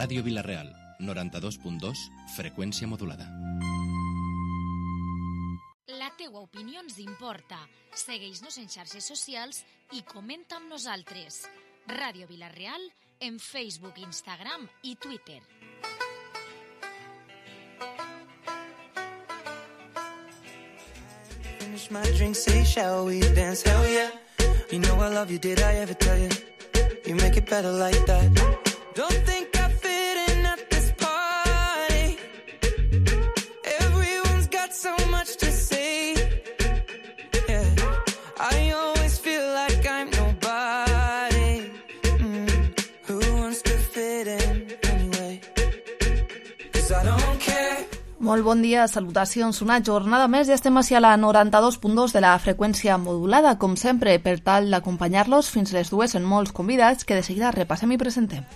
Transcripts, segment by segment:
Ràdio Vila-real, 92.2, freqüència modulada. La teua opinió ens importa. Segueix-nos en xarxes socials i comenta amb nosaltres. Ràdio Vila-real en Facebook, Instagram i Twitter. Finish my drink, say shall we dance? Hell yeah. You know I love you, did I ever tell you? You make it better like that. Don't think I fit in at this party. Everyone's got so much to say. Yeah, I always feel like I'm nobody. Who wants to fit in anyway? 'Cause I don't care. Molt bon dia, salutacions. Una jornada més, ja estem a la 92.2 de la freqüència modulada, com sempre, per tal d'acompanyar-los fins les 2 en molts convidats que de seguida repassem i presentem.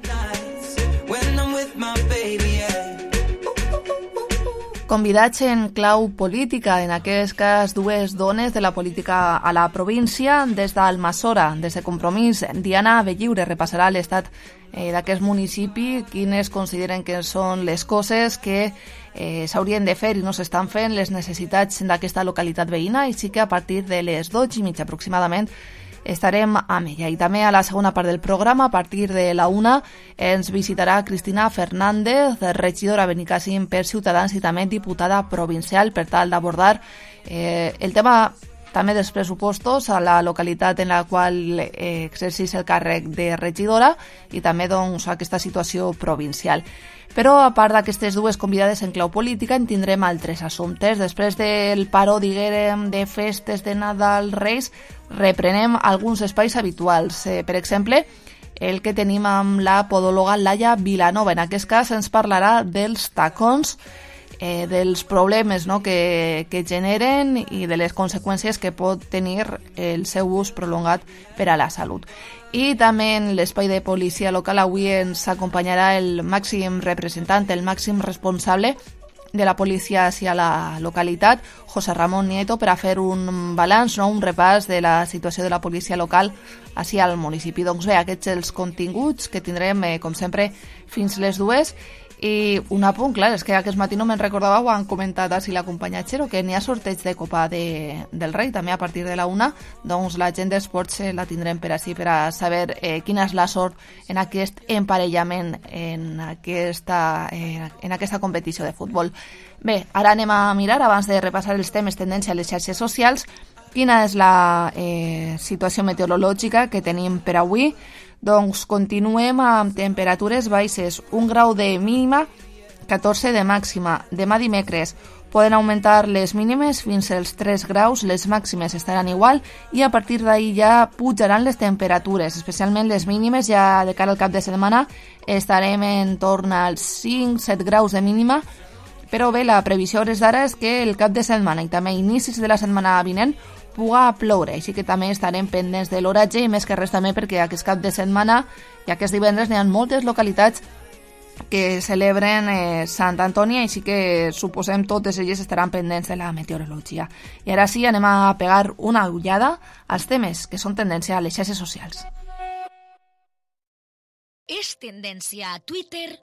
Convidats en clau política, en aquest cas dues dones de la política a la província. Des d'Almassora, des de Compromís, Diana Belliure repassarà l'estat d'aquest municipi, quines consideren que són les coses que s'haurien de fer i no s'estan fent, les necessitats d'aquesta localitat veïna, i sí que a partir de les 12:30 aproximadament estarem amb ella. I també a la segona part del programa, a partir de la 1, ens visitarà Cristina Fernández, regidora Benicàssim per Ciutadans i també diputada provincial, per tal d'abordar el tema també dels pressupostos a la localitat en la qual exerceix el càrrec de regidora i també doncs, aquesta situació provincial. Però a part d'aquestes dues convidades en clau política en tindrem altres assumptes. Després del paró, diguem, de festes de Nadal, Reis, reprenem alguns espais habituals. Per exemple, el que tenim amb la podòloga Laia Vilanova. En aquest cas ens parlarà dels tacons, dels problemes, no, que generen i de les conseqüències que pot tenir el seu ús prolongat per a la salut. I també en l'espai de policia local avui ens acompanyarà el màxim representant, el màxim responsable de la policia hacia la localitat, José Ramón Nieto, per a fer un balanç, no, un repàs de la situació de la policia local hacia el municipi. Doncs bé, aquests els continguts que tindrem, com sempre, fins les 2. I un apunt, clar, és que aquest matí no me'n recordava, ho han comentat així la companya Xero, que n'hi ha sorteig de Copa del Rei, també a partir de la 1, doncs la gent d'esports la tindrem per així, per a saber quina és la sort en aquest emparellament, en aquesta competició de futbol. Bé, ara anem a mirar, abans de repassar els temes tendència a les xarxes socials, quina és la situació meteorològica que tenim per avui. Doncs continuem amb temperatures baixes, 1 grau de mínima, 14 de màxima. Demà dimecres poden augmentar les mínimes fins als 3 graus, les màximes estaran igual i a partir d'ahir ja pujaran les temperatures, especialment les mínimes. Ja de cara al cap de setmana estarem en torn als 5-7 graus de mínima, però bé, la previsió hores d'ara és que el cap de setmana i també inicis de la setmana vinent puga ploure, així que també estarem pendents de l'oratge i més que res també perquè aquest cap de setmana i aquest divendres n'hi ha moltes localitats que celebren Sant Antoni, així que suposem totes elles estaran pendents de la meteorologia. I ara sí, anem a pegar una ullada als temes que són tendència a les xarxes socials. És tendència a Twitter.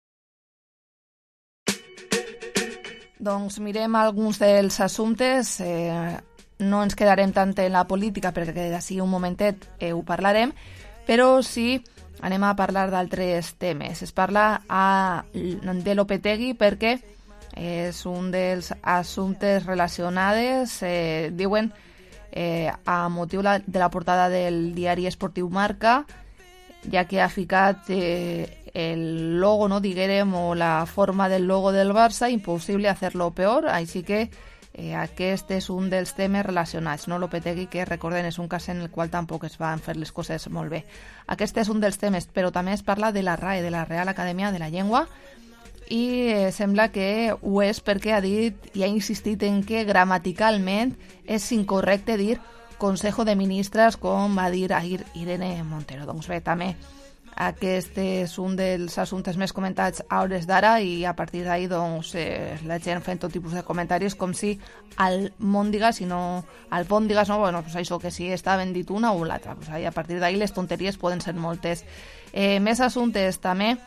Doncs mirem alguns dels assumptes. No ens quedarem tant en la política perquè d'ací un momentet ho parlarem, però sí anem a parlar d'altres temes. Es parla de l'Opetegui perquè és un dels assumptes relacionats, diuen, a motiu de la portada del diari esportiu Marca, ja que ha ficat el logo, no, diguérem, o la forma del logo del Barça, impossible hacerlo peor, així que aquest és un dels temes relacionats, no? L'Opetegui, que recorden, és un cas en el qual tampoc es van fer les coses molt bé. Aquest és un dels temes, però també es parla de la RAE, de la Real Acadèmia de la Llengua, i sembla que ho és perquè ha dit i ha insistit en que gramaticalment és incorrecte dir Consejo de Ministres, com va dir ahir Irene Montero. Doncs bé, també aquest és un dels assumptes més comentats a hores d'ara i a partir d'ahir doncs, la gent fent tot tipus de comentaris com si al Mòndigas i no al Pòndigas, no? Bueno, pues això, que si està ben dit una o l'altra. Pues ahí, a partir d'ahir les tonteries poden ser moltes. Més assumptes també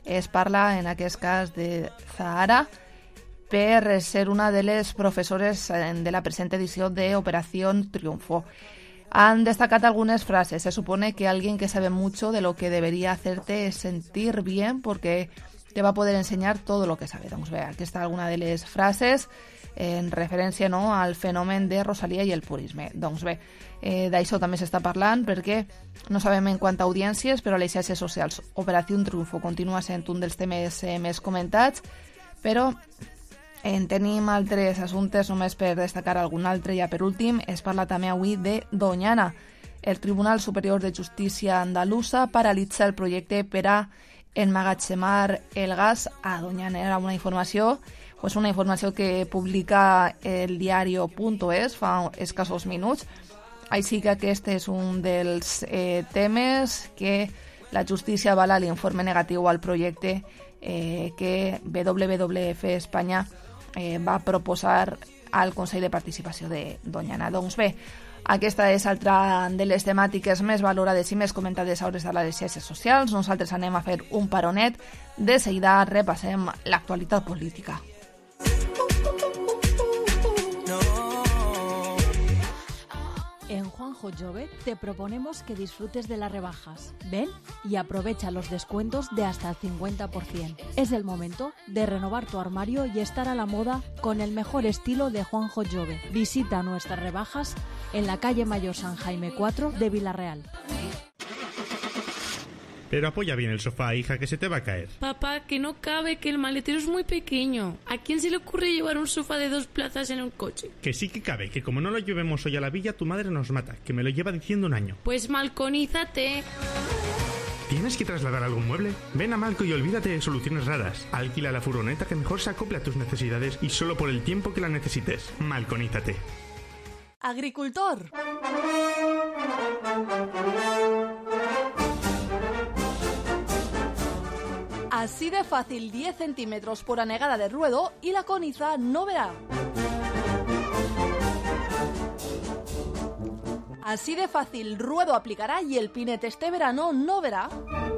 Es parla, en aquest cas, de Zahara, per ser una de les professores de la present edició de Operación Triunfo. Han destacat algunes frases. Se supone que alguien que sabe mucho de lo que debería hacerte sentir bien porque te va a poder enseñar todo lo que sabe. Doncs bé, aquí està alguna de les frases en referència, no, al fenomen de Rosalía i el purisme. Doncs bé, d'això també s'està parlant perquè no sabem en quant a audiències, però a les xarxes socials Operació Triunfo continua sent un dels temes més comentats, però tenim altres assumptes, només per destacar algun altre. Ja per últim, es parla també avui de Doñana. El Tribunal Superior de Justícia andalusa paralitza el projecte per a emmagatzemar el gas a Doñana. Era una informació que publica el diario.es fa escassos minuts. Així que aquest és un dels temes que la justícia avala l'informe negatiu al projecte que WWF Espanya va proposar al Consell de Participació de Doñana. Doncs bé, aquesta és altra de les temàtiques més valorades i més comentades a hores de les xarxes socials. Nosaltres anem a fer un paronet. De seguida repassem l'actualitat política. En Juanjo Jove te proponemos que disfrutes de las rebajas. Ven y aprovecha los descuentos de hasta el 50%. Es el momento de renovar tu armario y estar a la moda con el mejor estilo de Juanjo Jove. Visita nuestras rebajas en la calle Mayor San Jaime 4 de Villarreal. Pero apoya bien el sofá, hija, que se te va a caer. Papá, que no cabe, que el maletero es muy pequeño. ¿A quién se le ocurre llevar un sofá de 2 plazas en un coche? Que sí que cabe, que como no lo llevemos hoy a la villa, tu madre nos mata, que me lo lleva diciendo un año. Pues malconízate. ¿Tienes que trasladar algún mueble? Ven a Malco y olvídate de soluciones raras. Alquila la furgoneta que mejor se acople a tus necesidades y solo por el tiempo que la necesites. Malconízate. Agricultor. Así de fácil, 10 centímetros por anegada de ruedo y la coniza no verá. Así de fácil, ruedo aplicará y el pinete este verano no verá.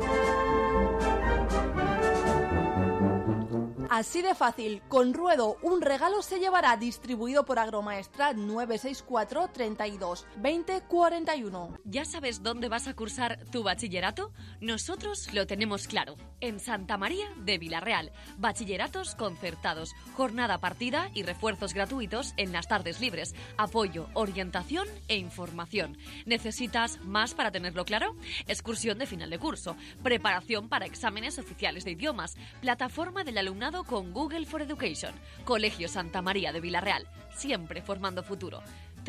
Así de fácil, con ruedo un regalo se llevará, distribuido por Agromaestrat 964 32 20 41. ¿Ya sabes dónde vas a cursar tu bachillerato? Nosotros lo tenemos claro. En Santa María de Villarreal. Bachilleratos concertados, jornada partida y refuerzos gratuitos en las tardes libres. Apoyo, orientación e información. ¿Necesitas más para tenerlo claro? Excursión de final de curso, preparación para exámenes oficiales de idiomas, plataforma del alumnado con Google for Education. Colegio Santa María de Villarreal, siempre formando futuro.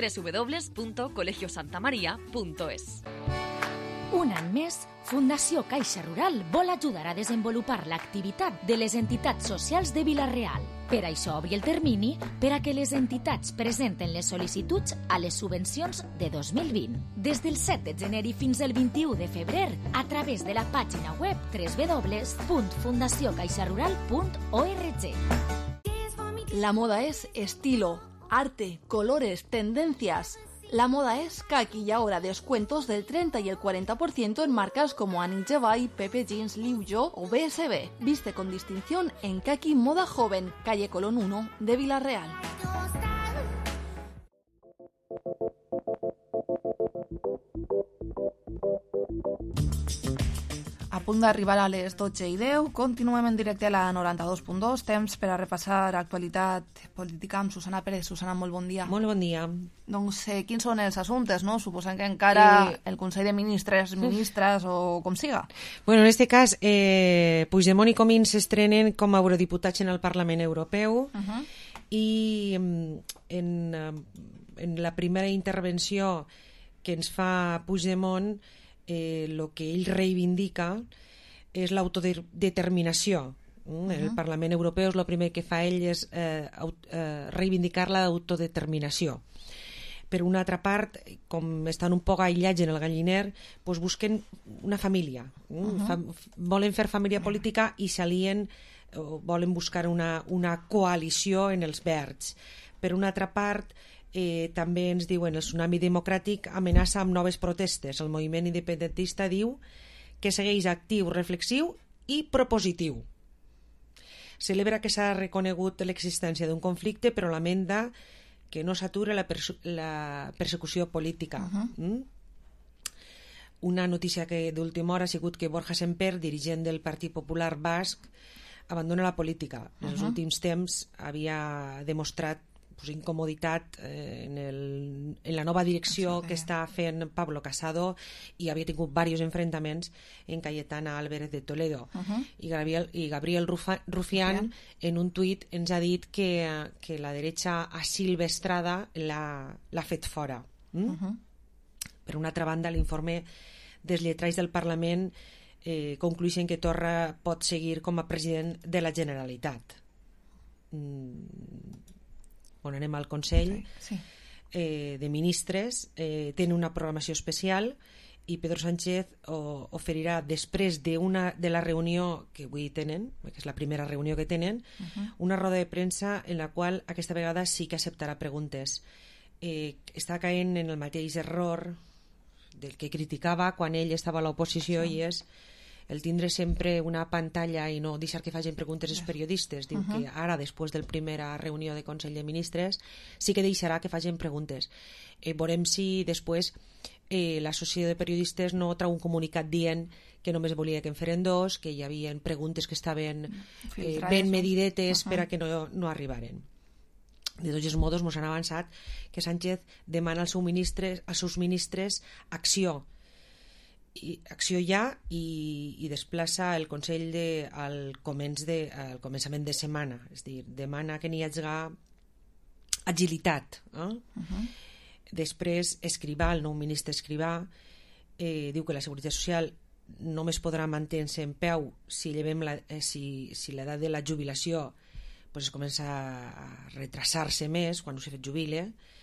www.colegiosantamaria.es. Un any més, Fundació Caixa Rural vol ajudar a desenvolupar l'activitat de les entitats socials de Vila-real. Per això obri el termini per a que les entitats presenten les sol·licituds a les subvencions de 2020. Des del 7 de gener i fins al 21 de febrer, a través de la pàgina web www.fundaciocaixarural.org. La moda es estilo, arte, colores, tendencias. La moda es Kaki y ahora descuentos del 30 y el 40% en marcas como Annie Jevay, Pepe Jeans, Liu Yo o BSB. Viste con distinción en Kaki Moda Joven, calle Colón 1 de Vila-real. A punt d'arribar a les 12:10, continuem en directe a la 92.2, temps per a repassar actualitat política amb Susana Pérez. Susana, molt bon dia. Molt bon dia. Doncs quins són els assumptes, no? Suposem que encara el Consell de Ministres o com siga. Bueno, en este cas, Puigdemont i Comín s'estrenen com a eurodiputats en el Parlament Europeu i en la primera intervenció que ens fa Puigdemont, el que ell reivindica és l'autodeterminació. El Parlament Europeu és el primer que fa ell és reivindicar l'autodeterminació. Per una altra part, com estan un poc aïllats en el galliner, doncs busquen una família. Volen fer família política i s'alien, volen buscar una coalició en els verds. Per una altra part, també ens diuen el Tsunami Democràtic amenaça amb noves protestes. El moviment independentista diu que segueix actiu, reflexiu i propositiu. Celebra que s'ha reconegut l'existència d'un conflicte, però lamenta que no s'atura la persecució política. Una notícia que d'última hora ha sigut que Borja Semper, dirigent del Partit Popular Basc, abandona la política. En els últims temps havia demostrat incomoditat en la nova direcció que està fent Pablo Casado, i havia tingut diversos enfrontaments en Cayetana Álvarez de Toledo. I Gabriel Rufián en un tuit ens ha dit que la derecha asilvestrada l'ha fet fora. Per una altra banda, l'informe dels lletrats del Parlament concluïxen que Torra pot seguir com a president de la Generalitat. Anem al Consell de Ministres, tenen una programació especial, i Pedro Sánchez oferirà, després de la reunió que avui tenen, que és la primera reunió que tenen, una roda de premsa en la qual aquesta vegada sí que acceptarà preguntes. Està caient en el mateix error del que criticava quan ell estava a l'oposició, i és el tindre sempre una pantalla i no deixar que facin preguntes als periodistes. Diu que ara, després de la primera reunió de Consell de Ministres, sí que deixarà que facin preguntes. Veurem si després l'associació de periodistes no trau un comunicat dient que només volia que en feren dos, que hi havia preguntes que estaven ben medidetes per a que no arribaren. De tots els modos, ens han avançat que Sánchez demana als seus ministres acció ja, i desplaça el Consell al començament de setmana, és a dir, demana que n'hi hagi agilitat. Després Escrivà, el nou ministre Escrivà, diu que la Seguretat Social només podrà mantenir-se en peu si l'edat de la jubilació es comença a retrasar-se més quan se jubile,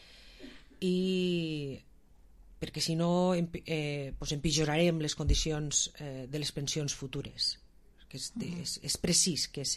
i perquè si no empitjorarem les condicions de les pensions futures. És precís que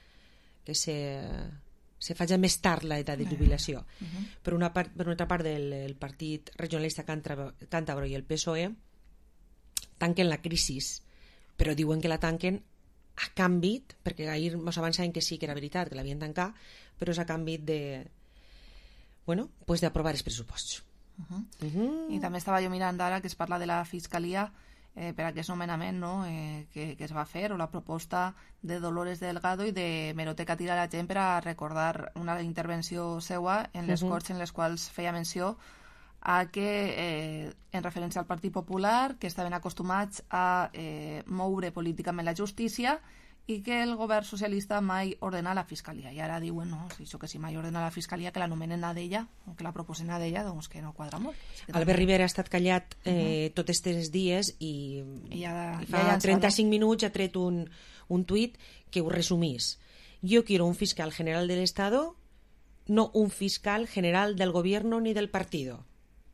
se faci més tard l'edat de jubilació. Per una altra part, el Partit Regionalista Càntabro i el PSOE tanquen la crisi, però diuen que la tanquen a canvi, perquè ahir ens avançaven que sí que era veritat, que l'havien tancat, però és a canvi d'aprovar els pressupostos. I també estava jo mirant ara que es parla de la Fiscalia per aquest nomenament que es va fer, o la proposta de Dolores Delgado i de Meroteca Tira la gent per a recordar una intervenció seua en les Corts en les quals feia menció a que, en referència al Partit Popular, que estaven acostumats a moure políticament la justícia i que el govern socialista mai ordena la Fiscalia. I ara diuen, això que si mai ordena la Fiscalia, que l'anomenen a d'ella, o que la proposen a d'ella, doncs que no quadra molt. Albert Rivera ha estat callat tots aquests dies i fa 35 minuts ha tret un tuit que ho resumís. Yo quiero un fiscal general del Estado, no un fiscal general del gobierno ni del partido.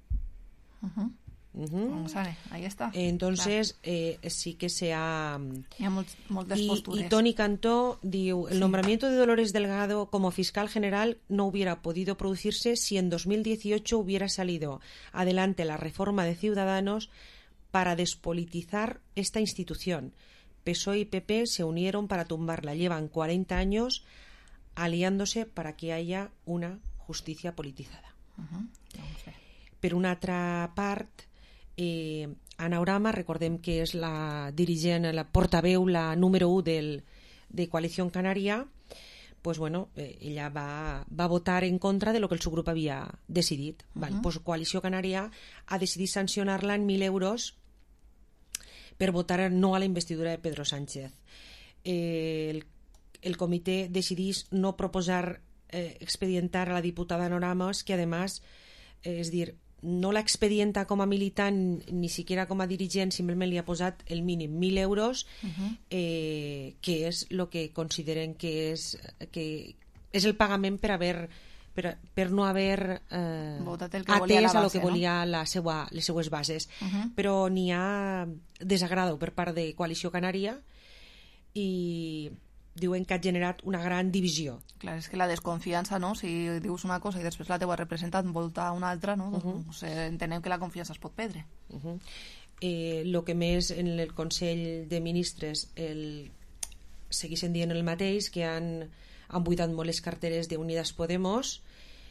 Ahí está. Entonces, sí que se ha... Hi ha moltes postures. Y Toni Cantó diu, el nombramiento de Dolores Delgado como fiscal general no hubiera podido producirse si en 2018 hubiera salido adelante la reforma de Ciudadanos para despolitizar esta institución. PSOE y PP se unieron para tumbarla. Llevan 40 años aliándose para que haya una justicia politizada. Per una altra part, Ana Orama, recordem que és la dirigent, la portaveu, la número 1 de Coalició Canària, ella va votar en contra de lo que el seu grup havia decidit. Coalició Canària ha decidit sancionar-la en 1.000 euros per votar no a la investidura de Pedro Sánchez. El comitè decidís no proposar expedientar a la diputada Ana Orama, que además, és dir, no la expedienta com a militant ni siquiera com a dirigent, simplement li ha posat el mínim 1.000 euros, que és el que consideren que és el pagament per no haver atès a lo que volia les seues bases. Però n'hi ha desagrado per part de Coalició Canària i diuen que ha generat una gran divisió. Clar, és que la desconfiança, si dius una cosa i després la teua representant volta una altra, doncs entenem que la confiança es pot perdre. El que més en el Consell de Ministres el segueixen dient el mateix, que han buidat molt les carteres d'Unidas Podemos,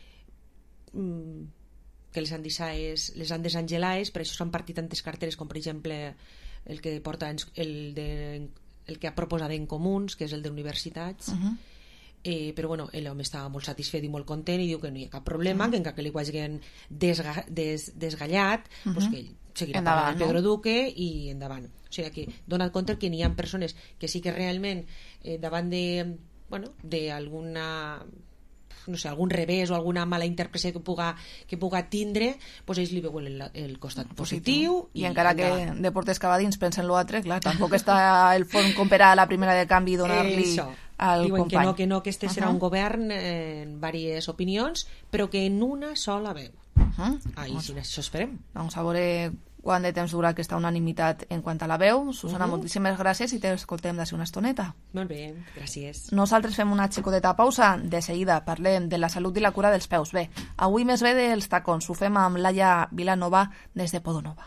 que les han desangelades, per això s'han partit tantes carteres com per exemple el que porta el que ha proposat en Comuns, que és el d'universitats. Però bueno, l'home estava molt satisfet i molt content i diu que no hi ha cap problema, que encara que li ho hagin desgallat, pues que ell seguirà parlant amb Pedro Duque i endavant. O sigui que donat compte que n'hi ha persones que sí que realment davant d'alguna, no sé, algun revés o alguna mala interpretació que puga tindre, doncs ells li veuen el costat positiu i encara que de portes cap a dins pensen l'altre, clar, tampoc està el forn com per a la primera de canvi donar-li al diuen company. que este serà un govern en diverses opinions, però que en una sola veu. Sí, això esperem. Doncs a veure quant de temps dura aquesta unanimitat en quant a la veu. Susana, moltíssimes gràcies i t'escoltem d'ací una estoneta. Molt bé, gràcies. Nosaltres fem una xicoteta pausa. De seguida parlem de la salut i la cura dels peus. Bé, avui més bé dels tacons. Ho fem amb Laia Vilanova des de Podonova.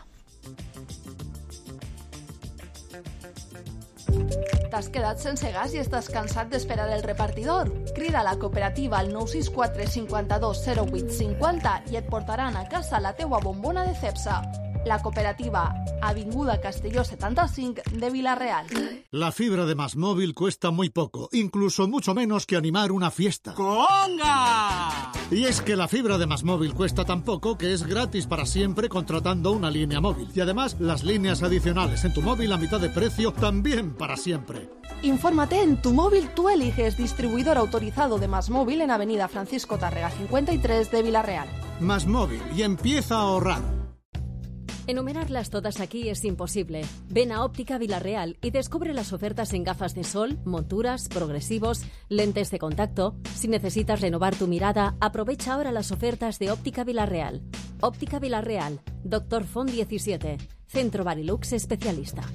T'has quedat sense gas i estàs cansat d'esperar el repartidor? Crida a la cooperativa al 964 52 08 50 i et portaran a casa la teua bombona de Cepsa. La cooperativa Avinguda Castelló 75 de Vila-real. La fibra de MásMóvil cuesta muy poco, incluso mucho menos que animar una fiesta. ¡Conga! Y es que la fibra de MásMóvil cuesta tan poco que es gratis para siempre contratando una línea móvil. Y además, las líneas adicionales en tu móvil a mitad de precio también para siempre. Infórmate en Tu Móvil Tú Eliges, distribuidor autorizado de MásMóvil en Avenida Francisco Tárrega 53 de Vila-real. MásMóvil y empieza a ahorrar. Enumerarlas todas aquí es imposible. Ven a Óptica Vila-real y descubre las ofertas en gafas de sol, monturas, progresivos, lentes de contacto. Si necesitas renovar tu mirada, aprovecha ahora las ofertas de Óptica Vila-real. Óptica Vila-real, Dr. Font 17, Centro Barilux especialista.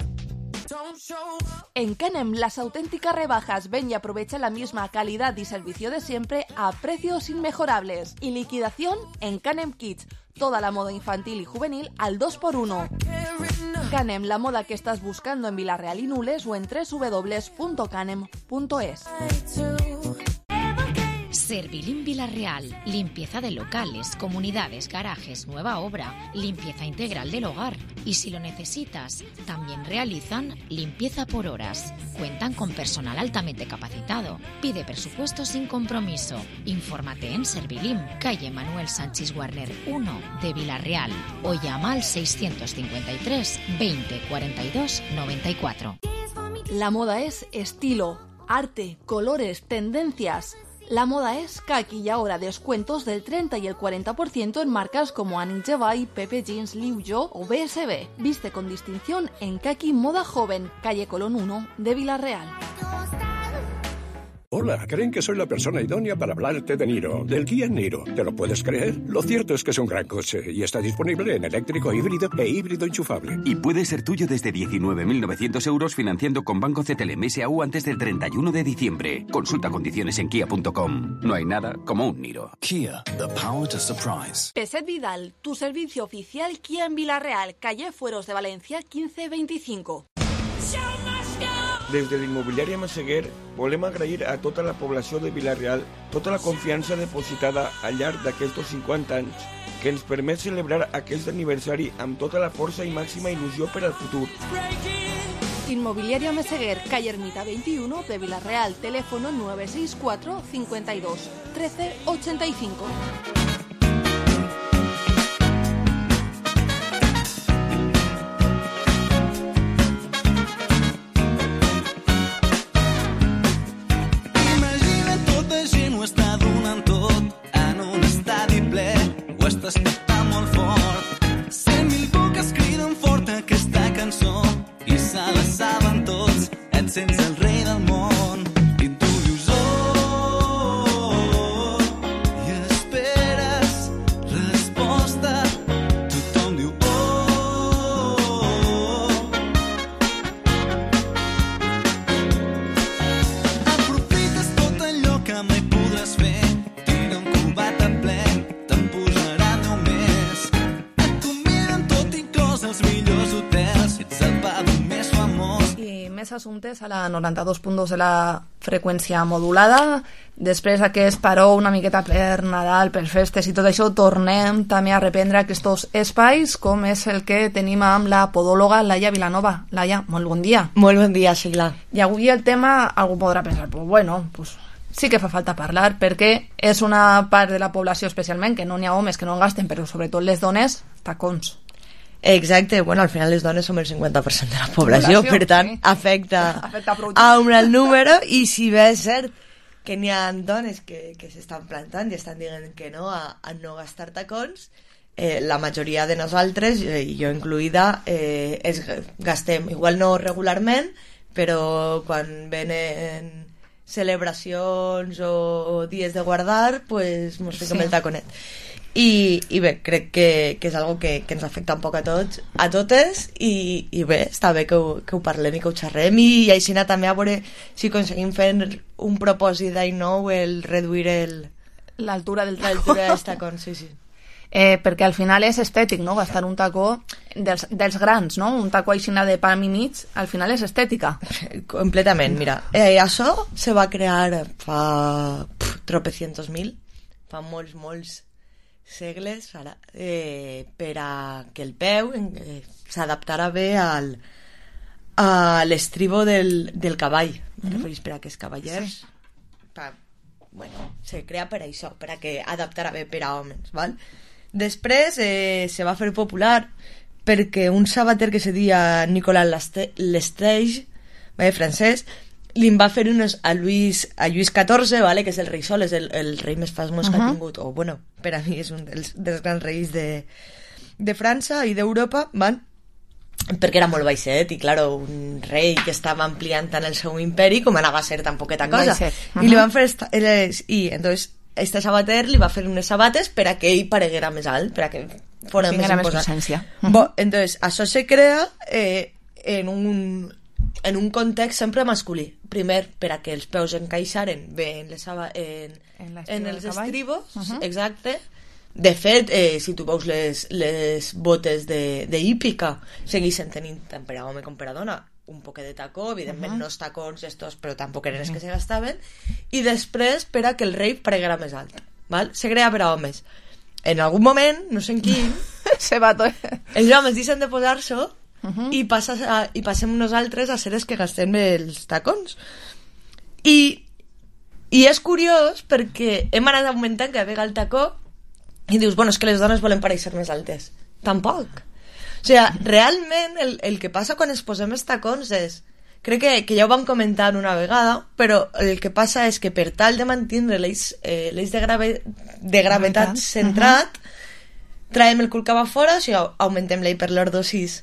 En Canem, las auténticas rebajas. Ven y aprovecha la misma calidad y servicio de siempre a precios inmejorables. Y liquidación en Canem Kids. Toda la moda infantil y juvenil al 2x1. Canem, la moda que estás buscando en Vila-real y Nules o en www.canem.es. Servilim Vila-real, limpieza de locales, comunidades, garajes, nueva obra, limpieza integral del hogar. Y si lo necesitas, también realizan limpieza por horas. Cuentan con personal altamente capacitado. Pide presupuesto sin compromiso. Infórmate en Servilim, calle Manuel Sánchez Warner 1 de Vila-real o llama al 653 20 42 94. La moda es estilo, arte, colores, tendencias. La moda es Kaki y ahora descuentos del 30 y el 40% en marcas como Annie Jevay, Pepe Jeans, Liu Yo o BSB. Viste con distinción en Kaki Moda Joven, calle Colón 1 de Vila-real. Hola, creen que soy la persona idónea para hablarte de Niro, del Kia Niro. ¿Te lo puedes creer? Lo cierto es que es un gran coche y está disponible en eléctrico híbrido e híbrido enchufable. Y puede ser tuyo desde 19.900 euros financiando con Banco CTLM SAU antes del 31 de diciembre. Consulta condiciones en kia.com. No hay nada como un Niro. Kia, the power to surprise. Peset Vidal, tu servicio oficial Kia en Vila-real, calle Fueros de Valencia 1525. Des de l'immobiliària Massaguer volem agrair a tota la població de Vila-real tota la confiança depositada al llarg d'aquests 50 anys que ens permet celebrar aquest aniversari amb tota la força i màxima il·lusió per al futur. Inmobiliaria Massaguer, calle Ermita 21 de Vila-real, teléfono 964 52 13 85. Està molt fort. 100.000 boques criden fort aquesta cançó i se la saben tots. Et sents el rei del món i tu dius oh i esperes resposta. Tothom diu oh. Aprofites tot allò que mai podràs fer. Tira un combat a ple. Més assumptes a la 92.2 de la freqüència modulada. Després aquest paró una miqueta per Nadal, per festes i tot això, tornem també a reprendre aquests espais, com és el que tenim amb la podòloga Laia Vilanova. Laia, molt bon dia. Molt bon dia, Sheila. I avui el tema, algú podrà pensar, pues bueno, pues sí que fa falta parlar, perquè és una part de la població especialment, que no n'hi ha homes que no en gasten, però sobretot les dones, tacons. Exacte, bueno, al final les dones som el 50% de la població, per tant, sí. afecta a un alt número, i si bé és cert que n'hi ha dones que s'estan plantant i estan dient que no a no gastar tacons, la majoria de nosaltres, i jo incluïda, gastem, igual no regularment, però quan venen celebracions o dies de guardar, pues mos fiquem el taconet. I bé, crec que és algo que ens afecta un poc a tots, a totes, i bé, està bé que ho parlem i que ho xerrem, i així també a veure si aconseguim fer un propòsit d'any nou, el reduir l'altura dels tacons, sí. Perquè al final és estètic, no?, gastar un tacó dels grans, no?, un tacó així de pam i mig, al final és estètica. Completament, mira, això se va crear fa tropecientos mil, fa molts segles per a que el peu s'adaptara bé a l'estribo del cavall, per a que els cavallers se crea per això, per a que adaptara bé per a homes, val? Després se va fer popular perquè un sabater que se deia Nicolas Lestage, francès, li va fer unes a Lluís XIV, vale? Que és el rei Sol, és el rei més famós que ha tingut, o bueno, per a mi és un dels grans reis de França i d'Europa, van? Perquè era molt baixet, i claro, un rei que estava ampliant tant el seu imperi com anava a ser tan poqueta cosa. I li van fer i entonces este sabater li va fer unes sabates per a que ell pareguera més alt, per a que fora més imposant. Entonces, això se crea en un context sempre masculí. Primer, per a que els peus encaixaren bé en els estribos, exacte. De fet, si tu veus les botes de hípica, segueixen tenint tant per a home com per a dona un poquet de tacó, evidentment no els tacons estos, però tampoc eren els que se gastaven, i després per a que el rei preguera més alt, val? Se crea per a homes. En algun moment, no sé en quin, els homes deixen de posar-s'ho i passem nosaltres a ser els que gastem els tacons. I és curiós perquè hem anat augmentant cada vegada el tacó i dius, bueno, és que les dones volen parèixer més altes. Tampoc. O sigui, realment el que passa quan ens posem els tacons és, crec que ja ho vam comentar una vegada, però el que passa és que per tal de mantenir l'eix de gravetat centrat, traiem el cul cap a fora, o sigui, augmentem l'hiperlordosis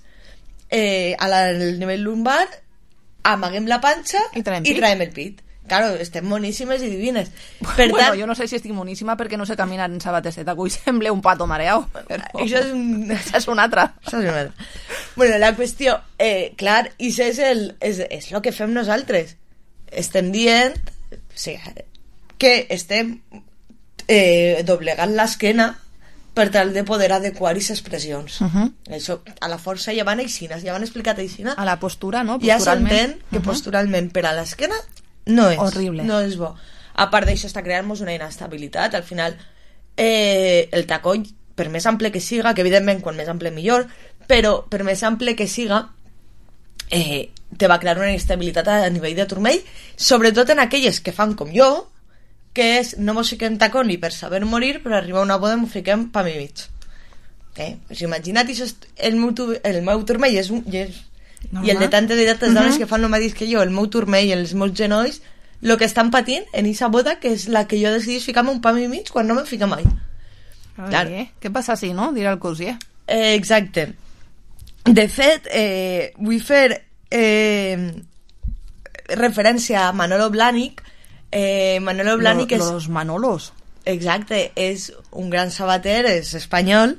al nivell lumbar, amaguem la panxa i traiem el pit. Claro, estem moníssimes i divines. Per bueno, jo no sé si estic moníssima perquè no sé caminar en sabates de taco i sembla un pato mareau. Això és una altra. Bueno, la qüestió, clar, això és el que fem nosaltres. Estem dient que estem doblegant l'esquena per tal de poder adequar aquestes pressions. Això, a la força ja van aixina, ja van explicat aixina. A la postura, no? Ja s'entén que posturalment per a l'esquena no és. Horrible. No és bo. A part d'això està creant-nos una inestabilitat. Al final, el tacó, per més ample que siga, que evidentment quan més ample millor, però per més ample que siga, te va crear una inestabilitat a nivell de turmell, sobretot en aquelles que fan com jo, que és no mos fiquem tacó ni per saber morir, però arribar a una boda m'ho fiquem pa mi mig. Pues imagina't, el meu turmell és i el de tantes i tantes dones que fan el mateix que jo, el meu turmell i els meus genolls, el que estan patint en aquesta boda, que és la que jo decidís ficar-me un pa mi mig quan no me'n fica mai. Què passa si, no? Dirà el cosí. Exacte. De fet, vull fer referència a Manolo Blahnik. Manolo Blahnik és... Los Manolos. Exacte, és un gran sabater, és espanyol,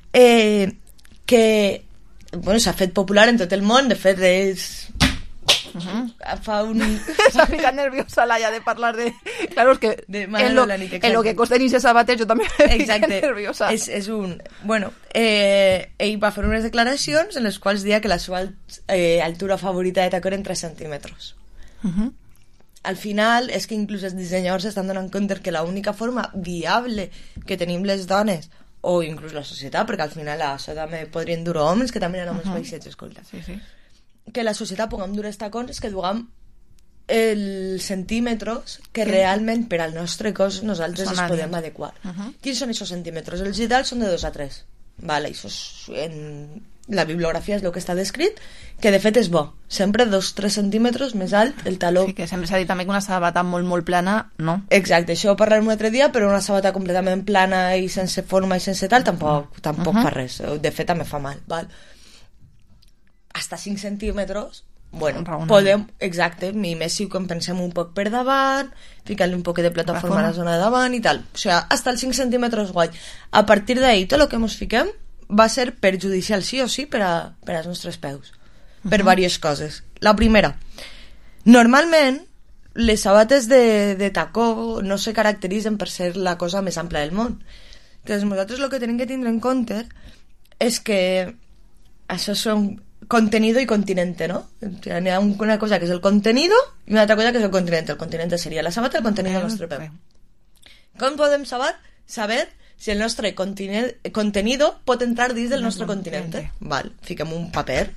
que bueno, s'ha fet popular en tot el món. De fet, és fa un... S'ha ficat nerviosa Laia de parlar de... Claro, es que en lo que costen aquests sabates jo també me fiqué nerviosa. És un... Bueno, ell va fer unes declaracions en les quals deia que la seva altura favorita de tacó eren 3 centímetres. Al final és que inclús els dissenyadors estan donant compte que l'única forma viable que tenim les dones o inclús la societat, perquè al final això també podrien dur homes que també eren homes baixets, escolta, que la societat puguem dur els tacons és que duguem els centímetres que realment per al nostre cos nosaltres els podem adequar. Quins són aquests centímetres? Els ideals són de 2 a 3. Vale, això en la bibliografia és el que està descrit, que de fet és bo. Sempre 2-3 centímetres més alt el taló. Sí, que sempre s'ha dit també que una sabata molt, molt plana, no? Exacte, això ho parlarem un altre dia, però una sabata completament plana i sense forma i sense tal tampoc fa res. De fet, també fa mal, val? Hasta 5 centímetres, bueno, podem, exacte, i més si ho compensem un poc per davant, ficar-li un poc de plataforma a la zona de davant i tal. O sigui, hasta els 5 centímetres guai. A partir d'ahí, tot el que ens fiquem va ser perjudicial sí o sí per als nostres peus, per diverses coses. La primera, normalment les sabates de tacó no se caracteritzen per ser la cosa més ampla del món. Entonces nosaltres el que tenim que tindre en compte és que això són contenido i continente, ¿no? Hi ha una cosa que és el contenido i una altra cosa que és el continente. El continente seria la sabata, el contenido del nostre peu. Com podem saber si el nostre contenido pot entrar dins del nostre continente? Val, fiquem un paper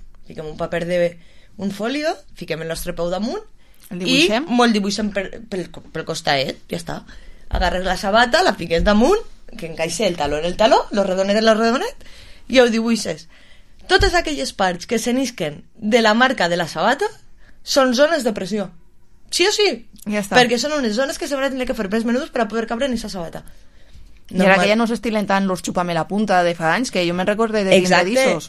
d'un folio, fiquem el nostre peu damunt i molt dibuixem pel costaet, ja està. Agarres la sabata, la fiques damunt, que encaixe el taló en el taló, lo redonet en lo redonet, i ho dibuixes. Totes aquelles parts que s'enisquen de la marca de la sabata són zones de pressió. Sí o sí? Ja està. Perquè són unes zones que s'haurà de tenir que fer més menudes per a poder cabre en aquesta sabata. I ara que ja no s'estilen tant los xupame la punta de fa anys, que jo me'n recorde de tindadissos.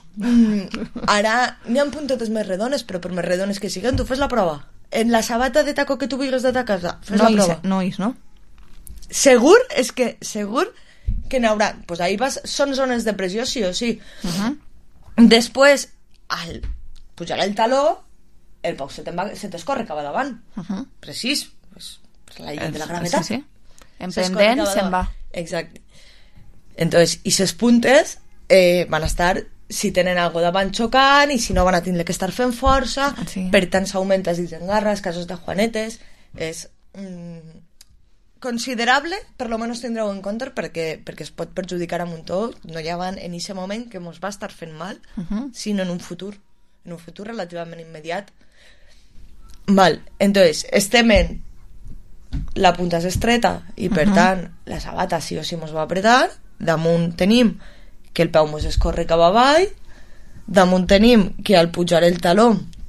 Ara n'hi ha puntetes més redones, però per més redones que siguen, tu fes la prova. En la sabata de taco que tu vulguis de ta casa, fes la prova. No és, no? Segur que n'haurà. Pues ahí són zones de pressió, sí o sí. Després, al pujar el taló, el peu se t'escorre cap a davant. Precís. Per la llei de la gravetat. Sí. En pendent se'n va. Exacte. Entonces, i ses puntes van a estar, si tenen algo davant xocant, i si no van a tindre que estar fent força, per tant s'augmenta els dits en garres, casos de juanetes, és considerable, per lo menos tindreu en compte, perquè es pot perjudicar a muntó, no ja van en aquest moment que ens va estar fent mal, sinó en un futur relativament immediat. Val, entonces, estem en la punta és estreta i per tant la sabata sí o sí mos va apretar, damunt tenim que el peu mos escorre cap avall, damunt tenim que al pujar el taló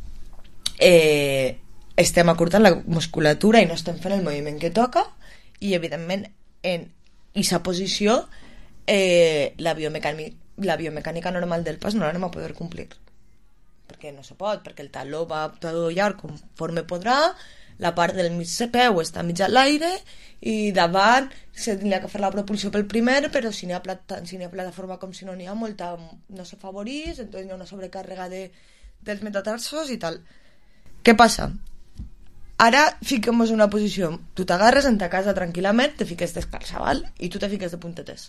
estem acurtant la musculatura i no estem fent el moviment que toca, i evidentment en aquesta posició la biomecànica normal del pas no l'anem a poder complir, perquè no se pot, perquè el taló va tot llarg conforme podrà, la part del mig de peu està mig a l'aire i davant se tindria que fer la propulsió pel primer, però si n'hi ha plataforma com si no n'hi ha molta, no s'afavorís, entonces hi ha una sobrecàrrega dels metatarsos i tal. Què passa? Ara fiquem-nos en una posició, tu t'agarres en ta casa tranquil·lament, te fiques descalça, val? I tu te fiques de puntetes.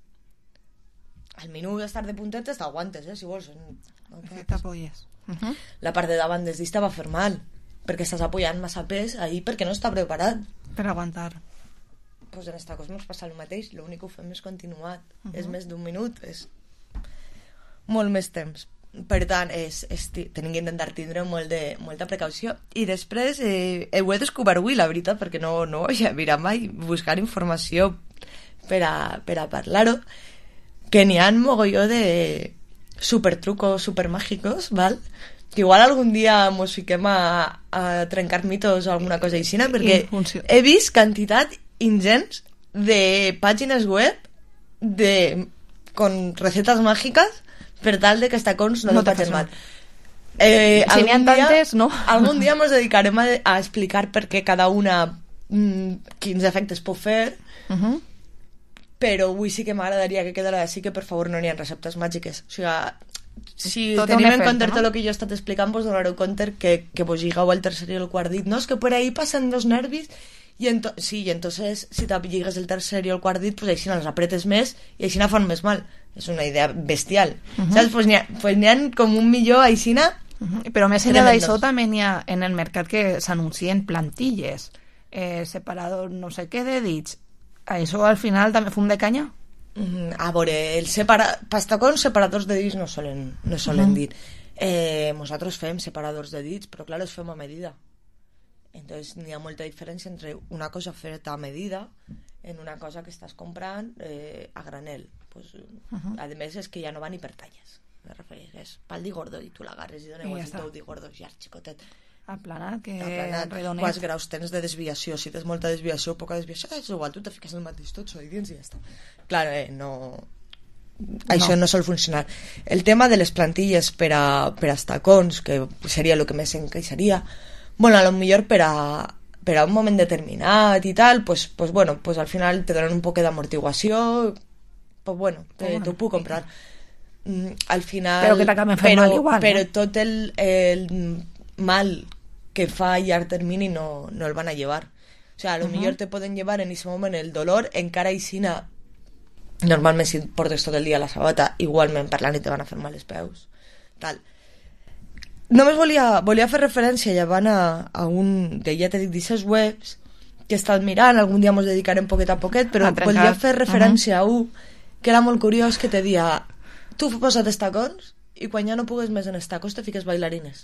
Al minut d'estar de puntetes t'aguantes, si vols. No t'apoyes. La part de davant des dista va fer mal, perquè estàs apoyant massa pes ahí perquè no està preparat per aguantar. Pues en esta cosa ens passa el mateix, l'únic que ho fem és continuat, és més d'un minut, és molt més temps, per tant tenim que intentar tindre molta precaució. I després ho he descobert avui, la veritat, perquè no ho havia mirat mai, buscar informació per a parlar-ho, que n'hi ha un mogolló de supertrucos, supermàgicos, val? Que igual algun dia mos fiquem a trencar mitos o alguna cosa així, perquè he vist quantitat ingents de pàgines web con recetes màgiques per tal de que els tacons no te facin mal. Si n'hi ha tantes, no. Algun dia ens dedicarem a explicar per què cada una quins efectes pot fer, però avui sí que m'agradaria que quedara així, que per favor no n'hi ha receptes màgiques. O sigui, si tot tenim un en efecte, compte no? tot el que jo he estat explicant, vos donareu compte que vos lligau el tercer i el quart dit. No, és que per ahí passen dos nervis i entonces si te lligues el tercer i el quart dit, pues així els apretes més i així fan més mal. És una idea bestial. Saps? Pues n'hi ha com un millor aixina. Però més enllà d'això també n'hi ha en el mercat que s'anuncien plantilles, separador no sé què de dits. Això al final també fum de canya? A veure, pastacons separadors de dits no solen dir. Nosaltres fem separadors de dits, però clar, els fem a medida. Entonces n'hi ha molta diferència entre una cosa feta a medida en una cosa que estàs comprant a granel. Pues, a més és que ja no va ni per talles. Me refereixes pal di gordo i tu l'agarres i doneu el teu di gordo ja xicotet. Aplanat, que redonet. Quants graus tens de desviació? Si tens molta desviació o poca desviació, és igual, tu te fiques el mateix tot, i dins i ja està. Clar, això no sol funcionar. El tema de les plantilles per a tacons, que seria el que més encaixaria, bueno, a lo millor per a un moment determinat i tal, pues al final te donen un poc d'amortiguació, pues bueno, t'ho puc comprar. Al final... Però que t'acaben fent mal igual. Però tot el mal que fa a llarg termini no el van a llevar. O sea, a lo millor te poden llevar en ese moment el dolor, encara aixina normalment si portes tot el dia la sabata, igualment per la nit te van a fer mal els peus, tal. Només volia fer referència llevant a un de, ja t'he dit, d'aquestes webs que he estat mirant, algun dia mos dedicarem poquet a poquet, però volia fer referència a un que era molt curiós, que te dia, tu posa't estacons i quan ja no pugues més en estacons te fiques bailarines.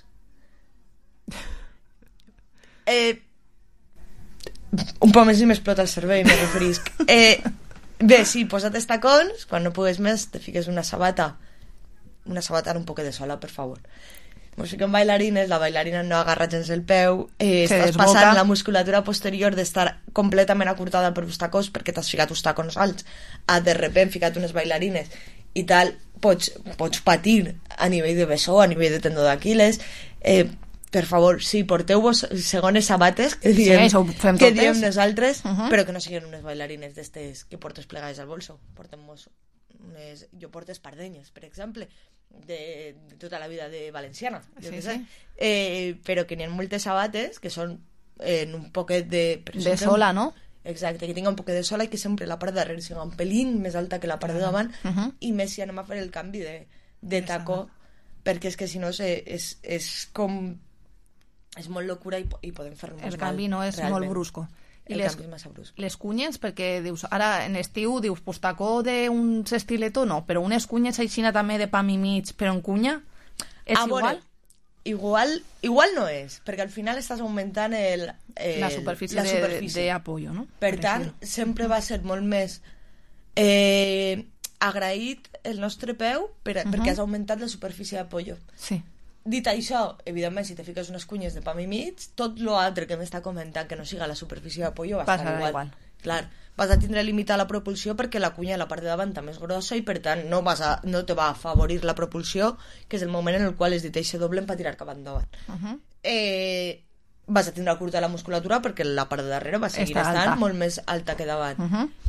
Un poc més i m'explota el cervell, me referisc. Bé, sí, posa't estacons, quan no pugues més te fiques una sabata un poc de sola, per favor. Mos fiquem bailarines, la bailarina no agarra gens el peu, estàs passant la musculatura posterior d'estar completament acurtada per uns tacons perquè t'has ficat uns tacons alts, de repent ficat unes bailarines i tal, pots patir a nivell de bessó, a nivell de tendó d'Aquiles. Per favor, sí, porteu-vos segones sabates que diem nosaltres, però que no siguin unes bailarines d'estes que portes plegades al bolso. Portem-vos jo porto espardenyes, per exemple, de tota la vida de valenciana, però que n'hi ha moltes sabates que són en un poquet de sola, no? Exacte, que tinga un poquet de sola i que sempre la part de darrere sigui un pelín més alta que la part de davant, i més si anem a fer el canvi de tacó, perquè és que si no és com... és molt locura i podem fer-nos mal. El canvi no és molt brusco. I les cunyes, perquè dius, ara en estiu dius, pues tacó d'un estiletó no, però unes cunyes aixina també de pam i mig, però en cunya és igual? Igual no és, perquè al final estàs augmentant la superfície d'apoyo, no? Per tant, sempre va ser molt més agraït el nostre peu perquè has augmentat la superfície d'apoyo. Sí. Dit això, evidentment, si te fiques unes cunyes de pam i mig, tot l'altre que m'està comentant que no siga la superfície d'apoyo va estar igual. Clar, vas a tindre limitar la propulsió perquè la cunya a la part de davant també és grossa i per tant no te va afavorir la propulsió, que és el moment en el qual es dit eixe doble per tirar cap endavant. Vas a tindre curta la musculatura perquè la part de darrere va seguir estant molt més alta que davant.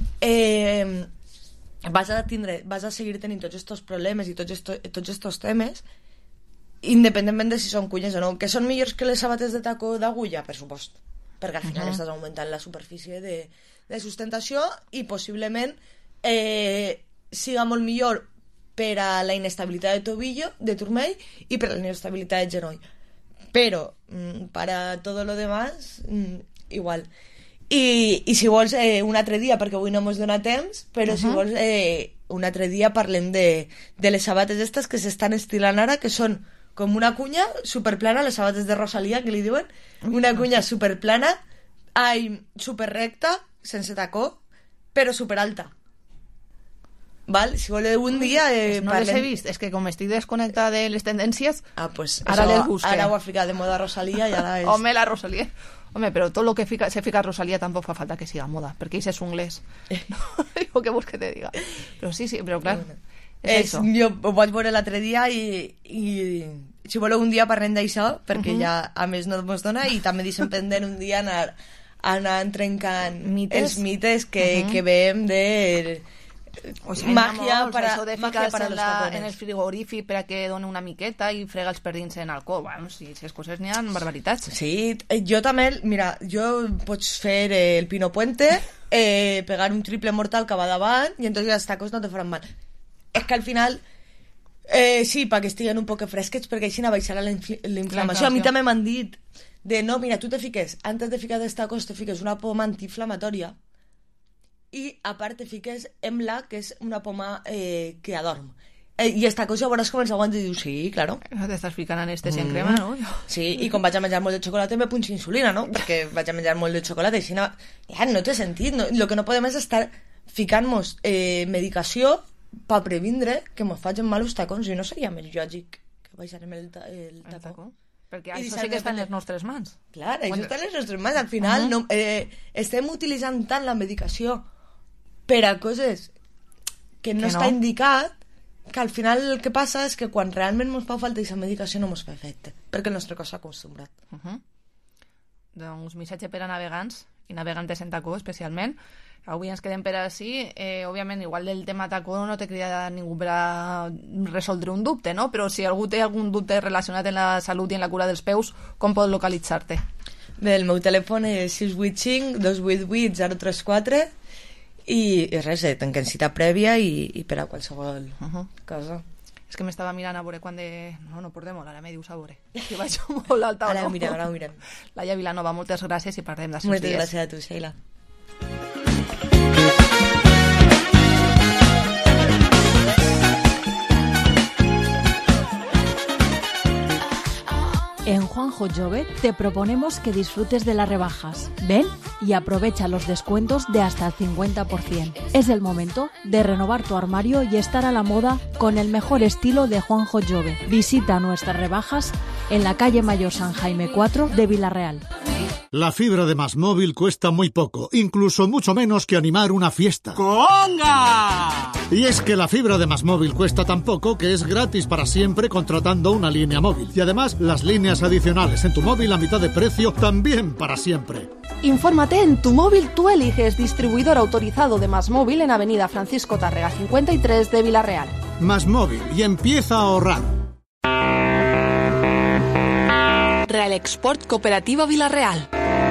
Vas a seguir tenint tots aquests problemes i tots aquests temes independentment de si són cunyes o no, que són millors que les sabates de tacó d'agulla, per supost, perquè al final estàs augmentant la superfície de sustentació i possiblement siga molt millor per a la inestabilitat de tobillo, de turmell, i per a la inestabilitat de genoll. Però per a tot lo demás igual. I si vols un altre dia, perquè avui no mos dona temps, però si vols un altre dia parlem de les sabates aquestes que s'estan estilant ara, que són com una cunya superplana, les sabates de Rosalía, que li diuen, una cunya superplana, superrecta, sense tacó, però superalta. Val? Si voleu un dia... no les he vist, és que com estic desconnectada de les tendències, pues ara les busqué. Ara ho ha ficat de moda Rosalía i ara és... Home, la Rosalía. Home, però tot el que se fica Rosalía tampoc fa falta que siga moda, perquè ells és unglès. Digo, què vols que te diga? Però sí, però clar... Jo ho vaig veure l'altre dia i si voleu un dia parlem d'això perquè ja a més no mos dona i també deixem pendent un dia anar trencant els mites que veiem de magia para los tacones. en el frigorífic per a que doni una miqueta i frega els perdins en alcohol. Bueno, si les coses n'hi ha barbaritats. Sí, jo també, mira, pots fer el Pino Puente, pegar un triple mortal que va davant i entonces els tacos no te faran mal. És que al final sí, perquè estiguen un poc fresquets perquè així baixarà la inflamació. A mi també m'han dit no, mira, tu te fiques, antes de ficar els tacos te fiques una poma antiinflamatòria i a part te fiques Emla, que és una poma que adorm. I els tacos ja veuràs com els aguantes i dius, sí, claro. T'estàs ficant anestèsia en crema, no? Sí, i com vaig a menjar molt de xocolata me punxo insulina, no? Perquè vaig a menjar molt de xocolata i si no... Ja, no té sentit. Lo que no podem és estar ficant-nos medicació per previndre que mos facin mal els tacons i no seria més lògic que baixarem el tacó. Perquè això sí que està en les nostres mans. Clar, això està en les nostres mans. Al final estem utilitzant tant la medicació per a coses que no està indicat, que al final el que passa és que quan realment ens fa falta aquesta medicació no ens fa efecte, perquè el nostre cos s'ha acostumbrat. Doncs missatge per a navegants i navegantes en tacó especialment. Avui ens quedem per així. Òbviament, igual del tema tacó no té cridat ningú per a resoldre un dubte, no? Però si algú té algun dubte relacionat amb la salut i amb la cura dels peus, com pot localitzar-te? Bé, el meu telèfon és 685-288-034 i res, tanquem cita prèvia i per a qualsevol cosa. És que m'estava mirant a veure quan de... No portem molt, ara me dius a veure. Si vaig molt alta o no. Ara ho mirem. Laia Vilanova, moltes gràcies i parlem d'això. Moltes gràcies a tu, Sheila. En Juanjo Jove te proponemos que disfrutes de las rebajas. Ven y aprovecha los descuentos de hasta el 50%. Es el momento de renovar tu armario y estar a la moda con el mejor estilo de Juanjo Jove. Visita nuestras rebajas en la calle Mayor San Jaime 4 de Villarreal. La fibra de MásMóvil cuesta muy poco, incluso mucho menos que animar una fiesta. ¡Conga! Y es que la fibra de MásMóvil cuesta tan poco que es gratis para siempre contratando una línea móvil. Y además, las líneas adicionales en tu móvil a mitad de precio también para siempre. Infórmate en Tu Móvil Tú Eliges, distribuidor autorizado de MásMóvil en Avenida Francisco Tárrega 53 de Villarreal. MásMóvil, y empieza a ahorrar. Real Export Cooperativa Villarreal.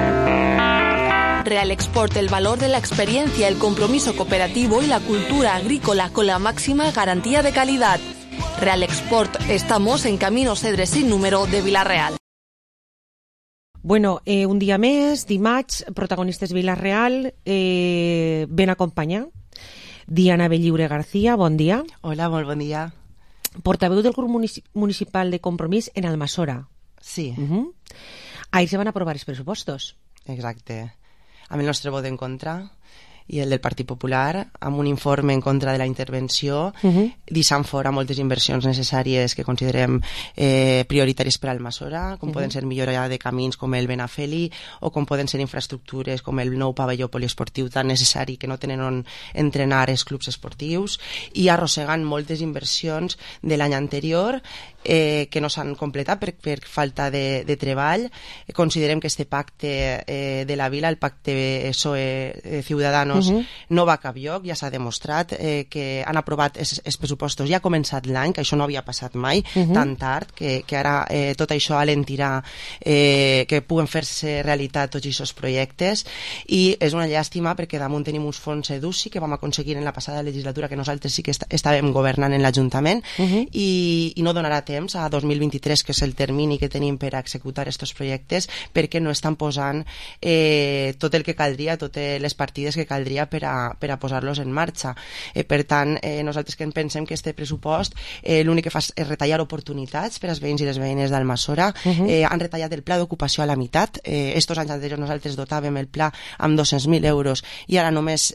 Real Export, el valor de la experiencia, el compromiso cooperativo y la cultura agrícola con la máxima garantía de calidad. Real Export, estamos en Camino Cedres sin número de Villarreal. Bueno, un dia més, dimarts, protagonistes Villarreal, ben acompanyar. Diana Belliure García, bon dia. Hola, molt bon dia. Portaveu del grup municipal de Compromís en Almassora. Sí. Ahir se van aprovar els pressupostos. Exacte. Amb el nostre vot en contra i el del Partit Popular, amb un informe en contra de la intervenció, deixant fora moltes inversions necessàries que considerem prioritàries per a Almassora, com poden ser millora de camins com el Benafeli, o com poden ser infraestructures com el nou pavelló poliesportiu tan necessari que no tenen on entrenar els clubs esportius, i arrossegant moltes inversions de l'any anterior que no s'han completat per falta de treball. Considerem que este pacte de la vila, el pacte PSOE-Ciudadanos, no va a cap lloc. Ja s'ha demostrat que han aprovat els pressupostos, ja ha començat l'any, que això no havia passat mai tan tard, que ara tot això alentirà que puguen fer-se realitat tots aquests projectes, i és una llàstima perquè damunt tenim uns fons EDUSI que vam aconseguir en la passada legislatura, que nosaltres sí que estàvem governant en l'Ajuntament, i no donarà temps a 2023, que és el termini que tenim per a executar aquests projectes, perquè no estan posant tot el que caldria, totes les partides que caldria per a posar-los en marxa. Per tant, nosaltres que pensem que este pressupost l'únic que fa és retallar oportunitats per als veïns i les veïnes d'Almassora. Han retallat el pla d'ocupació a la meitat. Estos anys anteriors nosaltres dotàvem el pla amb 200.000 euros i ara només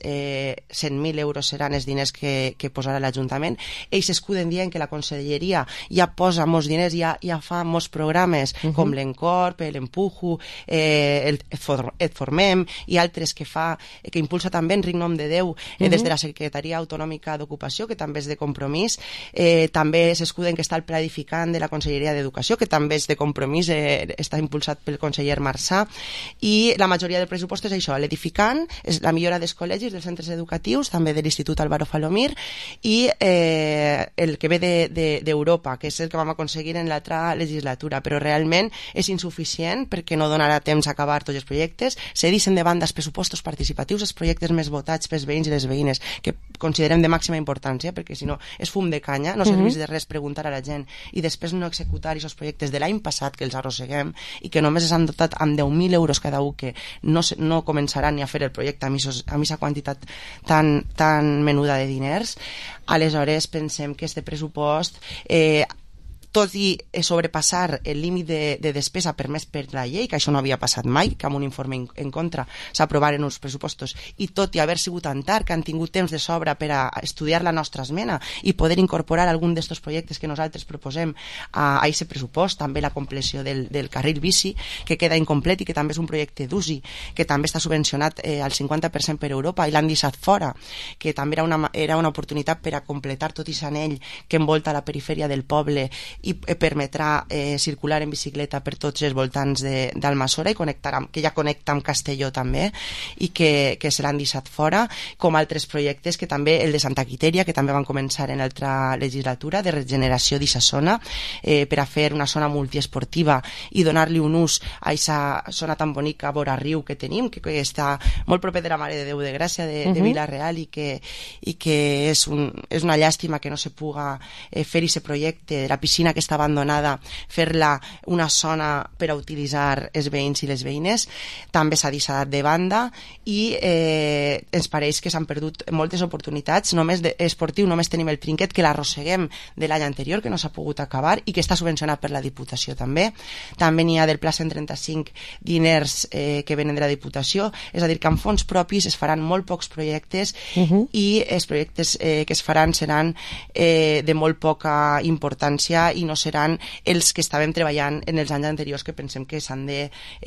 100.000 euros seran els diners que posarà l'Ajuntament. Ells s'escuden dient que la Conselleria ja posa posa molts diners, ja fa molts programes com l'Encorp, l'Empujo, Et Formem i altres que impulsa també Enric Nom de Déu des de la Secretaria Autonòmica d'Ocupació, que també és de Compromís. També s'escuden que està el Pla Edificant de la Conselleria d'Educació, que també és de Compromís, està impulsat pel conseller Marçà, i la majoria del pressupost és això, l'edificant, és la millora dels col·legis, dels centres educatius, també de l'Institut Álvaro Falomir, i el que ve d'Europa, que és el que vam aconseguir en l'altra legislatura, però realment és insuficient perquè no donarà temps a acabar tots els projectes. Se deixen de banda els pressupostos participatius, els projectes més votats pels veïns i les veïnes, que considerem de màxima importància, perquè si no és fum de canya, no serveix de res preguntar a la gent i després no executar aquests projectes de l'any passat que els arrosseguem i que només s'han dotat amb 10.000 euros cada un, que no començaran ni a fer el projecte amb aquesta quantitat tan menuda de diners. Aleshores pensem que este pressupost, tot i sobrepassar el límit de despesa permès per la llei, que això no havia passat mai, que amb un informe en contra s'aprovaren uns pressupostos, i tot i haver sigut tan tard que han tingut temps de sobra per a estudiar la nostra esmena i poder incorporar algun d'aquests projectes que nosaltres proposem a aquest pressupost, també la compleció del carril bici, que queda incomplet i que també és un projecte d'UCI, que també està subvencionat al 50% per Europa i l'han deixat fora, que també era una oportunitat per a completar tot aquest anell que envolta la perifèria del poble i permetrà circular en bicicleta per tots els voltants d'Almassora i que ja connecta amb Castelló també, i que se l'han deixat fora, com altres projectes que també, el de Santa Quiteria, que també van començar en l'altra legislatura, de regeneració d'aquesta zona, per a fer una zona multiesportiva i donar-li un ús a aquesta zona tan bonica vora riu que tenim, que està molt proper de la Mare de Déu de Gràcia de Vila-real, i que és una llàstima que no se puga fer aquest projecte de la piscina que està abandonada, fer-la una zona per a utilitzar els veïns i les veïnes. També s'ha deixat de banda i ens pareix que s'han perdut moltes oportunitats. Només esportiu només tenim el trinquet, que l'arrosseguem de l'any anterior, que no s'ha pogut acabar i que està subvencionat per la Diputació també. També n'hi ha del Pla 135 diners que venen de la Diputació, és a dir, que amb fons propis es faran molt pocs projectes i els projectes que es faran seran de molt poca importància i no seran els que estàvem treballant en els anys anteriors, que pensem que s'han de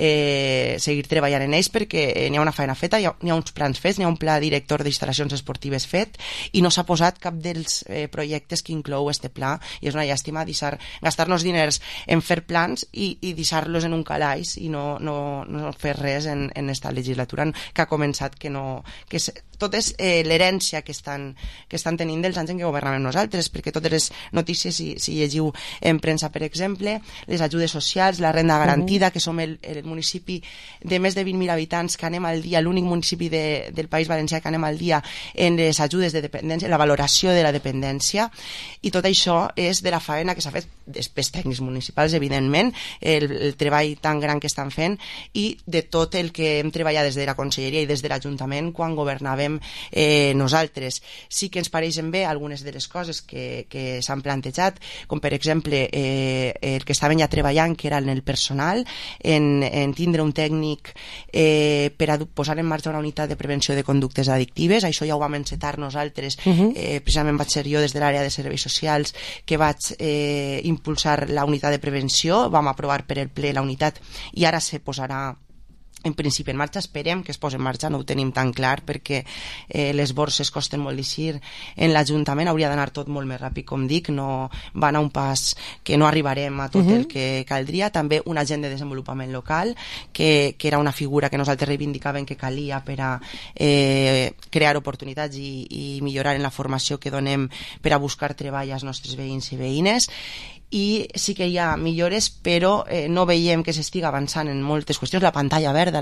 seguir treballant en ells, perquè n'hi ha una feina feta, n'hi ha uns plans fets, n'hi ha un pla director d'instal·lacions esportives fet i no s'ha posat cap dels projectes que inclou este pla, i és una llàstima gastar-nos diners en fer plans i deixar-los en un calaix i no fer res en esta legislatura que ha començat, que tot és l'herència que estan tenint dels anys en què governàvem nosaltres, perquè totes les notícies, si llegiu en premsa, per exemple, les ajudes socials, la renda garantida, que som el municipi de més de 20.000 habitants que anem al dia, l'únic municipi del País Valencià que anem al dia en les ajudes de dependència, la valoració de la dependència, i tot això és de la faena que s'ha fet després tècnics municipals, evidentment, el treball tan gran que estan fent, i de tot el que hem treballat des de la Conselleria i des de l'Ajuntament quan governàvem nosaltres. Sí que ens pareixen bé algunes de les coses que s'han plantejat, com per exemple el que estaven ja treballant, que era en el personal, en tindre un tècnic per a posar en marxa una unitat de prevenció de conductes addictives. Això ja ho vam encetar nosaltres, precisament vaig ser jo des de l'àrea de serveis socials que vaig impulsar la unitat de prevenció, vam aprovar per el ple la unitat i ara se posarà en principi en marxa. Esperem que es posi en marxa, no ho tenim tan clar perquè les borses costen molt d'eixir en l'Ajuntament, hauria d'anar tot molt més ràpid, com dic, no va anar un pas que no arribarem a tot el que caldria. També un agent de desenvolupament local, que era una figura que nosaltres reivindicàvem que calia per a crear oportunitats i millorar en la formació que donem per a buscar treball als nostres veïns i veïnes. I sí que hi ha millores, però no veiem que s'estiga avançant en moltes qüestions. La pantalla verda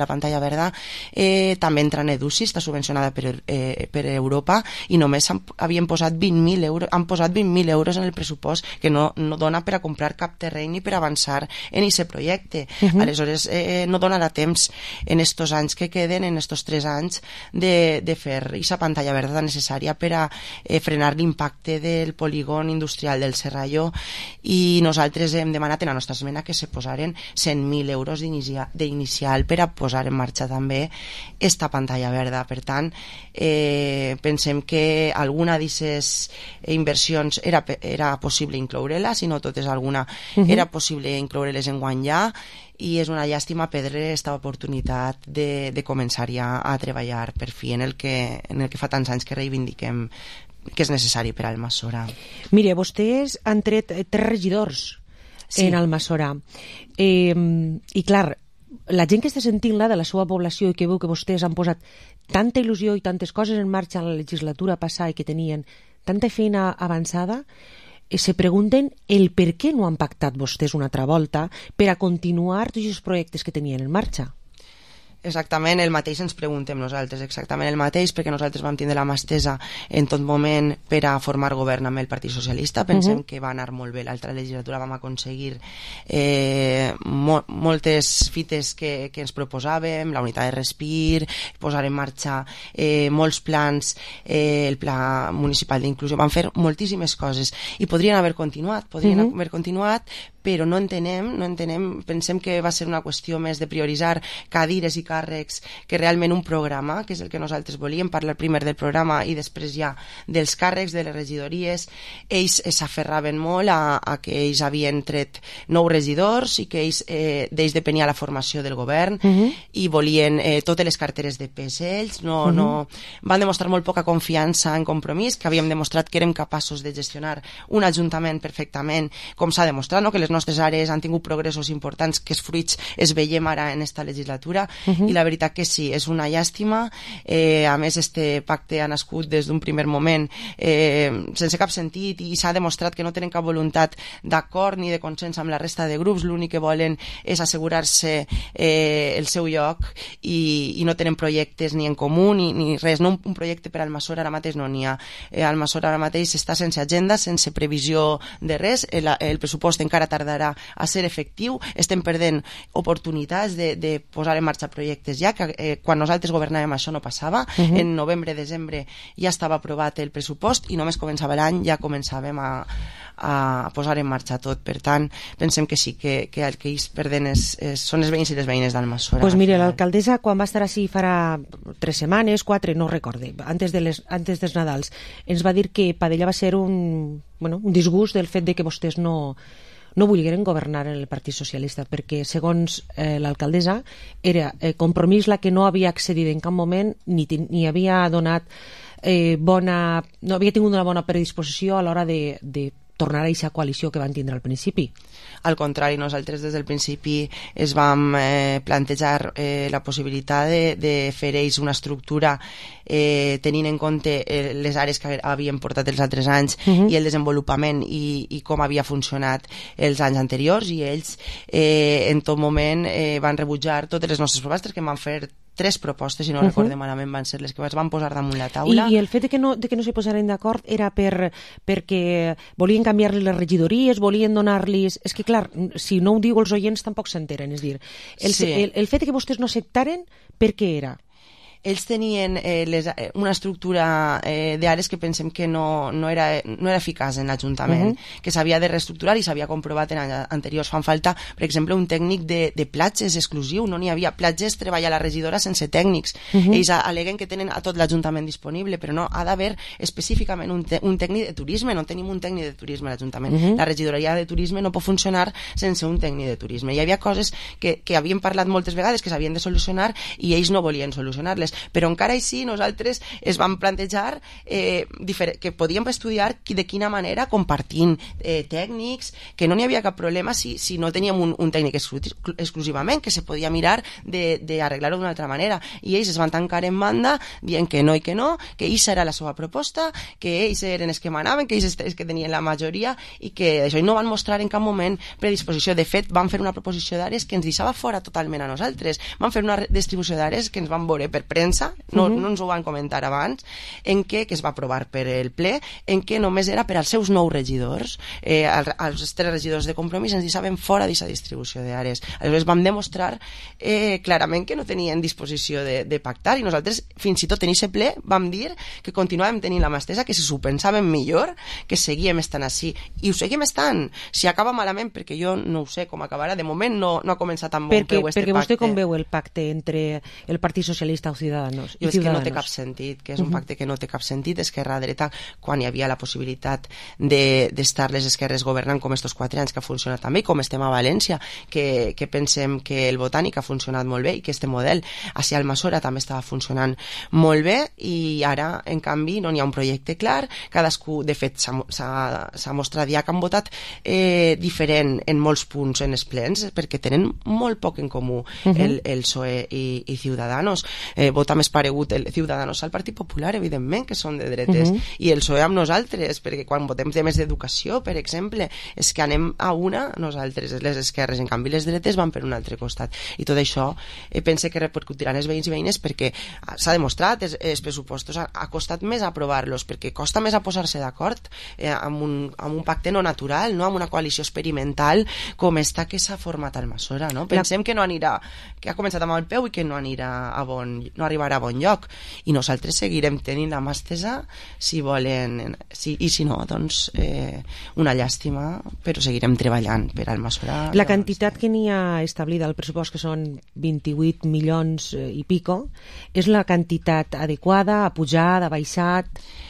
també entra en EDUCI, està subvencionada per Europa, i només havien posat 20.000 euros, han posat 20.000 euros en el pressupost, que no dona per a comprar cap terreny ni per avançar en aquest projecte. Aleshores no donarà temps en estos anys que queden, en estos 3 anys, de fer aquesta pantalla verda necessària per a frenar l'impacte del polígon industrial del Serrallo i i nosaltres hem demanat en la nostra esmena que se posaren 100.000 euros d'inicial per a posar en marxa també esta pantalla verda. Per tant, pensem que alguna d'aquestes inversions era possible incloure-la, si no totes alguna era possible incloure-les en guany ja, i és una llàstima perdre aquesta oportunitat de començar ja a treballar per fi en el que fa tants anys que reivindiquem que és necessari per a Almassora. Mire, vostès han tret 3 regidors en Almassora i clar, la gent que està sentint-la de la seva població i que veu que vostès han posat tanta il·lusió i tantes coses en marxa en la legislatura passada i que tenien tanta feina avançada, se pregunten el per què no han pactat vostès una altra volta per a continuar tots els projectes que tenien en marxa. Exactament el mateix ens preguntem nosaltres, exactament el mateix, perquè nosaltres vam tindre la mà estesa en tot moment per a formar govern amb el Partit Socialista. Pensem que va anar molt bé l'altra legislatura, vam aconseguir moltes fites que ens proposàvem, la unitat de respir, posar en marxa molts plans, el pla municipal d'inclusió, vam fer moltíssimes coses i podrien haver continuat, però no entenem, pensem que va ser una qüestió més de prioritzar cadires i càrrecs que realment un programa, que és el que nosaltres volíem, parlar primer del programa i després ja dels càrrecs, de les regidories. Ells s'aferraven molt a que ells havien tret 9 regidors i que d'ells depenia la formació del govern i volien totes les carteres de pes ells, van demostrar molt poca confiança en Compromís, que havíem demostrat que érem capaços de gestionar un ajuntament perfectament, com s'ha demostrat, que les nostres àrees han tingut progressos importants, que els fruits es veiem ara en esta legislatura, i la veritat que sí, és una llàstima. A més, este pacte ha nascut des d'un primer moment sense cap sentit i s'ha demostrat que no tenen cap voluntat d'acord ni de consens amb la resta de grups, l'únic que volen és assegurar-se el seu lloc i no tenen projectes ni en comú ni res, no un projecte per a Almassora ara mateix no n'hi ha. Almassora ara mateix està sense agenda, sense previsió de res, el pressupost encara tardarà a ser efectiu, estem perdent oportunitats de posar en marxa projectes ja, que quan nosaltres governàvem això no passava, en novembre, desembre ja estava aprovat el pressupost i només començava l'any, ja començàvem a posar en marxa tot. Per tant, pensem que sí, que el que ells perden són els veïns i les veïnes d'Almassora. Pues mire, l'alcaldessa quan va estar així farà 3 setmanes, 4, no recorde, antes dels Nadals, ens va dir que per ella va ser un disgust del fet de que vostès no volgueren governar en el Partit Socialista, perquè segons l'alcaldessa era Compromís la que no havia accedit en cap moment ni havia donat no havia tingut una bona predisposició a l'hora de tornar a aquesta coalició que van tindre al principi. Al contrari, nosaltres des del principi es vam plantejar la possibilitat de fer ells una estructura tenint en compte les àrees que havien portat els altres anys i el desenvolupament i com havia funcionat els anys anteriors, i ells en tot moment van rebutjar totes les nostres propostes, que van fer 3 propostes, si no recorde malament, van ser les que es van posar damunt la taula. I el fet de que no se posaren d'acord era perquè volien canviar-li les regidories, volien donar-los... És que, clar, si no ho diu els oients tampoc s'enteren, és dir, el fet de que vostès no acceptaren, per què era? Ells tenien una estructura d'àrees que pensem que no era eficaç en l'Ajuntament, que s'havia de reestructurar i s'havia comprovat en anys anteriors. Fan falta, per exemple, un tècnic de platges exclusiu, no n'hi havia. Platges treballa la regidora sense tècnics. Ells aleguen que tenen a tot l'Ajuntament disponible, però no, ha d'haver específicament un tècnic de turisme. No tenim un tècnic de turisme a l'Ajuntament. La regidoria de turisme no pot funcionar sense un tècnic de turisme. Hi havia coses que havíem parlat moltes vegades que s'havien de solucionar i ells no volien solucionar-les. Però encara així nosaltres es vam plantejar que podíem estudiar de quina manera, compartint tècnics, que no n'hi havia cap problema si no teníem un tècnic exclusivament, que se podia mirar d'arreglar-ho d'una altra manera. I ells es van tancar en banda dient que no i que no, que ells era la seva proposta, que ells eren els que manaven, que ells els que tenien la majoria i que això no van mostrar en cap moment predisposició. De fet, van fer una proposició d'àrees que ens deixava fora totalment a nosaltres. Van fer una distribució d'àrees que ens van veure per premsa, no ens ho van comentar abans, en què, que es va aprovar per el ple, en què només era per als seus 9 regidors. Els 3 regidors de Compromís ens deixaven fora d'aquesta distribució d'àrees. Aleshores vam demostrar clarament que no tenien disposició de pactar, i nosaltres fins i tot en aquest ple vam dir que continuàvem tenint la mà estesa, que si s'ho pensàvem millor, que seguíem estant així, i ho seguim estant. Si acaba malament, perquè jo no ho sé com acabarà, de moment no ha començat amb bon peu este pacte. Perquè vostè com veu el pacte entre el Partit Socialista o Ciudadanos? Jo és que no té cap sentit, que és un pacte que no té cap sentit. Esquerra-dreta, quan hi havia la possibilitat d'estar les esquerres governant com estos 4 anys, que ha funcionat també, i com estem a València, que pensem que el Botànic ha funcionat molt bé i que este model hacia Almassora també estava funcionant molt bé, i ara, en canvi, no n'hi ha un projecte clar. Cadascú, de fet, s'ha mostrat ja que han votat diferent en molts punts en els plens, perquè tenen molt poc en comú el PSOE i Ciudadanos. Vota més paregut el Ciudadanos al Partit Popular, evidentment, que són de dretes, i el PSOE amb nosaltres, perquè quan votem temes d'educació, per exemple, és que anem a una, nosaltres, les esquerres, en canvi les dretes van per un altre costat, i tot això pense que repercutiran els veïns i veïnes, perquè s'ha demostrat, els pressupostos ha costat més aprovar-los, perquè costa més a posar-se d'acord amb un pacte no natural, no? Amb una coalició experimental com esta que s'ha format a Almassora, no? Pensem que no anirà, que ha començat amb el peu i que no arribarà a bon lloc, i nosaltres seguirem tenint la mà estesa si volen, i si no, doncs una llàstima, però seguirem treballant per Almassora. La quantitat que n'hi ha establida al pressupost, que són 28 milions i pico, és la quantitat adequada, ha pujat, ha baixat?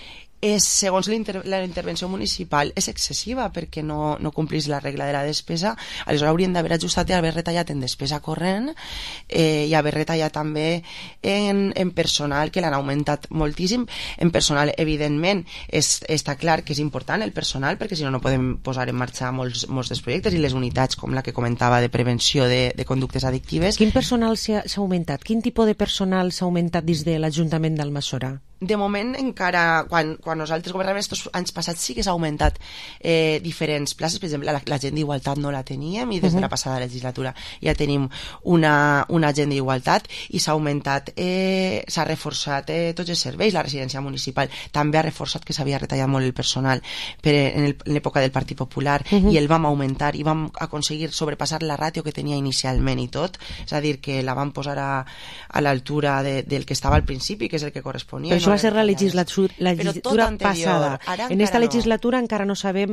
Segons la intervenció municipal és excessiva, perquè no complís la regla de la despesa. Aleshores haurien d'haver ajustat i haver retallat en despesa corrent, i haver retallat també en personal, que l'han augmentat moltíssim. En personal, evidentment, està clar que és important el personal, perquè si no podem posar en marxa molts dels projectes, i les unitats com la que comentava de prevenció de conductes addictives. Quin personal s'ha augmentat? Quin tipus de personal s'ha augmentat des de l'Ajuntament d'Almassora? De moment encara, quan nosaltres governàvem estos anys passats, sí que s'ha augmentat diferents places. Per exemple, la gent d'igualtat no la teníem, i des de la passada legislatura ja tenim una gent d'igualtat, i s'ha augmentat, s'ha reforçat tots els serveis. La residència municipal també ha reforçat, que s'havia retallat molt el personal en l'època del Partit Popular, i el vam augmentar i vam aconseguir sobrepassar la ràtio que tenia inicialment i tot, és a dir, que la vam posar a l'altura del que estava al principi, que és el que corresponia. Però això va ser la legislatura passada. En esta legislatura encara no sabem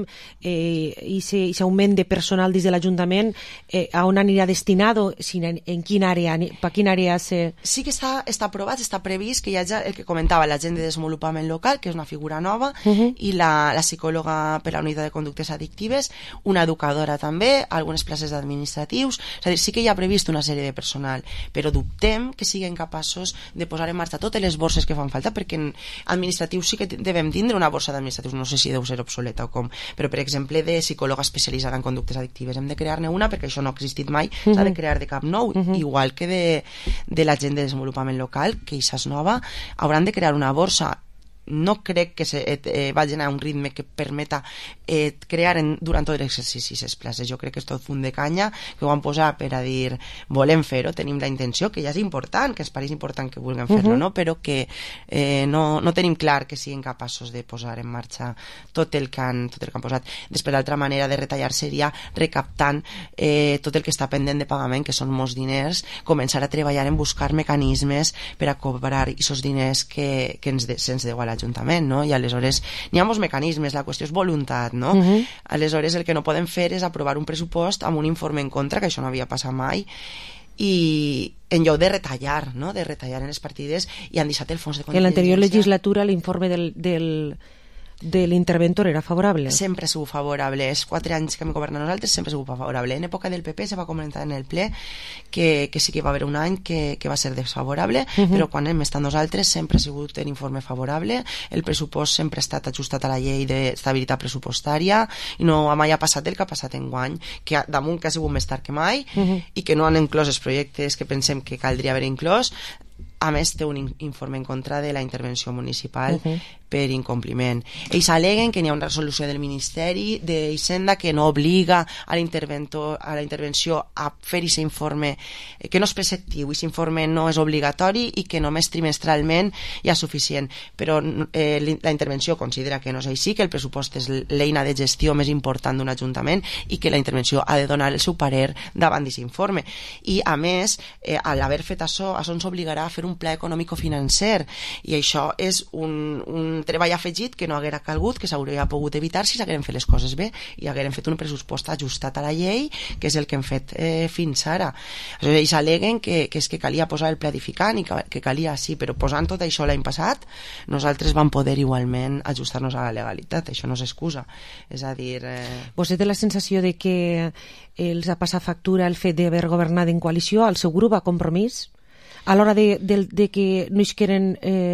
aquest augment de personal des de l'Ajuntament a on anirà destinat, en quina àrea, per quina àrea Sí que està aprovat, està previst que hi hagi el que comentava, l'agent de desenvolupament local, que és una figura nova, i la psicòloga per a la unitat de conductes addictives, una educadora també, algunes places d'administratius. És a dir, sí que hi ha previst una sèrie de personal, però dubtem que siguin capaços de posar en marxa totes les borses que fan falta, perquè en administratius sí que devem tindre una borsa d'administratius, no sé si deu ser obsoleta o com, però per exemple de psicòloga especialitzada en conductes addictives hem de crear-ne una, perquè això no ha existit mai, s'ha de crear de cap nou, igual que de la gent de desenvolupament local, que això és nova, hauran de crear una borsa. No crec que vagin a un ritme que permeta crear durant tot l'exercici les places. Jo crec que és tot fum de canya, que ho van posar per a dir volem fer-ho, tenim la intenció, que ja és important, que es pareix important que vulguem fer-lo, no? Però que no tenim clar que siguin capaços de posar en marxa tot el que han posat. Després, l'altra manera de retallar seria recaptant tot el que està pendent de pagament, que són molts diners, començar a treballar en buscar mecanismes per a cobrar aquests diners que se'ns deu a l'Ajuntament, no? I aleshores n'hi ha molts mecanismes, la qüestió és voluntat, no? Aleshores el que no podem fer és aprovar un pressupost amb un informe en contra, que això no havia passat mai, i en lloc de retallar, no? De retallar en les partides, i han deixat el fons de contingència. En l'anterior legislatura l'informe de l'interventor era favorable? Sempre ha sigut favorable. Els 4 anys que hem governat nosaltres sempre ha sigut favorable. En època del PP se va comentar en el ple que sí que va haver un any que va ser desfavorable, però quan hem estat nosaltres sempre ha sigut un informe favorable. El pressupost sempre ha estat ajustat a la llei d'estabilitat pressupostària, i no mai ha passat el que ha passat enguany, que damunt que ha sigut més tard que mai, i que no han inclòs els projectes que pensem que caldria haver inclòs. a més té un informe en contra de la intervenció municipal per incompliment. Ells aleguen que n'hi ha una resolució del Ministeri d'Hisenda que no obliga a la intervenció a fer aquest informe, que no és preceptiu, aquest informe no és obligatori i que només trimestralment ja és suficient, però la intervenció considera que no és així, que el pressupost és l'eina de gestió més important d'un ajuntament i que la intervenció ha de donar el seu parer davant d'aquest informe. I a més, al haver fet això ens obligarà a fer un pla econòmico-financer, i això és un treball afegit que no haguera calgut, que s'hauria pogut evitar si s'hagueren fet les coses bé i hagueren fet un pressupost ajustat a la llei, que és el que hem fet fins ara. Ells aleguen que és que calia posar el planificant i que calia, sí, però posant tot això l'any passat nosaltres vam poder igualment ajustar-nos a la legalitat, això no és excusa. És a dir... Vostè té la sensació de que els ha passat factura el fet d'haver governat en coalició al seu grup a Compromís a l'hora de que no isqueren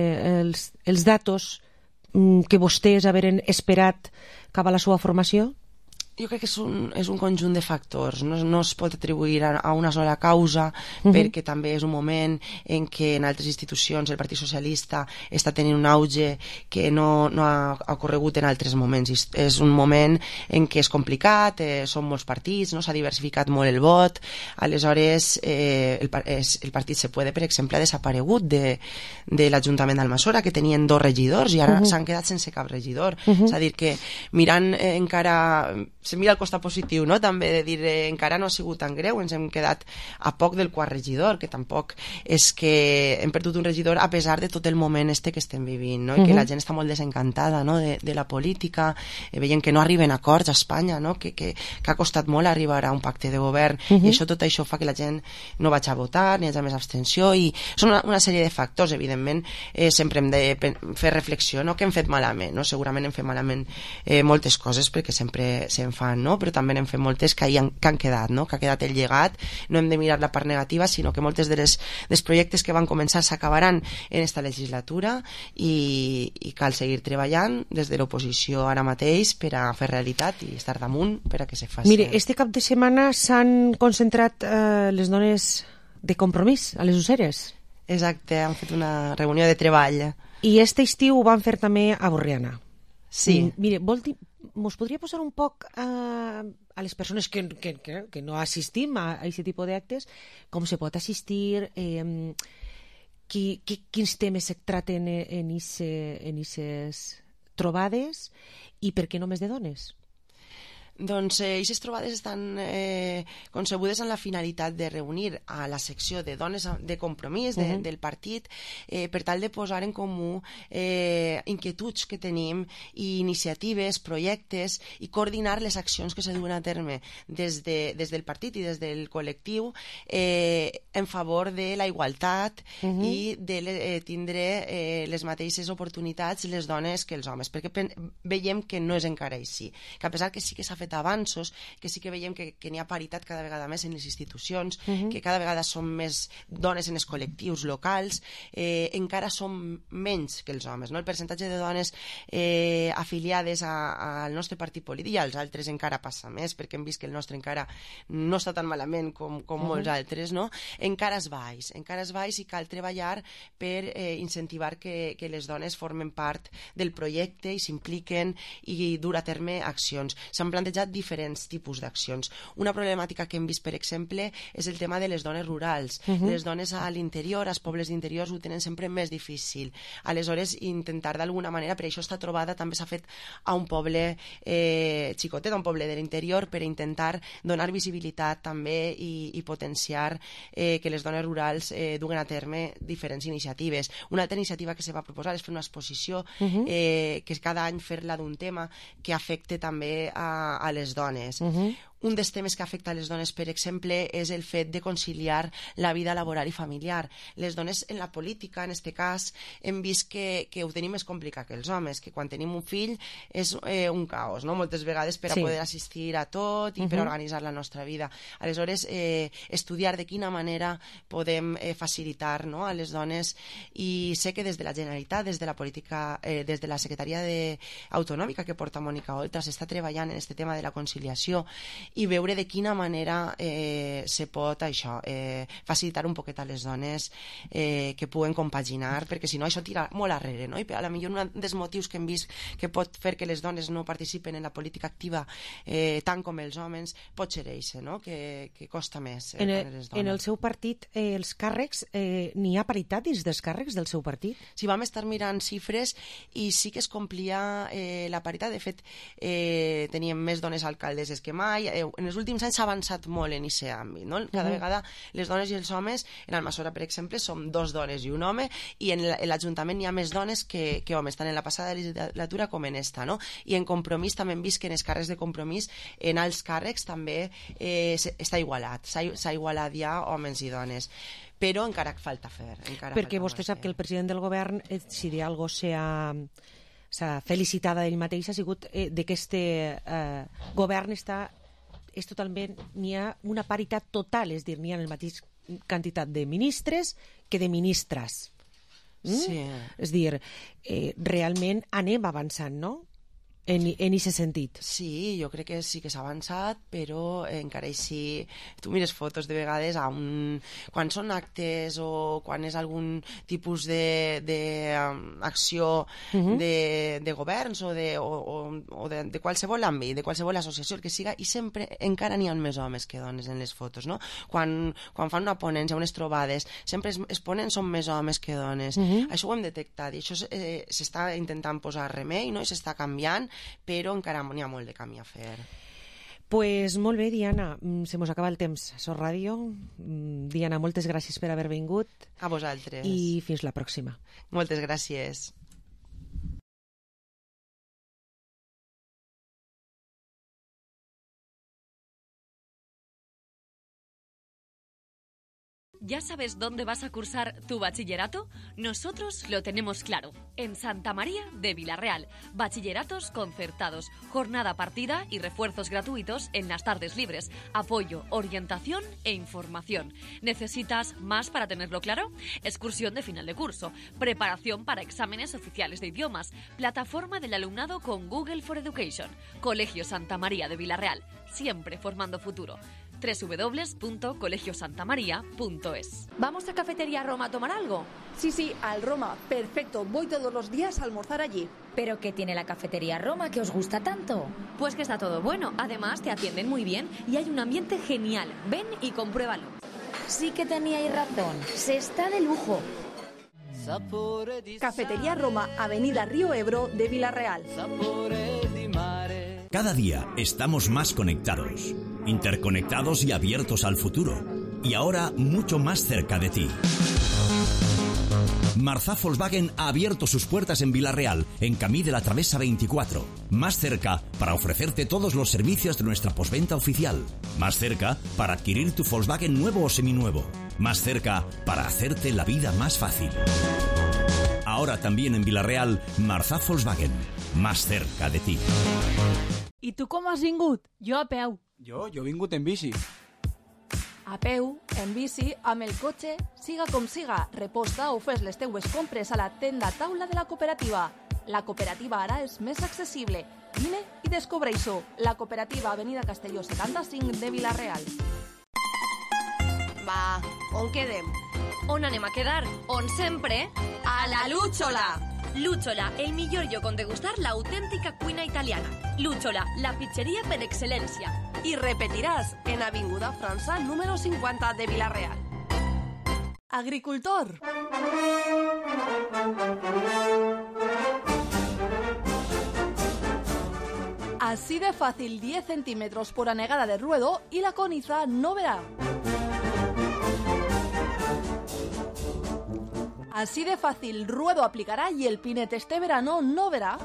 els datos que vostès haveren esperat cap a la seva formació? Jo crec que és un conjunt de factors, no es pot atribuir a una sola causa, perquè també és un moment en què en altres institucions el Partit Socialista està tenint un auge que no ha ocorregut en altres moments. És un moment en què és complicat, són molts partits, no s'ha diversificat molt el vot, aleshores el Partit Se Puede, per exemple, ha desaparegut de l'Ajuntament d'Almassora, que tenien 2 regidors i ara s'han quedat sense cap regidor. És a dir, que mirant encara... se mira el costat positiu, no? També de dir encara no ha sigut tan greu, ens hem quedat a poc del 4 regidor, que tampoc és que hem perdut un regidor a pesar de tot el moment que estem vivint, no? I que la gent està molt desencantada, no? de la política, veient que no arriben acords a Espanya, no? que ha costat molt arribar a un pacte de govern, i tot això fa que la gent no vagi a votar, ni hi hagi més abstenció, i són una sèrie de factors. Evidentment sempre hem de fer reflexió, no? Que hem fet malament, no? Segurament hem fet malament moltes coses, perquè sempre se'n fan, no? Però també n'hem fet moltes que han quedat, no? Que ha quedat el llegat. No hem de mirar la part negativa, sinó que moltes dels projectes que van començar s'acabaran en esta legislatura i cal seguir treballant des de l'oposició ara mateix per a fer realitat i estar damunt per a que se faci. Mire, este cap de setmana s'han concentrat les dones de Compromís a les Useres. Exacte, han fet una reunió de treball. I este estiu ho van fer també a Borriana. Sí. Mire, mos podria posar un poc a les persones que no assistim a aquest tipus d'actes, com se pot assistir, quins temes se traten en aquestes trobades i per què només de dones? Doncs aquestes trobades estan concebudes amb la finalitat de reunir a la secció de dones de Compromís del partit per tal de posar en comú inquietuds que tenim i iniciatives, projectes i coordinar les accions que se duen a terme des del partit i des del col·lectiu en favor de la igualtat i de tindre les mateixes oportunitats les dones que els homes, perquè veiem que no és encara així, que a pesar que sí que s'ha fet avanços, que sí que veiem que n'hi ha paritat cada vegada més en les institucions, que cada vegada són més dones en els col·lectius locals, encara són menys que els homes, no? El percentatge de dones afiliades al nostre partit polític i als altres encara passa més, perquè hem vist que el nostre encara no està tan malament com molts altres, no? Encara és baix i cal treballar per incentivar que les dones formen part del projecte i s'impliquen i dur a terme accions. S'han plantejat diferents tipus d'accions. Una problemàtica que hem vist, per exemple, és el tema de les dones rurals. Les dones a l'interior, als pobles d'interiors, ho tenen sempre més difícil. Aleshores, intentar d'alguna manera, per això esta trobada també s'ha fet a un poble xicotet, a un poble de l'interior, per intentar donar visibilitat també i potenciar que les dones rurals duguen a terme diferents iniciatives. Una altra iniciativa que se va proposar és fer una exposició que és cada any fer-la d'un tema que afecte també a les dones. Un dels temes que afecta a les dones, per exemple, és el fet de conciliar la vida laboral i familiar. Les dones en la política, en aquest cas, hem vist que ho tenim més complicat que els homes, que quan tenim un fill és un caos, no? Moltes vegades per a poder assistir a tot i per a organitzar la nostra vida. Aleshores, estudiar de quina manera podem facilitar, no?, a les dones, i sé que des de la Generalitat, des de la política, des de la Secretaria Autonòmica que porta Mònica Oltra, s'està treballant en aquest tema de la conciliació i veure de quina manera se pot això, facilitar un poquet a les dones que puguen compaginar, perquè si no això tira molt arrere, no? I a la millor un dels motius que hem vist que pot fer que les dones no participen en la política activa tant com els homes pot ser eixe, no? Que costa més en el seu partit, els càrrecs, n'hi ha paritat dins dels càrrecs del seu partit? Sí, vam estar mirant xifres i sí que es complia la paritat. De fet, teníem més dones alcaldesses que mai. En els últims anys s'ha avançat molt en aquest àmbit, no? Cada vegada les dones i els homes, en Almassora, per exemple, som 2 dones i un home, i en l'Ajuntament hi ha més dones que homes, tant en la passada legislatura com en esta, no? I en Compromís també hem vist que en els càrrecs de Compromís, en alts càrrecs també està igualat, s'ha igualat ja homes i dones, però encara falta fer. Perquè vostè sap que el president del govern, si d'algo s'ha felicitada ell mateix, ha sigut que aquest govern és totalment, n'hi ha una paritat total, és dir, n'hi ha la mateixa quantitat de ministres que de ministres. Sí. És dir, realment anem avançant, no? En aquest sentit. Sí, jo crec que sí que s'ha avançat, però encara així tu mires fotos de vegades quan són actes o quan és algun tipus d'acció de governs o de qualsevol àmbit, de qualsevol associació, el que siga, i sempre encara n'hi ha més homes que dones en les fotos, no? Quan fan una ponència, unes trobades, sempre els ponents són més homes que dones. Això ho hem detectat i això s'està intentant posar remei, no? I s'està canviant, però encara n'hi ha molt de camí a fer. Pues molt bé, Diana, se mos acaba el temps. Sos Ràdio. Diana, moltes gràcies per haver vingut. A vosaltres. I fins la pròxima. Moltes gràcies. ¿Ya sabes dónde vas a cursar tu bachillerato? Nosotros lo tenemos claro. En Santa María de Vilarreal. Bachilleratos concertados, jornada partida y refuerzos gratuitos en las tardes libres. Apoyo, orientación e información. ¿Necesitas más para tenerlo claro? Excursión de final de curso. Preparación para exámenes oficiales de idiomas. Plataforma del alumnado con Google for Education. Colegio Santa María de Vilarreal. Siempre formando futuro. www.colegiosantamaria.es. ¿Vamos a Cafetería Roma a tomar algo? Sí, al Roma. Perfecto. Voy todos los días a almorzar allí. ¿Pero qué tiene la Cafetería Roma que os gusta tanto? Pues que está todo bueno. Además, te atienden muy bien y hay un ambiente genial. Ven y compruébalo. Sí que teníais razón. Se está de lujo. Cafetería Roma, Avenida Río Ebro de Vilarreal. Cada día estamos más conectados, interconectados y abiertos al futuro. Y ahora mucho más cerca de ti. Marzá Volkswagen ha abierto sus puertas en Vilarreal, en Camí de la Travesa 24. Más cerca para ofrecerte todos los servicios de nuestra postventa oficial. Más cerca para adquirir tu Volkswagen nuevo o seminuevo. Más cerca para hacerte la vida más fácil. Ahora también en Vilarreal, Marzá Volkswagen. Más cerca de ti. I tu com has vingut? Jo a peu. Jo he vingut en bici. A peu, en bici, amb el cotxe, siga com siga, reposta o fes les teues compres a la tenda taula de la cooperativa. La cooperativa ara és més accessible. Vine i descobreix-ho. La cooperativa Avenida Castelló 75 de Vilarreal. Va, on quedem? On anem a quedar? On sempre? A la Lúchola! Lúchola, el millor lloc on degustar l'autèntica cuina italiana. Lúchola, la pizzeria per excel·lència. I repetiràs en Avinguda França número 50 de Vilarreal. Agricultor. Así de fácil, 10 centímetros por anegada de ruedo y la coniza no verá. Así de fácil, ruedo aplicará y el pinete este verano no verá.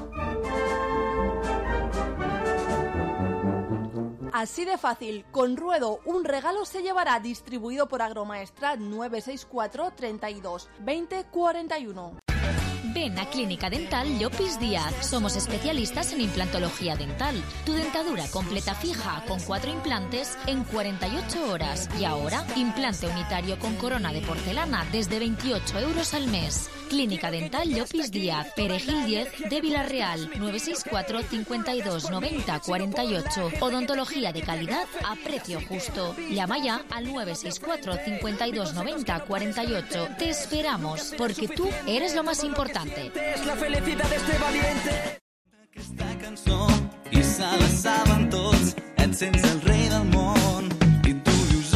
Así de fácil, con ruedo un regalo se llevará, distribuido por Agromaestrat 964 32 20 41. Ven a Clínica Dental Llopis Díaz. Somos especialistas en implantología dental. Tu dentadura completa fija con 4 implantes en 48 horas. Y ahora, implante unitario con corona de porcelana desde 28 € al mes. Clínica Dental Llopis Díaz, Perejil 10 de Villarreal, 964 52 90 48. Odontología de calidad a precio justo. Llama ya al 964 52 90 48. Te esperamos, porque tú eres lo más importante. Es la felicidad de este valiente. Aquesta cançó i se la saben tots, et sents el rei del món i tu dius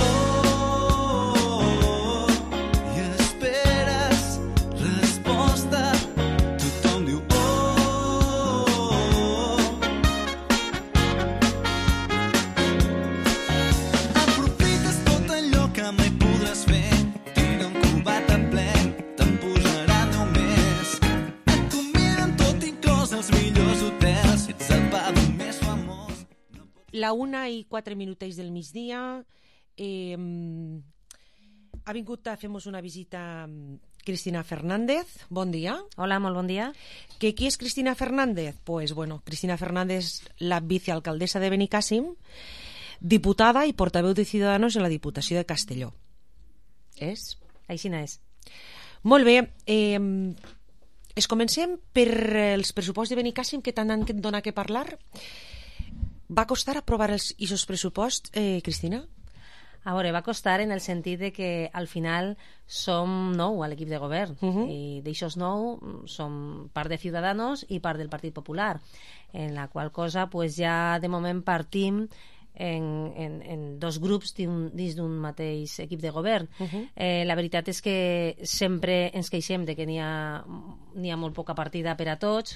oh, i esperes resposta, tothom diu oh. Aprofites tot allò que mai podràs fer, tira un cubat en ple, te'n posarà 10 més, et conviden tot inclòs els millors hotels, ets el pavo més famós. La 1:04 del migdia. Ha vingut a fer-nos una visita Cristina Fernández. Bon dia. Hola, molt bon dia. ¿Qui és Cristina Fernández? Pues bueno, Cristina Fernández, la vicealcaldessa de Benicàssim, diputada i portaveu de Ciudadanos en la Diputació de Castelló. És? Aixina és. Molt bé. Comencem per els pressupostos de Benicàssim, que tant han donat que parlar. Va costar aprovar aquests pressuposts, Cristina? A veure, va costar en el sentit de que al final som 9 a l'equip de govern i d'aixòs 9 som part de Ciudadanos i part del Partit Popular, en la qual cosa pues, ja de moment partim en dos grups dins d'un mateix equip de govern. La veritat és que sempre ens queixem de que n'hi ha molt poca partida per a tots,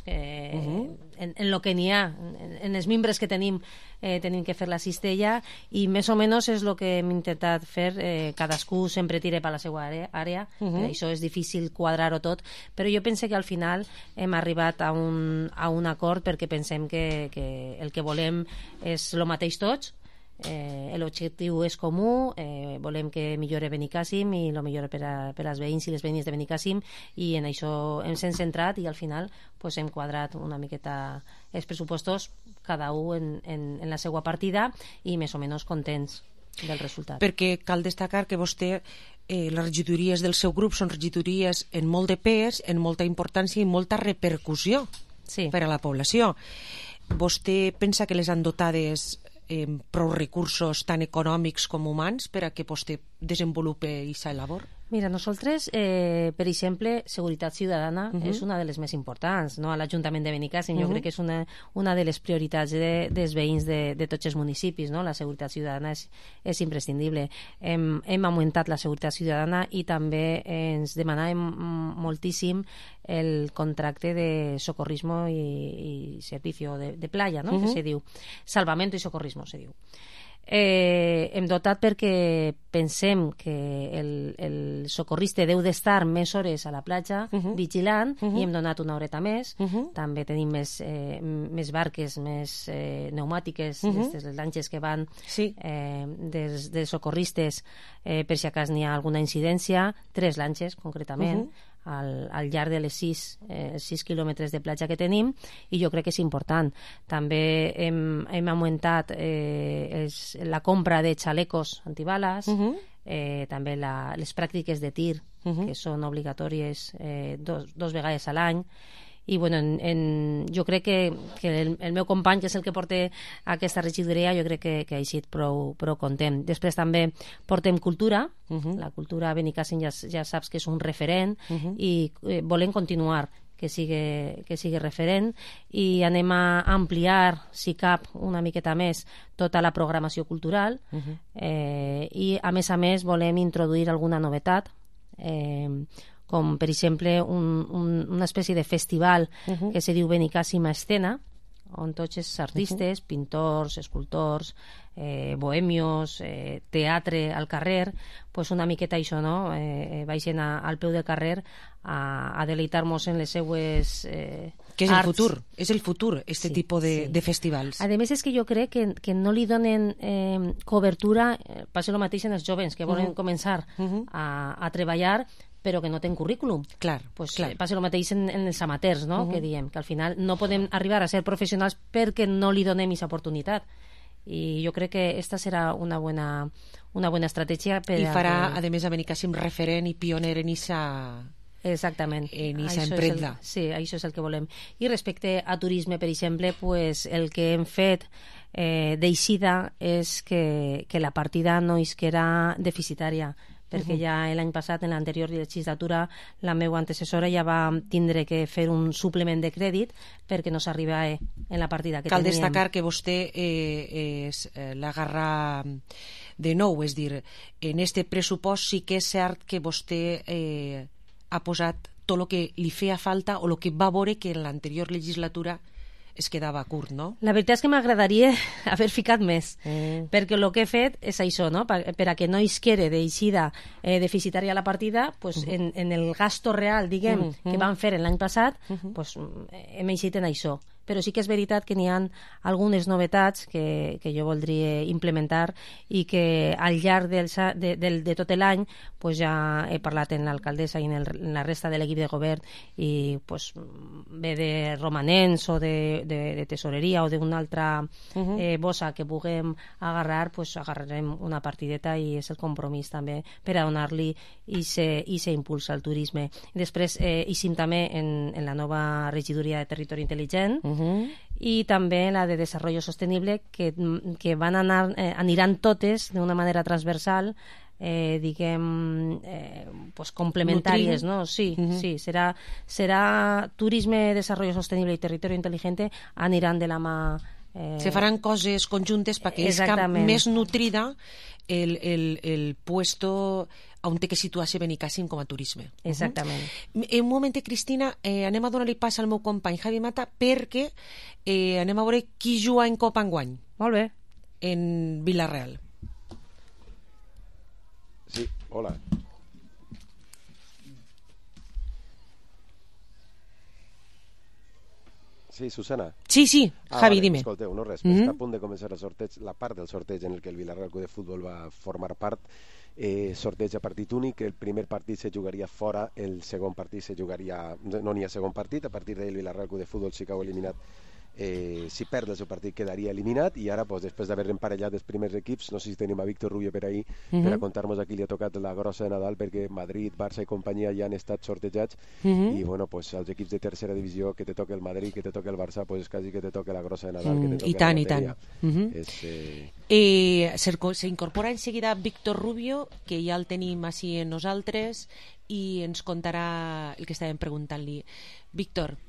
en lo que n'hi ha, en els membres que tenim que fer la cistella, i més o menys és el que hem intentat fer. Cadascú sempre tira per la seva àrea, per això és difícil quadrar-ho tot, però jo penso que al final hem arribat a un acord, perquè pensem que el que volem és el mateix tots. L'objectiu és comú, volem que millore Benicàssim i el millor per als veïns i les veïnes de Benicàssim, i en això ens hem centrat i al final pues, hem quadrat una miqueta els pressupostos, cada un en la seva partida, i més o menys contents del resultat. Perquè cal destacar que vostè, les regidories del seu grup són regidories en molt de pes, en molta importància i molta repercussió per a la població. Vostè pensa que les han dotades prou recursos tant econòmics com humans per a que vostè desenvolupe aquesta labor? Mira, nosaltres, per exemple, Seguretat Ciutadana és una de les més importants, no? A l'Ajuntament de Benicàssim jo crec que és una de les prioritats dels veïns de tots els municipis, no? La Seguretat Ciutadana és imprescindible. Hem augmentat la Seguretat Ciutadana i també ens demanàvem moltíssim el contracte de socorrismo i servicio de playa, no? Que se diu. Salvamento i socorrismo se diu. Hem dotat perquè pensem que el socorrista deu d'estar més hores a la platja vigilant, i hem donat una horeta més. També tenim més barques, més pneumàtiques, les lanxes que van dels socorristes per si acas n'hi ha alguna incidència, 3 lanxes concretament al llarg de les 6 quilòmetres de platja que tenim, i jo crec que és important. També hem augmentat la compra de xalecos antibales, també les pràctiques de tir, que són obligatòries 2 vegades a l'any. I bueno, jo crec que el meu company, que és el que porta aquesta regidoria, jo crec que ha eixit prou content. Després també portem cultura. La cultura a Benicàssim ja saps que és un referent, i volem continuar que sigui referent, i anem a ampliar, si cap, una miqueta més tota la programació cultural, i a més volem introduir alguna novetat, com per exemple una espècie de festival que se diu Benicàssim a Escena, on tots els artistes, pintors, escultors, bohemios, teatre al carrer, pues una miqueta això, no? Baixen al peu del carrer a deleitar-nos en les seues que és el futur, és el futur, este tipus de festivals. A més, és que jo crec que no li donen cobertura, passa el mateix en els jovens que volen començar a treballar, però que no tenen currículum. Passa el mateix en els amateurs, no? Que diem, que al final no podem arribar a ser professionals perquè no li donem aquesta oportunitat. I jo crec que esta serà una bona estratègia per i farà, a més, a Benicàssim referent i pioner en Exactament. En aquesta empresa. Sí, això és el que volem. I respecte a turisme, per exemple, pues, el que hem fet d'eixida és que la partida no isquera deficitària, perquè ja l'any passat, en l'anterior legislatura, la meva antecessora ja va tindre que fer un suplement de crèdit perquè no s'arribava en la partida que Cal teníem. destacar que vostè l'agarra de nou, és dir, en este pressupost sí que és cert que vostè ha posat tot el que li feia falta o el que va veure que en l'anterior legislatura es quedava curt, no? La veritat és que m'agradaria haver ficat més, perquè el que he fet és això, no? Per a que no isquere d'eixida deficitària la partida, pues, en el gasto real, diguem, que van fer l'any passat, pues, hem eixit en això. Però sí que és veritat que n'hi ha algunes novetats que jo voldria implementar i que al llarg de tot l'any pues, ja he parlat amb l'alcaldessa i en la resta de l'equip de govern i pues, ve de romanents o de tesoreria o d'una altra bossa que puguem agarrar, pues, agarrarem una partideta i és el compromís també per a donar-li aquest impuls al turisme. Després eixim també en la nova regidoria de territori intel·ligent i també la de desenvolupament sostenible que aniran totes d'una manera transversal diguem pues complementàries, no? Sí, sí, serà turisme, desenvolupament sostenible i territori intel·ligente aniran de la mà. Se faran coses conjuntes perquè és més nutrida el puesto on té que situar-se Benicàssim com a turisme. Exactament. Un moment, Cristina, anem a donar-li pas al meu company Javi Mata perquè anem a veure qui juga en Copa enguany. Molt bé. En Vila-real. Sí, hola. Sí, Susana. Sí, Javi, dime. Escolteu, no res, està a punt de començar el sorteig, la part del sorteig en el que el Vila-real Club de Futbol va formar part. Sorteig a partit únic, el primer partit se jugaria fora, el segon partit se jugaria... No n'hi ha segon partit, a partir d'ell el Vila-real Club de Futbol si cau eliminat, si perd el seu partit quedaria eliminat i ara, pues, després d'haver emparellat els primers equips, no sé si tenim a Víctor Rubio per ahí per a contar-nos a qui li ha tocat la grossa de Nadal, perquè Madrid, Barça i companyia ja han estat sortejats i bueno, pues, els equips de tercera divisió que te toca el Madrid, que te toca el Barça, pues quasi que te toca la grossa de Nadal, que te toca la loteria. S'incorpora en seguida Víctor Rubio, que ja el tenim així en nosaltres i ens contarà el que estàvem preguntant-li. Víctor.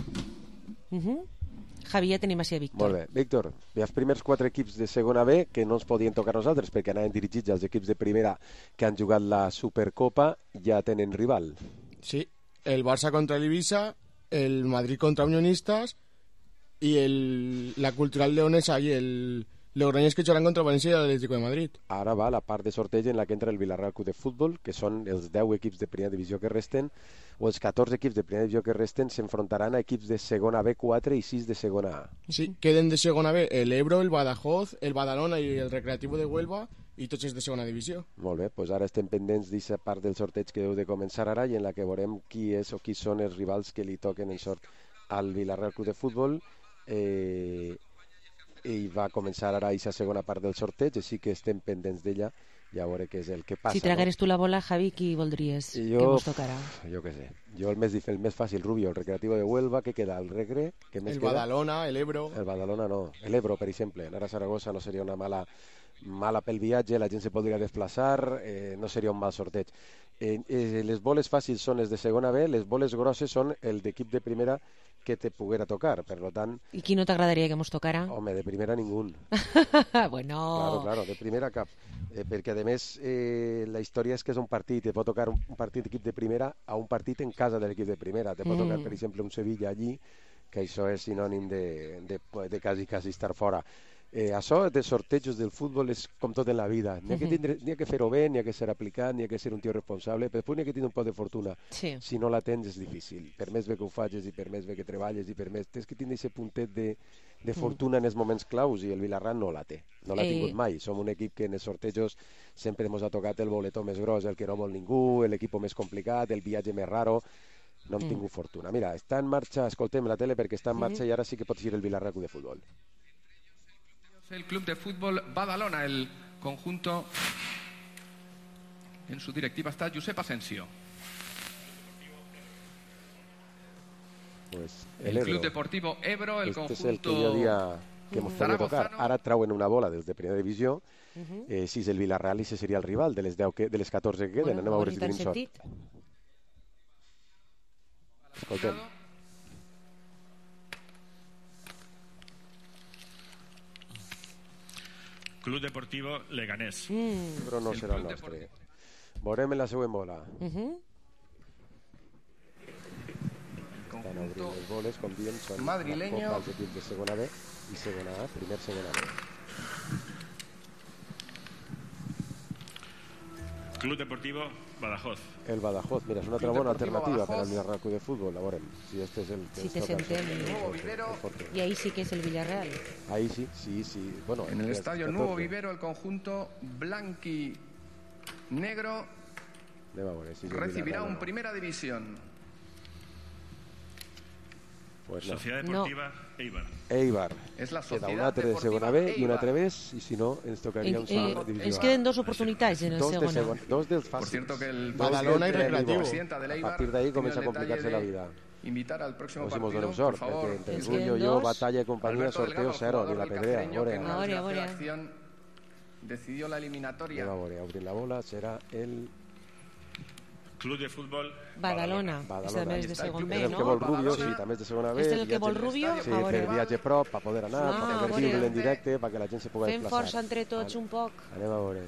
Javi, ja tenim així a Víctor. Molt bé. Víctor, els primers 4 equips de segona B que no ens podien tocar nosaltres perquè anaven dirigits als equips de primera que han jugat la Supercopa ja tenen rival. Sí, el Barça contra l'Ibiza, el Madrid contra Unionistas y la Cultural Leonesa y el Logroñés que jugaran contra Valencia y el Atlético de Madrid. Ara va la part de sorteig en la que entra el Vila-real Club de Futbol, que són els 10 equips de primera divisió que resten, o els 14 equips de primera divisió que resten s'enfrontaran a equips de segona B4 i 6 de segona A. Sí, queden de segona B el Ebro, el Badajoz, el Badalona i el Recreativo de Huelva i tots és de segona divisió. Molt bé, doncs ara estem pendents d'aquesta part del sorteig que deu de començar ara i en la que veurem qui és o qui són els rivals que li toquen en sort al Vila-real Club de Futbol. I va començar ara aquesta segona part del sorteig, així que estem pendents d'ella i a veure què és el que passa. Si tragueres tu la bola, Javi, qui voldries que ens tocarà? Jo què sé, jo el més fàcil, Rubio, el Recreativo de Huelva, que queda el Recre, que més queda? Badalona, el Ebro. El Badalona no, el Ebro, per exemple, anar a Saragossa no seria una mala pel viatge, la gent se podria desplaçar, no seria un mal sorteig. Les boles fàcils són les de segona B, les boles grosses són el d'equip de primera que te poguera tocar, per tant... I qui no t'agradaria que mos tocara? Home, de primera ningú. Bueno... Claro, de primera cap. Perquè, a més, la història és que és un partit, te pot tocar un partit d'equip de primera a un partit en casa de l'equip de primera. Te pot tocar, per exemple, un Sevilla allí, que això és sinònim de quasi estar fora. Això de sortejos del futbol és com tot en la vida. N'hi ha que fer-ho bé, n'hi ha que ser aplicat, n'hi ha que ser un tio responsable, però després n'hi ha que tenir un poc de fortuna. Sí. Si no la tens és difícil. Per més bé que ho facis i per més bé que treballes i per més... Tens que tenir aquest puntet de fortuna en els moments claus i el Vila-real no la té. No l'ha tingut mai. Som un equip que en els sortejos sempre ens ha tocat el boletó més gros, el que no vol ningú, l'equip més complicat, el viatge més raro. No hem tingut fortuna. Mira, està en marxa, escoltem la tele perquè està en marxa i ara sí que pot ser el Vila-real Club de Futbol. El Club de Fútbol Badalona, el conjunto, en su directiva está Josep Asensio. Pues el Club Deportivo Ebro, el conjunto... és el que jo havia que m'estaria tocar. Ara trauen una bola des de primera divisió. Si és el Villarreal, i seria el rival de les 14 que queden. Anem a veure si tenim sort. Escoltem. Club Deportivo Leganés. Però no serà el nostre. Veurem en la següent bola. Estan obrint les boles, com diem, són madrileño, els equips de segona B i segona A, segona B. Club Deportivo Badajoz. El Badajoz, mira, és una altra bona alternativa per al Villarreal Club de Fútbol. A veurem si este és el que si te sentem. Y ahí sí que es el Villarreal. Ahí sí. Bueno, en el estadio Nuevo Vivero, el conjunto blanqui negro recibirá un primera división. Pues no. Sociedad Deportiva Eibar. Eibar. És la Queda Sociedad un altre de segona B i un altre més, i si no, ens tocaria un segona divisió. Ens queden dos oportunitats en el segona. Dos dels fàcils. Por cierto que el Badalona y Recreativo. A partir d'ahí comença a complicar-se la vida. Invitar al próximo partido, por sort, favor. Entre Rubio, yo, Batalla y compañía, sorteo 0, ni la pedrea. Ahora. Decidió la eliminatoria. Abrir la bola serà el... Club de Fútbol Badalona. És també és de segon B, no? És el que vol Rubio, sí, també és de segona B. És el que vol Rubio? Sí, fer el viatge prop, per poder anar, per poder viure en directe, perquè la gent se pugui desplaçar. Fem força entre tots un poc. Anem a veure.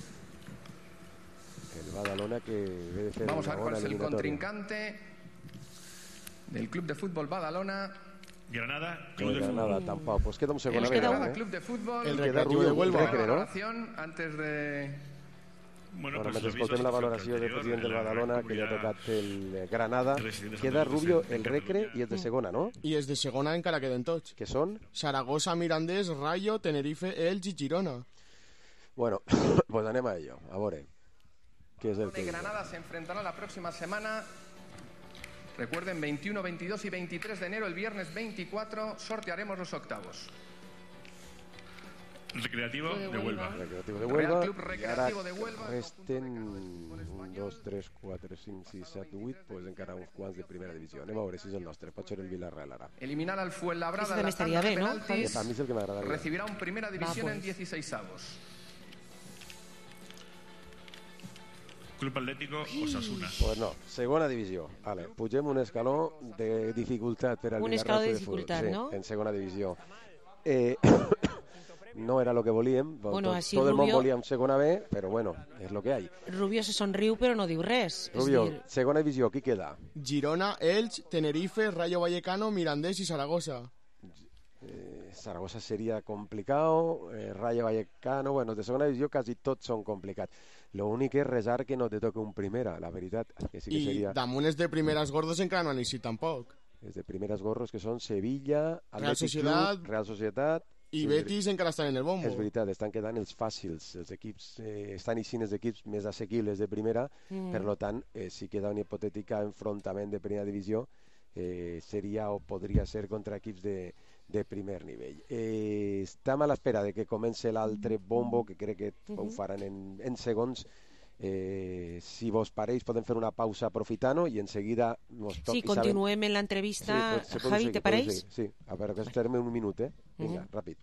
El Badalona que ve de fer Vamos a ver una cuál bona es el eliminatoria. contrincante del Club de Fútbol Badalona. Granada, Club de Granada, Fútbol. tampoco. Pues queda un segunda B. Granada, Club de Fútbol. El Recreativo de Huelva. Antes de... Bueno, mentre escoltem la valoració del president del Badalona, que li ha tocat el Granada, queda Rubio, el Recre, i és de segona, no? I és de segona encara queden tots. Que són? Saragossa, Mirandés, Rayo, Tenerife, Elche i Girona. Bueno, pues anem a ello, a veure. ¿Qué es el que Granada se enfrentará la próxima semana. Recuerden, 21, 22 y 23 de enero, el viernes 24, sortearemos los octavos. Recreativo de Huelva. Recreativo de Huelva. Club Recreativo de Huelva. Resten 1, 2, 3, 4, 5, 6, 7, 8, pues encara uns quants de primera divisió. Anem a veure si és el nostre. Pot ser el Villarreal ara. Eliminar al Fuenlabrada en la tanda de penaltis. A mi és el que m'agradaria. Recibirá un primera división en 16avos. Club Atlético Osasuna. Pues no, segona divisió. Vale, pugem un escaló de dificultat per al un escaló de dificultat, sí, no? En segona divisió. No era lo que volíem. Bueno, tot el món volia en segona B, però bueno, és lo que hay. Rubio se somriu però no diu res. Rubio, segona divisió, qui queda? Girona, Elche, Tenerife, Rayo Vallecano, Mirandés y Zaragoza. Zaragoza seria complicado, Rayo Vallecano, bueno, de segona divisió quasi tots són complicats. Lo únic és resar que no te toque un primera, la veritat. Que sí que seria... I damunt és de primeres gordos encara no han eixit tampoc. És de primeres gorros que són Sevilla, Real Societat, Real Societat i Betis encara estan en el bombo. És veritat, estan quedant els fàcils, els equips, estan eixint els equips més assequibles de primera, per tant, si queda un hipotètic enfrontament de primera divisió, seria o podria ser contra equips de primer nivell. Estem a l'espera de que comenci l'altre bombo, que crec que ho faran en segons. Si vos pareix podem fer una pausa aprofitant-ho i en seguida sí, continuem en l'entrevista. Sí, Javi, te pareix? Sí, a veure, que esperem un minut, vinga, ràpid.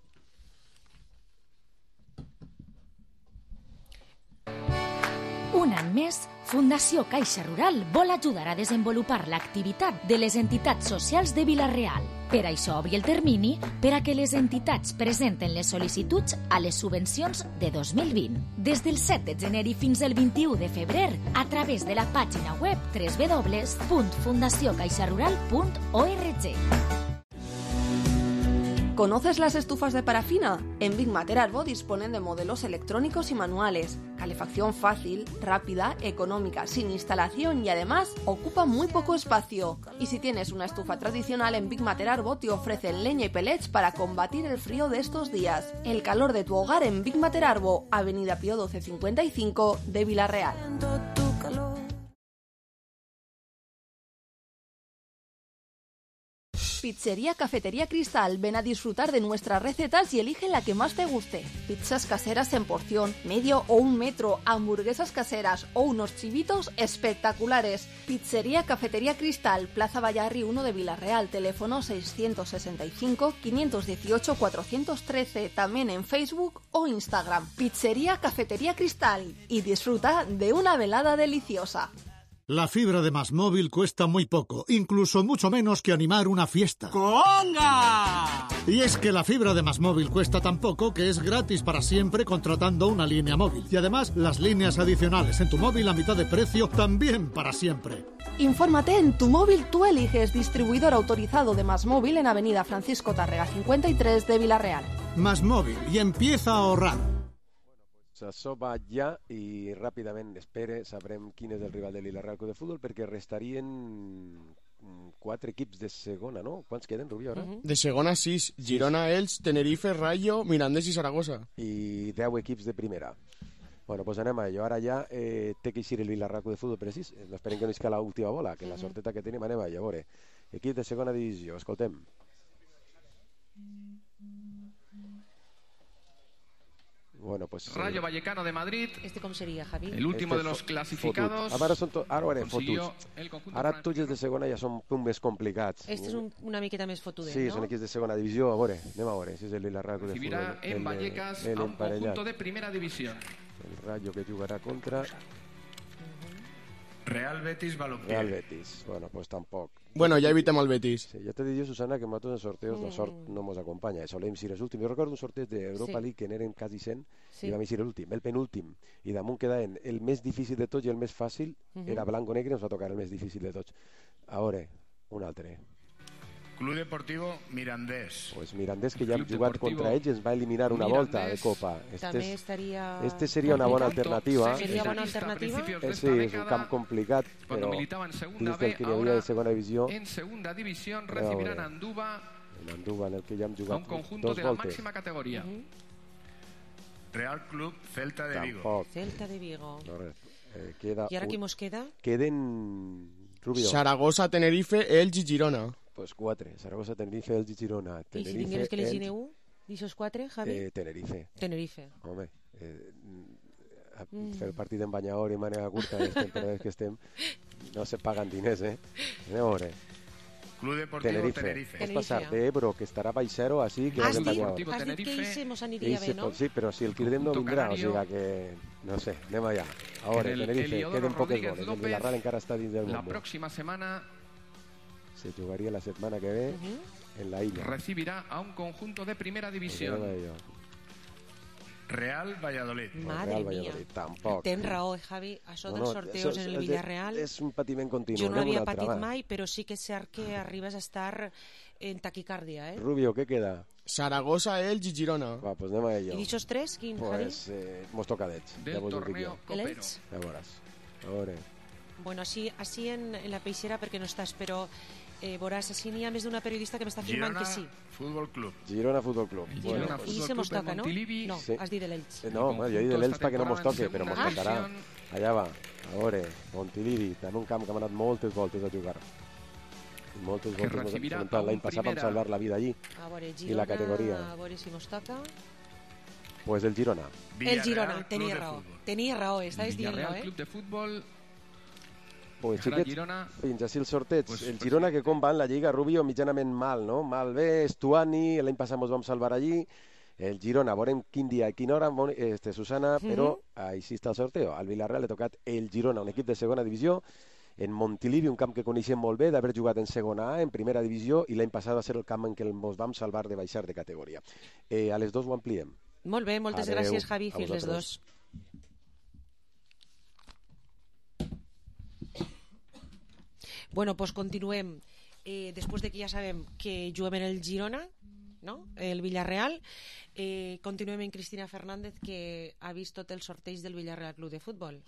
Un any més, Fundació Caixa Rural vol ajudar a desenvolupar l'activitat de les entitats socials de Vila-real. Per això obri el termini per a que les entitats presenten les sol·licituds a les subvencions de 2020. Des del 7 de gener i fins al 21 de febrer, a través de la pàgina web www.fundaciocaixarural.org. ¿Conoces las estufas de parafina? En Big Mater Arbo disponen de modelos electrónicos y manuales, calefacción fácil, rápida, económica, sin instalación y además ocupa muy poco espacio. Y si tienes una estufa tradicional, en Big Mater Arbo te ofrecen leña y pellets para combatir el frío de estos días. El calor de tu hogar en Big Mater Arbo, Avenida Pío 1255 de Vila-real. Pizzería Cafetería Cristal. Ven a disfrutar de nuestras recetas y elige la que más te guste. Pizzas caseras en porción, medio o 1 metro, hamburguesas caseras o unos chivitos espectaculares. Pizzería Cafetería Cristal, Plaza Vallarri 1 de Villarreal, teléfono 665-518-413, también en Facebook o Instagram. Pizzería Cafetería Cristal y disfruta de una velada deliciosa. La fibra de MásMóvil cuesta muy poco, incluso mucho menos que animar una fiesta. ¡Conga! Y es que la fibra de MásMóvil cuesta tan poco que es gratis para siempre contratando una línea móvil. Y además, las líneas adicionales en tu móvil a mitad de precio también para siempre. Infórmate en Tu Móvil Tú Eliges, distribuidor autorizado de MásMóvil en Avenida Francisco Tárrega 53 de Villarreal. MásMóvil, y empieza a ahorrar. Això va ja i ràpidament sabrem quin és el rival de Vila-real Club de Futbol, perquè restarien 4 equips de segona, no? Quants queden, Rubí, ara? De segona 6, Girona, Elx, Tenerife, Rayo, Mirandés i Saragossa. I 10 equips de primera. Bueno, doncs anem a ello. Ara ja té que eixir el Vila-real Club de Futbol precís. No esperem que no isca l'última bola, que la sorteta que tenim, anem a ello. A veure, equip de segona divisió, escoltem. Bueno, pues Rayo Vallecano de Madrid. ¿Este cómo sería, Javi? El último de los clasificados. Ara tots els de segona ja són més complicats. Este és una miqueta més fotudet, sí, no? són equips de segona divisió. A veure, anem a veure si és el Vila-real de Recibirá Futbol. en Vallecas a un conjunto de primera división. El Rayo que jugarà contra Real Betis Balompié. Real Betis. Bueno, pues tampoc. Bueno, ja evitem el Betis. Sí, ja t'he dit jo, Susana, que a nosaltres en sorteos la sort no mos acompanya. Solem ser els últims. Jo recordo un sorteig d'Europa League que n'eren quasi 100 i vam ser l'últim, el penúltim. I damunt quedaven el més difícil de tots i el més fàcil era blanc-negre, ens va tocar el més difícil de tots. A veure, un altre. Club Deportivo Mirandés. Pues Mirandés, que ja hem jugat contra ells, ens va eliminar una volta de Copa. Este seria una bona alternativa. Seria bona alternativa? Sí, és un camp complicat, però dins del que hi havia de segona divisió. En segunda división recibirán Andúba. En Andúba, en el que ja hem jugat un conjunto de la máxima categoría. Real Club Celta de Vigo. Tampoc. Celta de Vigo. I ara qui mos queda? Queden... Rubio. Saragossa, Tenerife, Elx i Girona. Pues 4. Saragossa, Tenerife, Elx i Girona. I si tingueres que elegir un d'aixòs 4, Javi? Tenerife. Home, fer el partit en banyador i manera curta però és que estem no se paguen diners, anem a veure. Club Deportivo Tenerife. Pots passar d'Ebro, que estarà baix 0, així que has dit que Ise mos aniria bé, no? Sí, però si el cridem no vindrà, o sigui que no sé, anem allà. A veure, Tenerife, queden poques goles, el Villarreal encara està dins del bombo. La próxima semana se jugaria la setmana que ve en la illa. Recibirá a un conjunto de primera división. Real Valladolid. Madre mía. Tampoc. Tens raó, Javi. Això dels sorteos en el Villarreal... És un patiment continu. Jo no l'havia patit mai, però sí que és cert que arribes a estar en taquicàrdia, Rubio, què queda? Saragossa, Elx i Girona. Va, pues anem a ello. I d'aixòs 3, quin, Javi? Pues mos toca d'Elx. Del torneo copero. Ja veuràs. A veure. Bueno, així en la peixera perquè no estàs, però veuràs, així n'hi ha més d'una periodista que m'està afirmant que sí. Girona Futbol Club. I se mos toca, no? No, has dit de l'Elx. No, jo he dit de l'Elx perquè no mos toque, però mos tocarà. Allà va. A veure, Montilivi, en un camp que hem anat moltes voltes a jugar. Moltes voltes. L'any passat vam salvar la vida allí. I la categoria. A veure si mos toca. Pues el Girona. El Girona, tenia raó. Tenia raó, estàs dient-lo, Villarreal Club de Futbol. Pues xiquets, fins així el sorteig. El Girona, que com va en la Lliga, Rubio, mitjanament mal, no? Mal bé, Estuani, l'any passat ens vam salvar allí. El Girona, veurem quin dia i quina hora, Susana, però així està el sorteo. Al Villarreal ha tocat el Girona, un equip de segona divisió, en Montilivi, un camp que coneixem molt bé, d'haver jugat en segona A, en primera divisió, i l'any passat va ser el camp en què ens vam salvar de baixar de categoria. A les 2 ho ampliem. Molt bé, moltes gràcies, Javi, fins les 2. Bueno, pues continuem. Després de que ja sabem que juguem en el Girona, ¿no? El Villarreal, continuem en Cristina Fernández, que ha vist tot el sorteig del Villarreal Club de Futbol.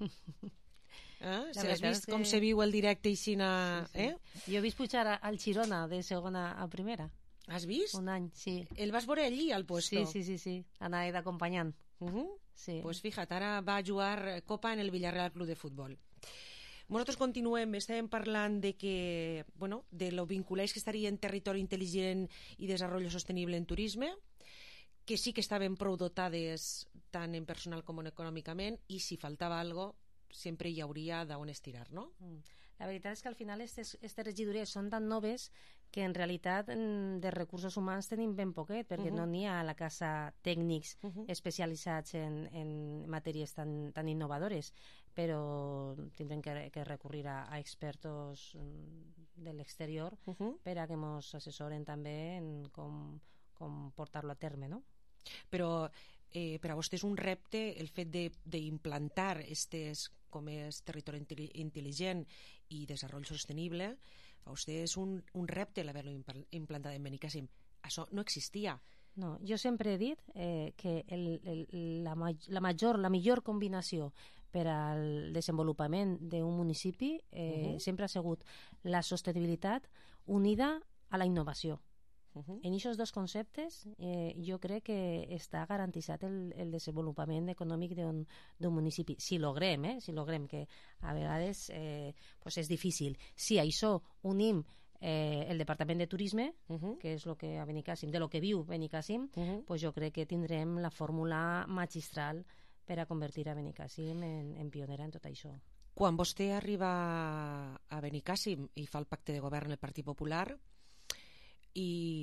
Has vist com se viu el directe i Jo he vist pujar al Girona de segona a primera. Has vist? Un any, sí. El vas veure allí, al puesto? Sí. Anava d'acompanyant. Sí. Pues fíjate, ara va a jugar Copa en el Villarreal Club de Futbol. Nosaltres continuem, estàvem parlant de que, bueno, de lo vinculats que estaria en territori intel·ligent i desenvolupament sostenible en turisme, que sí que estaven prou dotades tant en personal com econòmicament, i si faltava algo sempre hi hauria d'on estirar, no? La veritat és que al final aquestes regidories són tan noves que en realitat de recursos humans tenim ben poquet, perquè no n'hi ha a la casa tècnics especialitzats en matèries tan innovadores, però tindrem que recurrir a expertos de l'exterior per a que ens assessoren també en com portar-lo a terme, no? Però per a vostè és un repte el fet d'implantar aquestes com és territori intel·ligent i desenvolupament sostenible. A vostè és un repte l'haver-lo implantat en Benicàssim. Això no existia. No, jo sempre he dit que la millor combinació per al desenvolupament d'un municipi sempre ha sigut la sostenibilitat unida a la innovació. En aquests dos conceptes jo crec que està garantitzat el desenvolupament econòmic d'un municipi. Si logrem, que a vegades és difícil. Si a això unim el Departament de Turisme, que és el que a Benicàssim, de lo que viu Benicàssim, jo crec que tindrem la fórmula magistral per a convertir a Benicàssim en pionera en tot això. Quan vostè arriba a Benicàssim i fa el pacte de govern el Partit Popular, i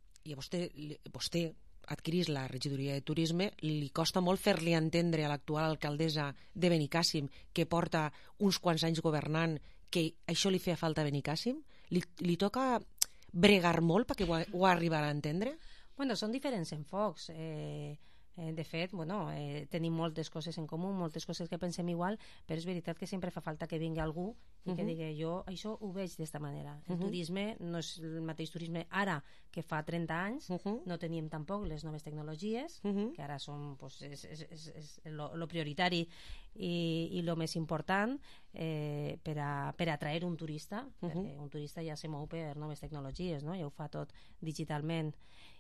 vostè adquirís la regidoria de turisme, li costa molt fer-li entendre a l'actual alcaldessa de Benicàssim, que porta uns quants anys governant, que això li feia falta a Benicàssim? Li toca bregar molt perquè ho arribarà a entendre? Bueno, són diferents enfocs. De fet, tenim moltes coses en comú, moltes coses que pensem igual, però és veritat que sempre fa falta que vingui algú i que digui jo això ho veig d'esta manera. El turisme no és el mateix turisme ara que fa 30 anys, no teníem tampoc les noves tecnologies, que ara són lo prioritari i lo més important per a atraer un turista, perquè un turista ja se mou per noves tecnologies, ja ho fa tot digitalment.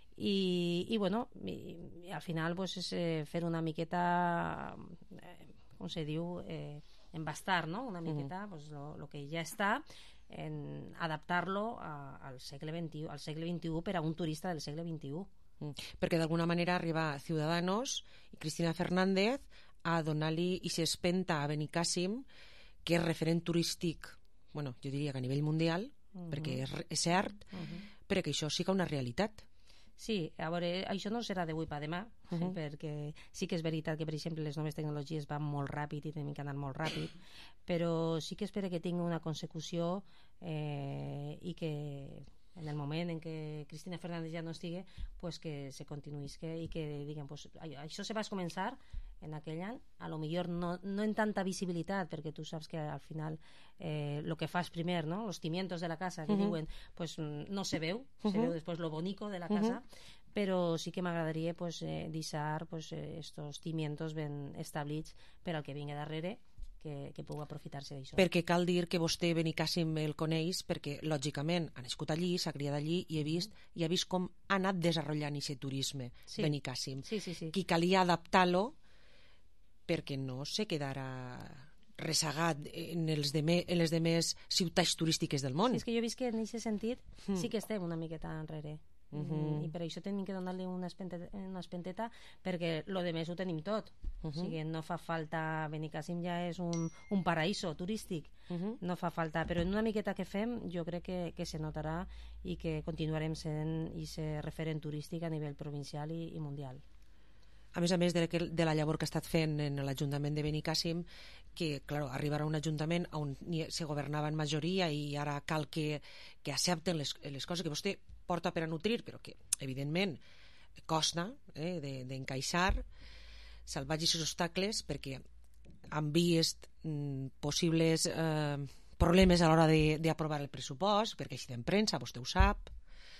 I al final és fer una miqueta com se diu embastar, no? Una miqueta lo que ja està, adaptar-lo al segle XXI per a un turista del segle XXI. Perquè d'alguna manera arriba Ciudadanos i Cristina Fernández a donar-li i s'espenta a Benicàssim, que és referent turístic, jo diria que a nivell mundial, perquè és cert, però que això siga una realitat. Sí, a veure, això no serà d'avui per demà, perquè sí que és veritat que, per exemple, les noves tecnologies van molt ràpid i tenim que anar molt ràpid, però sí que espero que tingui una consecució i que en el moment en què Cristina Fernández ja no estigui, que se continuïsca i que diguem, això se va començar en aquell any, a lo millor no en tanta visibilitat, perquè tu saps que al final el que fas primer, no? Los cimientos de la casa, que diuen, no se veu, se veu després lo bonico de la casa, però sí que m'agradaria deixar estos cimientos ben establits per al que vingui darrere, que pugui aprofitar-se d'això. Perquè cal dir que vostè Benicàssim el coneix perquè, lògicament, ha nascut allí, s'ha criat allí i ha vist com ha anat desenvolupant aquest turisme Benicàssim. Que calia adaptar-lo perquè no se quedara rezagat en les demés ciutats turístiques del món. És que jo he vist que en aquest sentit sí que estem una miqueta enrere. I per això tenim que donar-li una espenteta perquè lo de més ho tenim tot, o sigui, no fa falta. Benicàssim ja és un paraíso turístic, no fa falta, però en una miqueta que fem jo crec que se notarà i que continuarem sent aquest referent turístic a nivell provincial i mundial. A més de la llavor que ha estat fent en l'Ajuntament de Benicàssim, que, clar, arribarà a un ajuntament on se governava en majoria i ara cal que accepten les coses que vostè porta per a nutrir, però que, evidentment, costa d'encaixar, salvar aquests obstacles, perquè han vist possibles problemes a l'hora d'aprovar el pressupost, perquè així en premsa, vostè ho sap.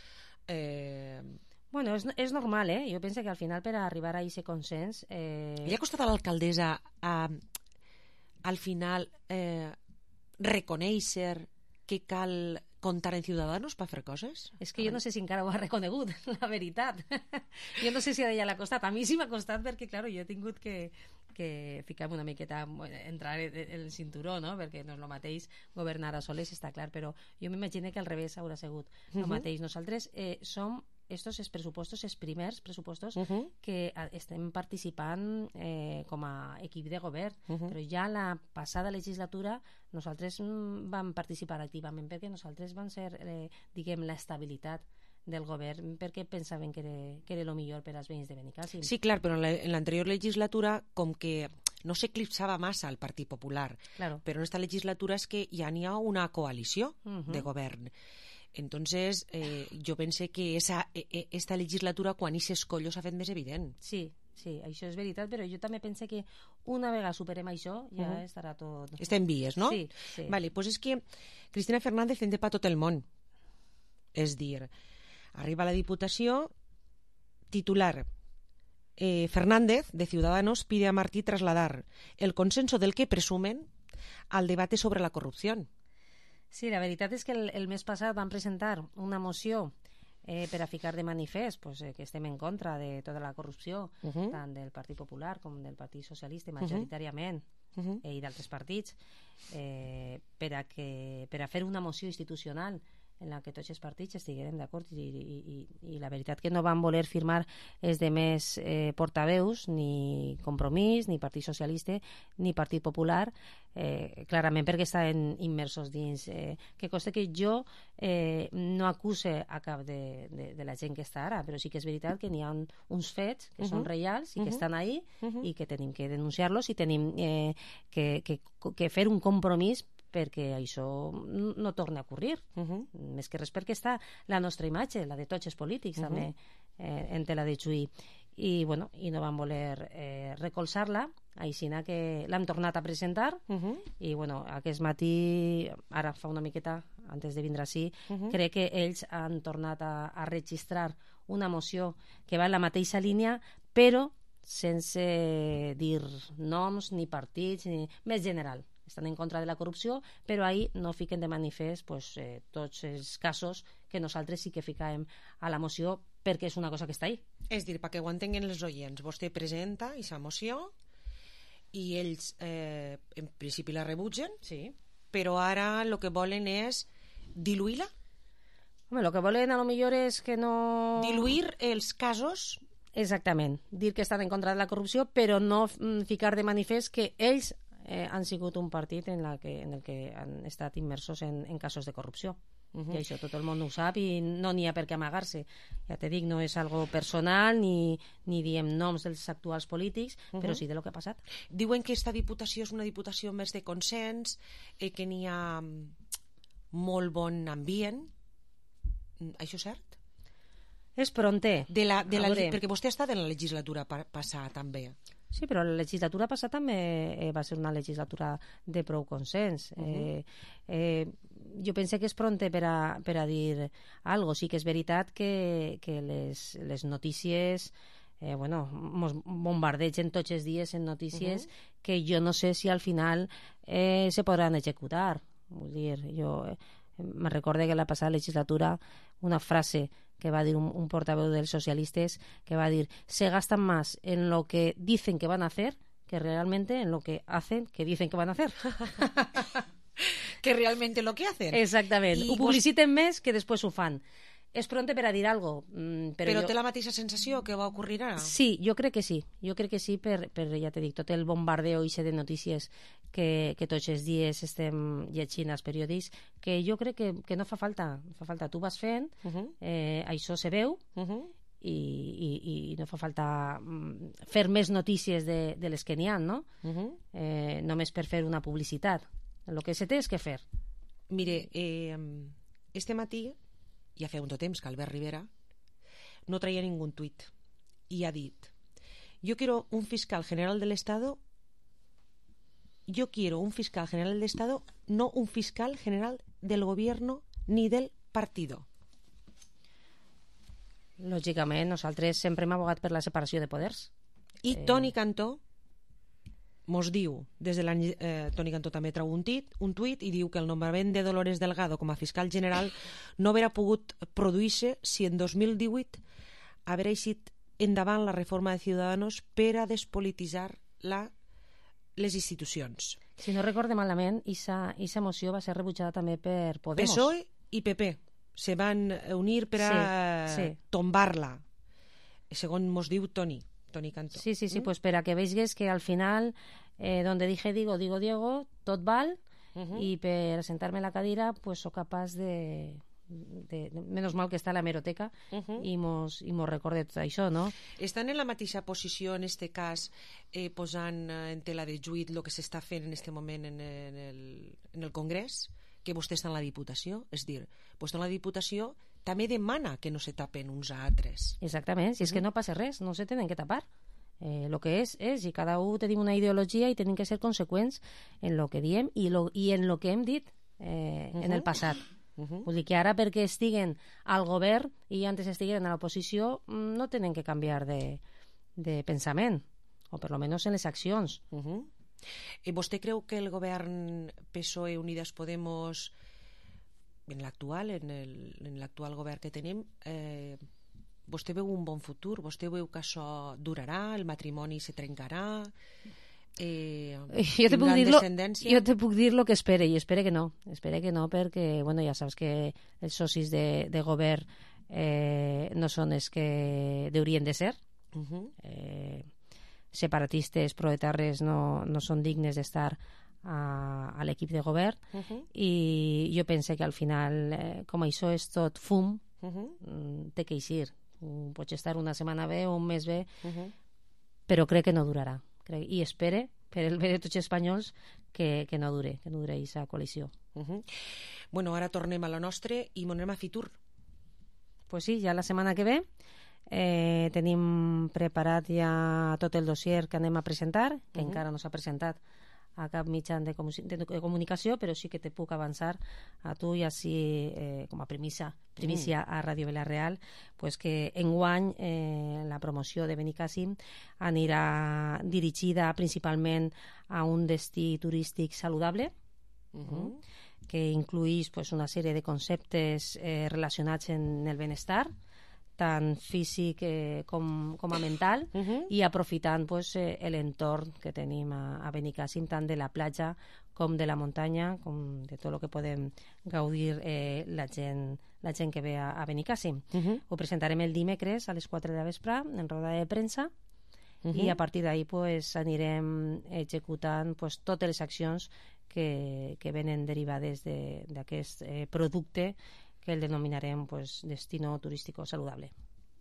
Bueno, és normal, Jo penso que al final per arribar a aquest consens... Li ha costat a l'alcaldessa al final reconèixer que cal comptar en Ciudadanos per fer coses? És que jo no sé si encara ho ha reconegut, la veritat. Jo no sé si a ella l'ha costat. A mi sí m'ha costat perquè, clar, jo he tingut que que fiquem una miqueta entrar en el cinturó, no? Perquè no és el mateix governar a soles, està clar, però jo m'imagino que al revés haurà sigut el mateix. Nosaltres som estos pressupostos, els primers pressupostos que estem participant com a equip de govern, però ja la passada legislatura nosaltres vam participar activament perquè nosaltres vam ser, diguem, l'estabilitat del govern perquè pensaven que era el millor per als veïns de Benicàssim. Sí, clar, però en l'anterior legislatura com que no s'eclipsava massa el Partit Popular, claro. Però en esta legislatura és que ja n'hi ha una coalició de govern. Entonces, jo pense que esta legislatura, quan hi s'escollo, s'ha fet més evident. Sí, això és veritat, però jo també pense que una vegada superem això, ja estarà tot... Està en vies, no? Sí. Vale, pues és que Cristina Fernández en té pa tot el món. És dir, arriba a la Diputació, titular, Fernández, de Ciudadanos, pide a Martí trasladar el consenso del que presumen al debate sobre la corrupción. Sí, la veritat és que el mes passat van presentar una moció per a ficar de manifest que estem en contra de tota la corrupció, tant del Partit Popular com del Partit Socialista, majoritàriament, i d'altres partits, per a fer una moció institucional en la que tots els partits estiguérem d'acord i la veritat que no van voler firmar els de més portaveus, ni Compromís, ni Partit Socialista, ni Partit Popular, clarament perquè estaven immersos dins. Que costa que jo no acuse a cap de la gent que està ara, però sí que és veritat que n'hi ha uns fets que són reals i que estan ahí i que tenim que denunciar-los i tenim que fer un compromís perquè això no torna a ocórrer. Més que res perquè està la nostra imatge, la de tots els polítics també en tela de juí i no van voler recolzar-la, així que l'hem tornat a presentar i aquest matí, ara fa una miqueta antes de vindre així, crec que ells han tornat a registrar una moció que va en la mateixa línia, però sense dir noms ni partits, més general. Estan en contra de la corrupció, però ahí no fiquen de manifest tots els casos que nosaltres sí que ficàvem a la moció perquè és una cosa que està ahí. És dir, perquè ho entenguin els oients, vostè presenta aquesta moció i ells en principi la rebutgen, però ara el que volen és diluir-la? Home, el que volen a lo millor és que no... Diluir els casos... Exactament, dir que estan en contra de la corrupció, però no ficar de manifest que ells han sigut un partit en el que han estat immersos en casos de corrupció. I això tot el món ho sap i no n'hi ha per què amagar-se. Ja te dic, no és algo personal ni diem noms dels actuals polítics, però sí de lo que ha passat. Diuen que aquesta diputació és una diputació més de consens, que n'hi ha molt bon ambient. Això és cert? És pronter. Perquè vostè ha estat en la legislatura passada també. Sí, però la legislatura passada també va ser una legislatura de prou consens. Jo penso que és pronte per a dir algo. Sí que és veritat que les notícies mos bombardegen tots els dies en notícies que jo no sé si al final se podran executar. Vull dir, jo me recordo que la passada legislatura una frase que va dir un portaveu dels socialistes que va dir, se gastan más en lo que dicen que van a hacer que realmente en lo que hacen que dicen que van a hacer. Que realmente lo que hacen. Exactament. Ho publiciten més que després ho fan. És pronte per a dir algo. Però té la mateixa sensació que va ocórrer ara? Sí, jo crec que sí. Jo crec que sí per ja t'he dit, tot el bombardeo i de notícies que tots els dies estem llegint als periòdics, que jo crec que no fa falta. Fa falta. Tu vas fent, això se veu, i no fa falta fer més notícies de les que n'hi ha, no? Només per fer una publicitat. El que se té és que fer. Mire, este matí ja feia un temps que Albert Rivera no traia ningún tuit y ha dit: yo quiero un fiscal general del Estado, no un fiscal general del gobierno ni del partido. Lògicament, nosaltres sempre hem abogat per la separació de poders. I Toni Cantó mos diu, des de l'any Toni Cantó també treu un tuit i diu que el nombrament de Dolores Delgado com a fiscal general no haurà pogut produir-se si en 2018 haurà eixit endavant la reforma de Ciudadanos per a despolititzar la les institucions. Si no recorde malament, aquesta moció va ser rebutjada també per Podemos. PSOE i PP se van unir per a tombar-la, segons mos diu Toni Cantó. Sí, pues per a que veigues que al final, donde dije digo Diego, tot val, i per sentar-me a la cadira pues sóc capaç de menos mal que està a la hemeroteca i mos recorde tot això, no? Estan en la mateixa posició en este cas, posant en tela de juit el que s'està fent en este moment en el Congrés, que vostè està en la Diputació? És dir, vostè en la Diputació també demana que no se tapen uns a altres. Exactament, si és que no passa res, no se tenen que tapar. Lo que és, i cada un tenim una ideologia i tenim que ser conseqüents en lo que diem i en lo que hem dit en el passat. Vull dir que ara perquè estiguen al govern i antes estiguen a l'oposició no tenen que canviar de pensament, o per lo menos en les accions. I vostè creu que el govern PSOE Unidas Podemos en l'actual govern que tenim, vostè veu un bon futur? Vostè veu que això durarà? El matrimoni se trencarà? Jo te puc dir lo que espere, i espere que no, perquè bueno, ja saps que els socis de govern no són els que haurien de ser. Separatistes, proetarres no són dignes d'estar a l'equip de govern, i jo pense que al final, com això és tot fum, té que eixir. Pots estar una setmana bé o un mes bé, però crec que no durarà. I espere, per el bé de tots els espanyols, que no dure aquesta coalició. Bueno, ara tornem a la nostra i anem a Fitur. Pues sí, ja la setmana que ve tenim preparat ja tot el dossier que anem a presentar, que encara no s'ha presentat a cap mitjà de comunicació, però sí que te puc avançar a tu i així com a primícia a Ràdio Vila-real, pues que enguany la promoció de Benicàssim anirà dirigida principalment a un destí turístic saludable, que incluïx pues, una sèrie de conceptes relacionats en el benestar, tant físic com a mental, i aprofitant pues, l'entorn que tenim a Benicàssim, tant de la platja com de la muntanya, com de tot el que podem gaudir la gent que ve a Benicàssim. Ho presentarem el dimecres a les 4 de la vespre en roda de premsa, i a partir d'ahí pues, anirem executant pues, totes les accions que venen derivades d'aquest producte que el denominarem pues, destino turístico saludable.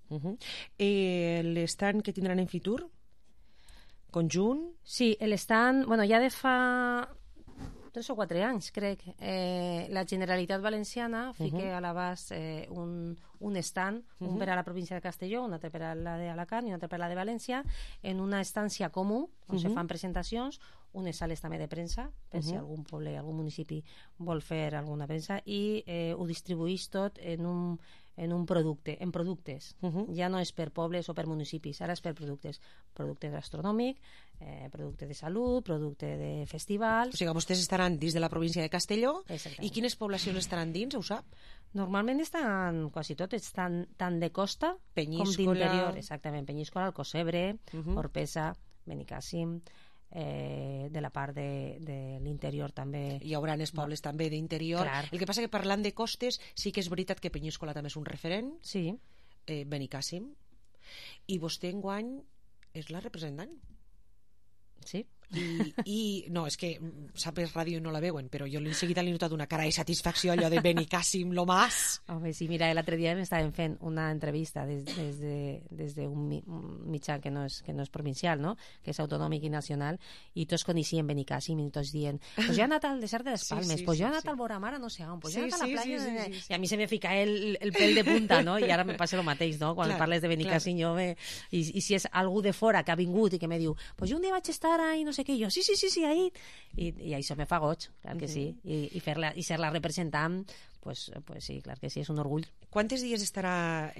L'estand que tindran en Fitur? Conjunt? Sí, l'estand, bueno, ja de fa 3 o 4 anys, crec, la Generalitat Valenciana fica a l'abast un estand, un per a la província de Castelló, un altre per a la d'Alacant i un altre per a la de València, en una estància comú, on se fan presentacions, unes sales també de premsa, per si algun poble, algun municipi vol fer alguna premsa, i ho distribuïx tot en un producte, en productes. Ja no és per pobles o per municipis, ara és per productes. Producte gastronòmic, producte de salut, producte de festivals... O sigui, vostès estaran dins de la província de Castelló. I quines poblacions estaran dins, ho sap? Normalment estan quasi totes, tant de costa com d'interior. Exactament, Penyíscola, Alcocebre, Orpesa, Benicàssim, de la part de l'interior també. Hi haurà els pobles també d'interior. El que passa que parlant de costes, sí que és veritat que Penyíscola també és un referent. Sí. Benicàssim. I vostè enguany és la representant. Sí. I no, és que sap per ràdio no la veuen, però jo enseguida li he notat una cara de satisfacció, allò de Benicàssim, lo más. Home, sí, mira, l'altre dia m'estaven fent una entrevista des d'un mitjà que no és provincial, no? Que és autonòmic i nacional, i tots coneixien Benicàssim i tots dient, pues jo he anat al desert de les Palmes, pues jo he anat al Boramara no sé on, pues jo he anat a la playa... I a mi se me fica el pèl de punta, no? I ara me passa el mateix, no? Quan parles de Benicàssim jo i si és algú de fora que ha vingut i que me diu, pues jo un dia vaig estar ahí, no sé què, jo sí, ahí, i això me fa goig, clar que sí, i ser-la representant, pues sí, clar que sí, és un orgull. Quantes dies estarà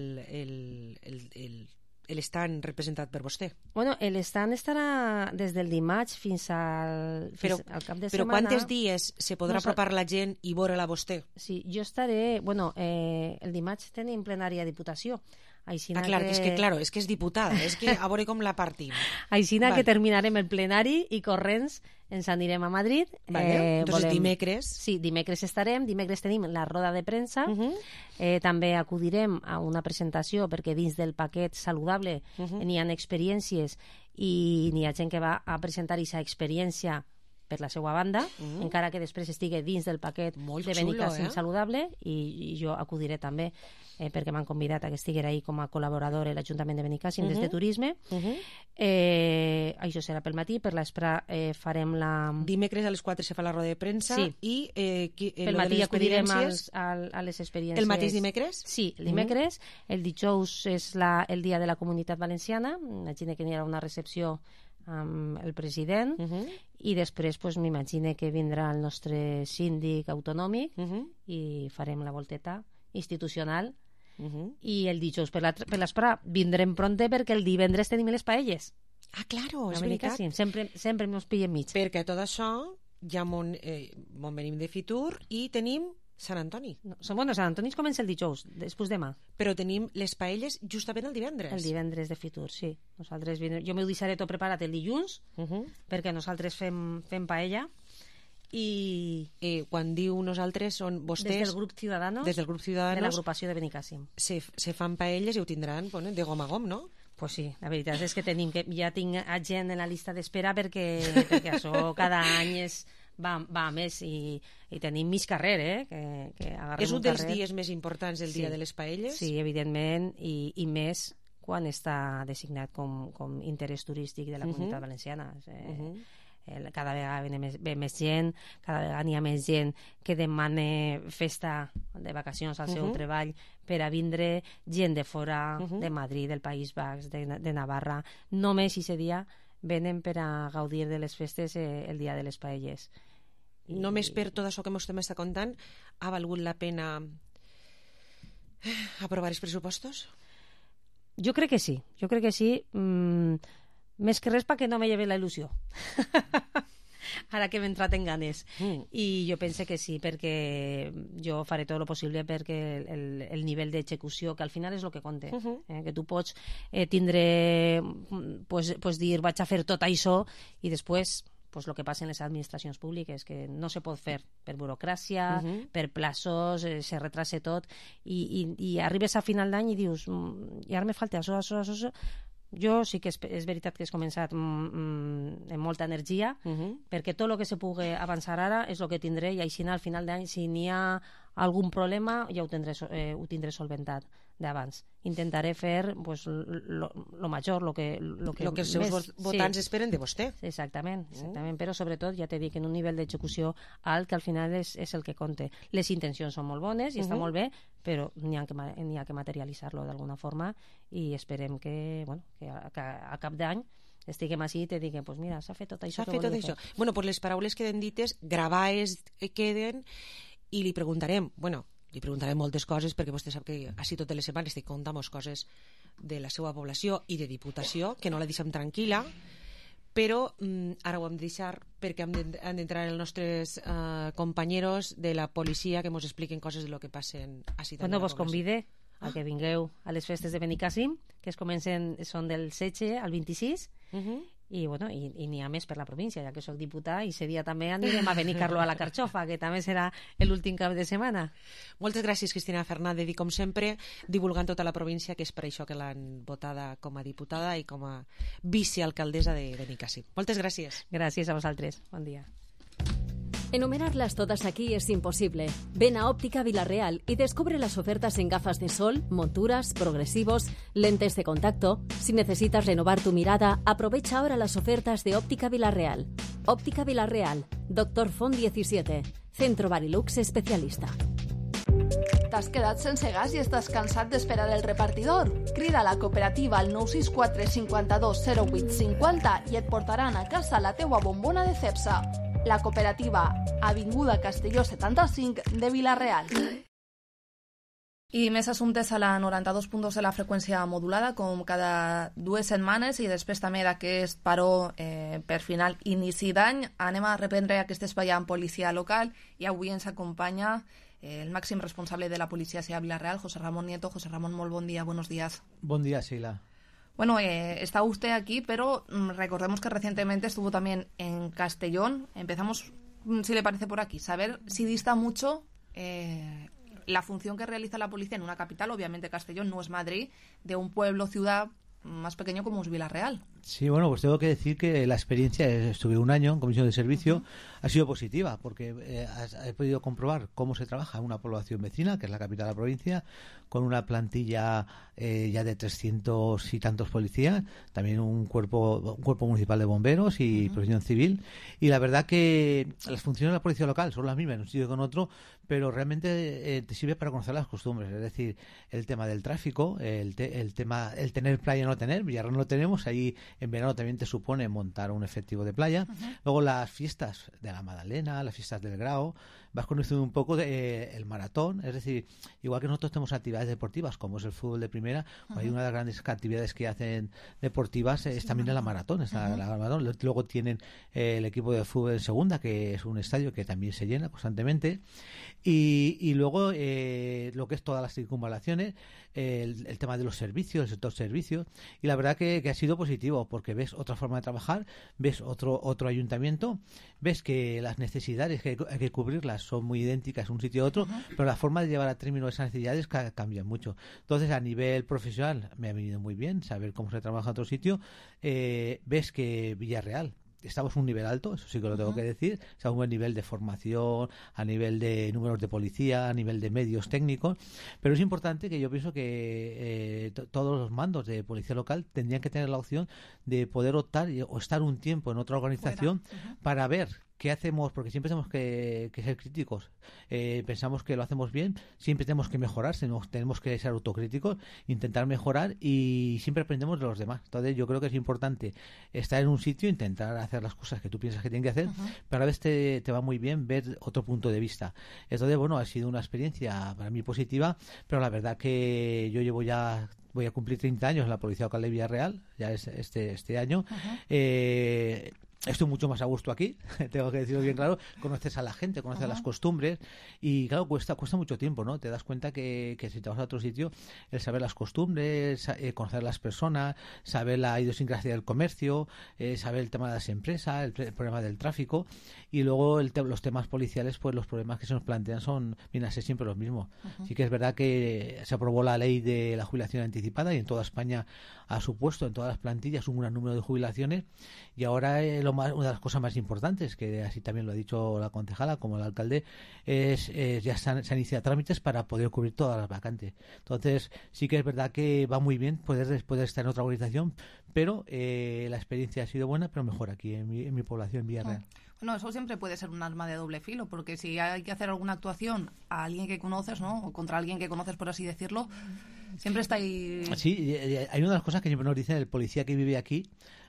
l'estand representat per vostè? Bueno, l'estand estarà des del dimarts fins al cap de setmana. Però quantes dies se podrà apropar la gent i veure-la vostè? Sí, jo estaré... Bueno, el dimarts tenim plenària de Diputació. clar, és que és diputada, és que a veure com la partim. Aixina que terminarem el plenari i corrents ens anirem a Madrid. Entonces dimecres. Sí, dimecres estarem, dimecres tenim la roda de premsa, també acudirem a una presentació perquè dins del paquet saludable n'hi ha experiències i n'hi ha gent que va a presentar aquesta experiència per la seva banda, encara que després estigui dins del paquet de Benicàssim saludable, i jo acudiré també perquè m'han convidat a que estiguera ahí com a col·laborador a l'Ajuntament de Benicàssim des de Turisme. Això serà pel matí, per l'espre farem la... Dimecres a les 4 se fa la roda de premsa i pel matí acudirem a les experiències. El mateix dimecres? Sí, el dimecres. El dijous és el dia de la Comunitat Valenciana, imagina que n'hi haurà una recepció amb el president i després m'imagino que vindrà el nostre síndic autonòmic i farem la volteta institucional i el dijous per l'espre vindrem pronte perquè el divendres tenim les paelles. Ah, claro, és veritat. Sempre ens pillen mig. Perquè tot això ja mon venim de Fitur i tenim Sant Antoni. Sant Antoni comença el dijous, després demà. Però tenim les paelles justament el divendres. El divendres de Fitur, sí. Jo m'ho deixaré tot preparat el dilluns, perquè nosaltres fem paella. I quan diu nosaltres són vostès... Des del grup Ciudadanos, de l'agrupació de Benicàssim. Se fan paelles i ho tindran de gom a gom, no? Pues sí, la veritat és que ja tinc gent en la llista d'espera perquè això cada any va més i tenim mig carrer, que és un dels dies més importants el dia de les paelles? Sí, evidentment, i més quan està designat com interès turístic de la Comunitat Valenciana. Cada vegada ve més gent, cada vegada n'hi ha més gent que demana festa de vacacions al seu treball per a vindre, gent de fora, de Madrid, del País Basc, de Navarra. Només aquest dia venen per a gaudir de les festes el dia de les paelles. Només per tot això que m'estem contant ha valgut la pena aprovar els pressupostos? Jo crec que sí, més que res perquè no me lleve la il·lusió ara que m'he entrat en ganes i jo pense que sí, perquè jo faré tot el possible perquè el nivell d'execució, que al final és el que compta, que tu pots tindre dir vaig a fer tot això i després el que passa en les administracions públiques, que no se pot fer per burocràcia, per plaços, se retrasa tot i arribes a final d'any i dius i ara me falta això. Jo sí que és veritat que has començat amb molta energia, perquè tot el que se pugui avançar ara és el que tindré, i així al final d'any, si n'hi ha algun problema, ja ho tindré solventat d'abans. Intentaré fer lo major, lo que els seus votants esperen de vostè. Exactament, però sobretot ja t'he dit en un nivell d'execució alt, que al final és el que compta. Les intencions són molt bones i està molt bé, però n'hi ha que materialitzar-lo d'alguna forma, i esperem que a cap d'any estiguem així i te diguem, pues mira, s'ha fet tot això que volia fer. Bueno, pues les paraules queden dites, gravades queden, i li preguntarem moltes coses, perquè vostè sap que així totes les setmanes estic contant coses de la seva població i de diputació, que no la deixem tranquil·la, però ara ho hem de deixar perquè han d'entrar els nostres companyeros de la policia que ens expliquen coses de lo que passen així. Bueno, vos convide a que vingueu a les festes de Benicàssim, que són del 16 al 26, i n'hi ha més per la província, ja que soc diputat, i ese dia també anirem a Benicarló a la Carxofa, que també serà l'últim cap de setmana. Moltes gràcies, Cristina Fernández, i com sempre divulgant tota la província, que és per això que l'han votada com a diputada i com a vicealcaldessa de Benicàssim. Moltes gràcies. Gràcies a vosaltres, bon dia. Enumerarlas todas aquí es imposible. Ven a Óptica Vilarreal y descubre las ofertas en gafas de sol, monturas, progresivos, lentes de contacto. Si necesitas renovar tu mirada, aprovecha ahora las ofertas de Óptica Vilarreal. Óptica Vilarreal, Doctor Font 17, Centro Barilux especialista. T'has quedat sense gas i estàs cansat d'esperar el repartidor? Crida a la cooperativa al 964 52 08 50 i et portaran a casa la teua bombona de Cepsa. La cooperativa, Avinguda Castelló 75 de Vilarreal. I més assumptes a la 92.2 de la freqüència modulada, com cada 2 setmanes, i després també d'aquest paró per final inici d'any. Anem a reprendre aquest espai amb policia local, i avui ens acompanya el máximo responsable de la Policía Ciudad de Vila-real, José Ramón Nieto. José Ramón, muy buen día, buenos días. Buen día, Sheila. Bueno, está usted aquí, pero recordemos que recientemente estuvo también en Castellón. Empezamos, si le parece, por aquí, saber si dista mucho la función que realiza la policía en una capital, obviamente Castellón no es Madrid, de un pueblo, ciudad más pequeño como es Vila-real. Sí, bueno, pues tengo que decir que la experiencia, estuve un año en comisión de servicio, ha sido positiva, porque he podido comprobar cómo se trabaja en una población vecina, que es la capital de la provincia, con una plantilla ya de 300 y tantos policías, también un cuerpo municipal de bomberos y protección civil, y la verdad que las funciones de la policía local son las mismas en un sitio que en otro, pero realmente te sirve para conocer las costumbres, es decir, el tema del tráfico, el tener playa o no tener, Villarreal no lo tenemos, ahí en verano también te supone montar un efectivo de playa. Luego las fiestas de la Magdalena, las fiestas del Grao, vas conociendo un poco el maratón, es decir, igual que nosotros tenemos actividades deportivas como es el fútbol de primera, hay una de las grandes actividades que hacen deportivas es también la maratón, la maratón. Luego tienen el equipo de fútbol en segunda, que es un estadio que también se llena constantemente, y luego lo que es todas las circunvalaciones, el tema de los servicios, el sector servicios, y la verdad que ha sido positivo, porque ves otra forma de trabajar, ves otro ayuntamiento, ves que las necesidades que hay que cubrirlas son muy idénticas un sitio a otro, pero la forma de llevar a término esas necesidades cambia mucho. Entonces, a nivel profesional me ha venido muy bien saber cómo se trabaja en otro sitio. Ves que Villarreal estamos a un nivel alto, eso sí que lo tengo que decir, estamos a un buen nivel de formación, a nivel de números de policía, a nivel de medios técnicos, pero es importante que yo pienso que todos los mandos de policía local tendrían que tener la opción de poder optar o estar un tiempo en otra organización para ver qué hacemos, porque siempre tenemos que ser críticos, pensamos que lo hacemos bien, siempre tenemos que mejorar, tenemos que ser autocríticos, intentar mejorar y siempre aprendemos de los demás. Entonces yo creo que es importante estar en un sitio, intentar hacer las cosas que tú piensas que tienes que hacer, pero a veces te va muy bien ver otro punto de vista. Entonces, bueno, ha sido una experiencia para mí positiva, pero la verdad que yo voy a cumplir 30 años en la Policía Local de Villarreal, ya es este año. Estoy mucho más a gusto aquí, tengo que decirlo bien claro, conoces a la gente, conoces las costumbres y claro, cuesta mucho tiempo, ¿no? Te das cuenta que si te vas a otro sitio, el saber las costumbres, conocer las personas, saber la idiosincrasia del comercio, saber el tema de las empresas, el problema del tráfico y luego los temas policiales, pues los problemas que se nos plantean vienen a ser siempre los mismos. Sí que es verdad que se aprobó la ley de la jubilación anticipada y en toda España ha supuesto en todas las plantillas un gran número de jubilaciones y ahora una de las cosas más importantes, que así también lo ha dicho la concejala como el alcalde, ya se han iniciado trámites para poder cubrir todas las vacantes. Entonces sí que es verdad que va muy bien poder estar en otra organización, pero la experiencia ha sido buena, pero mejor aquí en mi población, en Villarreal. Bueno, eso siempre puede ser un arma de doble filo, porque si hay que hacer alguna actuación a alguien que conoces, ¿no? O contra alguien que conoces, por así decirlo, siempre está ahí. Sí, hay una de las cosas que siempre nos dicen el policía que vive aquí,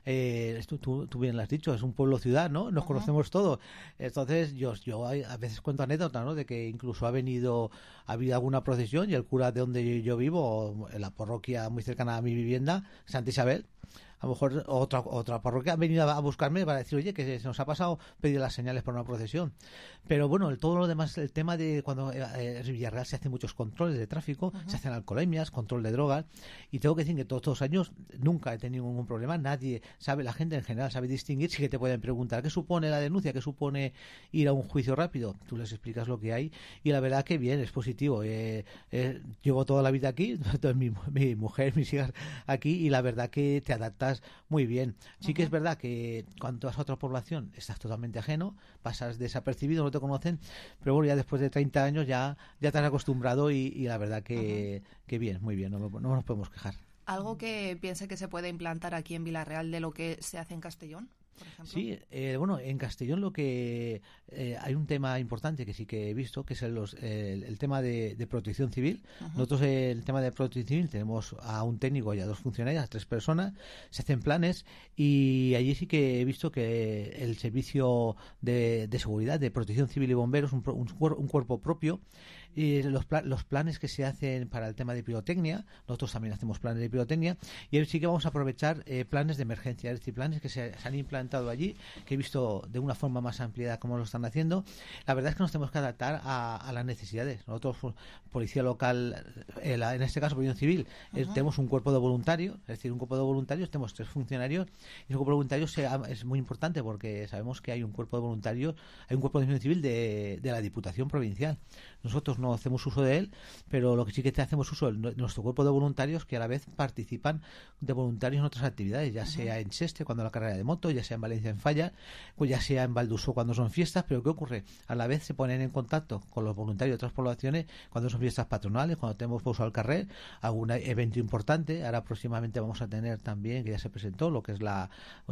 tú bien lo has dicho, es un pueblo-ciudad, ¿no? Nos conocemos todos. Entonces, yo a veces cuento anécdotas, ¿no? De que incluso ha habido alguna procesión y el cura de donde yo vivo, en la parroquia muy cercana a mi vivienda, Santa Isabel, a lo mejor otra parroquia ha venido a buscarme para decir, oye, que se nos ha pasado pedir las señales para una procesión. Pero bueno, todo lo demás, el tema de cuando en Villarreal se hacen muchos controles de tráfico, se hacen alcoholemias, control de drogas, y tengo que decir que todos estos años nunca he tenido ningún problema. Nadie sabe, la gente en general sabe distinguir. Sí que te pueden preguntar qué supone la denuncia, qué supone ir a un juicio rápido. Tú les explicas lo que hay y la verdad que bien, es positivo. Llevo toda la vida aquí, mi mujer, mis hijas aquí, y la verdad que te adaptas muy bien. Sí que es verdad que cuando vas a otra población estás totalmente ajeno, pasas desapercibido, no te conocen, pero bueno, ya después de 30 años ya te has acostumbrado y la verdad que bien, muy bien, no nos podemos quejar. ¿Algo que piense que se puede implantar aquí en Vila-real de lo que se hace en Castellón, por ejemplo? Sí, bueno, en Castellón lo que hay un tema importante que sí que he visto, que es el tema de protección civil. Nosotros el tema de protección civil tenemos a un técnico y a 2 funcionarios, a 3 personas, se hacen planes y allí sí que he visto que el servicio de seguridad, de protección civil y bomberos, un cuerpo propio, Y los planes que se hacen para el tema de pirotecnia, nosotros también hacemos planes de pirotecnia, y sí que vamos a aprovechar planes de emergencia, es decir, planes que se han implantado allí, que he visto de una forma más ampliada cómo lo están haciendo. La verdad es que nos tenemos que adaptar a las necesidades. Nosotros, policía local, en este caso protección civil, tenemos un cuerpo de voluntarios, es decir, un cuerpo de voluntarios, tenemos 3 funcionarios, y ese cuerpo de voluntarios es muy importante porque sabemos que hay un cuerpo de voluntarios, hay un cuerpo de protección civil de la Diputación Provincial. Nosotros no hacemos uso de él, pero lo que sí que hacemos uso de nuestro cuerpo de voluntarios, que a la vez participan de voluntarios en otras actividades, ya sea en Cheste cuando la carrera de moto, ya sea en Valencia en Falla, pues ya sea en Valdusó cuando son fiestas. Pero ¿qué ocurre? A la vez se ponen en contacto con los voluntarios de otras poblaciones cuando son fiestas patronales, cuando tenemos pausa al carrer, algún evento importante. Ahora próximamente vamos a tener también, que ya se presentó, lo que es la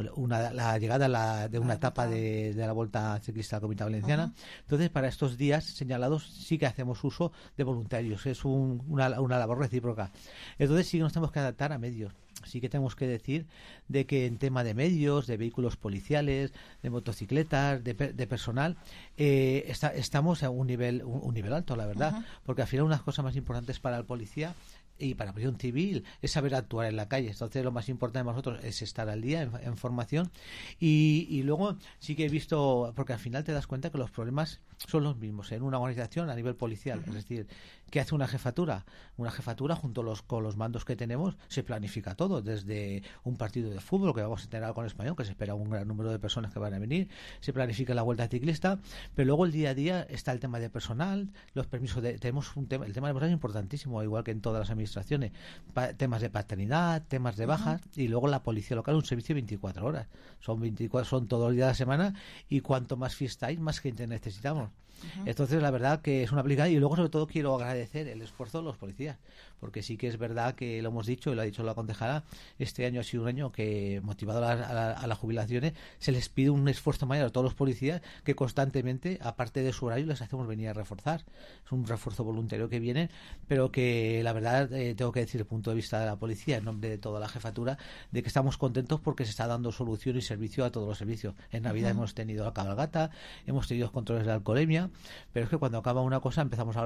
llegada de una etapa de la Volta Ciclista de la Comunidad Valenciana. Entonces, para estos días señalados sí que hacemos uso de voluntarios, es una labor recíproca. Entonces sí que nos tenemos que adaptar a medios. Sí que tenemos que decir de que en tema de medios, de vehículos policiales, de motocicletas, de personal, estamos a un nivel alto, la verdad, porque al final unas cosas más importantes para el policía y para la protección civil es saber actuar en la calle. Entonces lo más importante de nosotros es estar al día en formación, y luego sí que he visto, porque al final te das cuenta que los problemas son los mismos en una organización a nivel policial. Es decir, ¿qué hace una jefatura? Una jefatura junto con los mandos que tenemos se planifica todo, desde un partido de fútbol que vamos a tener con Español, que se espera un gran número de personas que van a venir, se planifica la vuelta ciclista, pero luego el día a día está el tema de personal, los permisos tenemos un tema, el tema de personal es importantísimo, igual que en todas las administraciones, temas de paternidad, temas de bajas, y luego la policía local, un servicio de 24 horas, son todos los días de la semana, y cuanto más fiesta hay, más gente necesitamos. Entonces la verdad que es una aplicación, y luego sobre todo quiero agradecer el esfuerzo de los policías, porque sí que es verdad que lo hemos dicho y lo ha dicho la concejala, este año ha sido un año que, motivado a las jubilaciones, se les pide un esfuerzo mayor a todos los policías, que constantemente, aparte de su horario, les hacemos venir a reforzar. Es un refuerzo voluntario que viene, pero que la verdad tengo que decir el punto de vista de la policía, en nombre de toda la jefatura, de que estamos contentos porque se está dando solución y servicio a todos los servicios. En Navidad hemos tenido la cabalgata, hemos tenido controles de alcoholemia, pero es que cuando acaba una cosa empezamos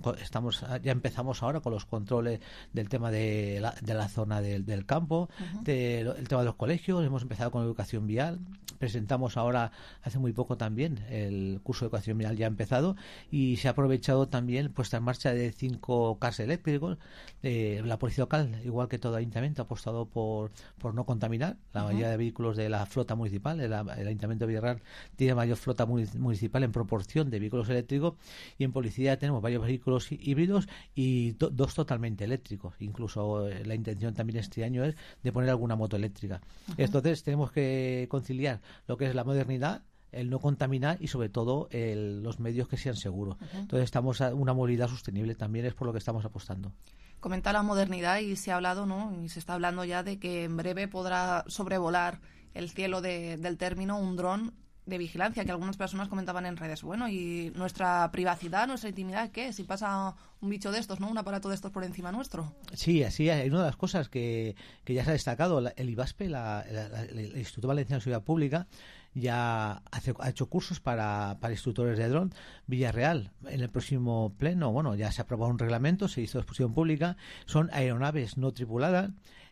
ahora con los controles del tema de la zona del campo, el tema de los colegios. Hemos empezado con educación vial, presentamos ahora hace muy poco también el curso de educación vial, ya ha empezado, y se ha aprovechado también puesta en marcha de 5 cars eléctricos. La policía local, igual que todo ayuntamiento, ha apostado por no contaminar. La mayoría de vehículos de la flota municipal, el ayuntamiento de Villarreal tiene mayor flota municipal en proporción de vehículos eléctricos, y en policía tenemos varios vehículos híbridos y 2 totalmente eléctricos. Incluso la intención también este año es de poner alguna moto eléctrica. Entonces tenemos que conciliar lo que es la modernidad, el no contaminar y sobre todo los medios que sean seguros. Entonces estamos a una movilidad sostenible, también es por lo que estamos apostando. Comenta la modernidad y se ha hablado, ¿no? Y se está hablando ya de que en breve podrá sobrevolar el cielo del término un dron de vigilancia, que algunas personas comentaban en redes. Bueno, y nuestra privacidad, nuestra intimidad, ¿qué? Si pasa un bicho de estos, ¿no? Un aparato de estos por encima nuestro. Sí, así es. Una de las cosas que ya se ha destacado, el IVASPE, el Instituto Valenciano de Seguridad Pública, ya ha hecho cursos para instructores de dron. Villarreal, en el próximo pleno, bueno, ya se aprobó un reglamento, se hizo exposición pública, son aeronaves no tripuladas.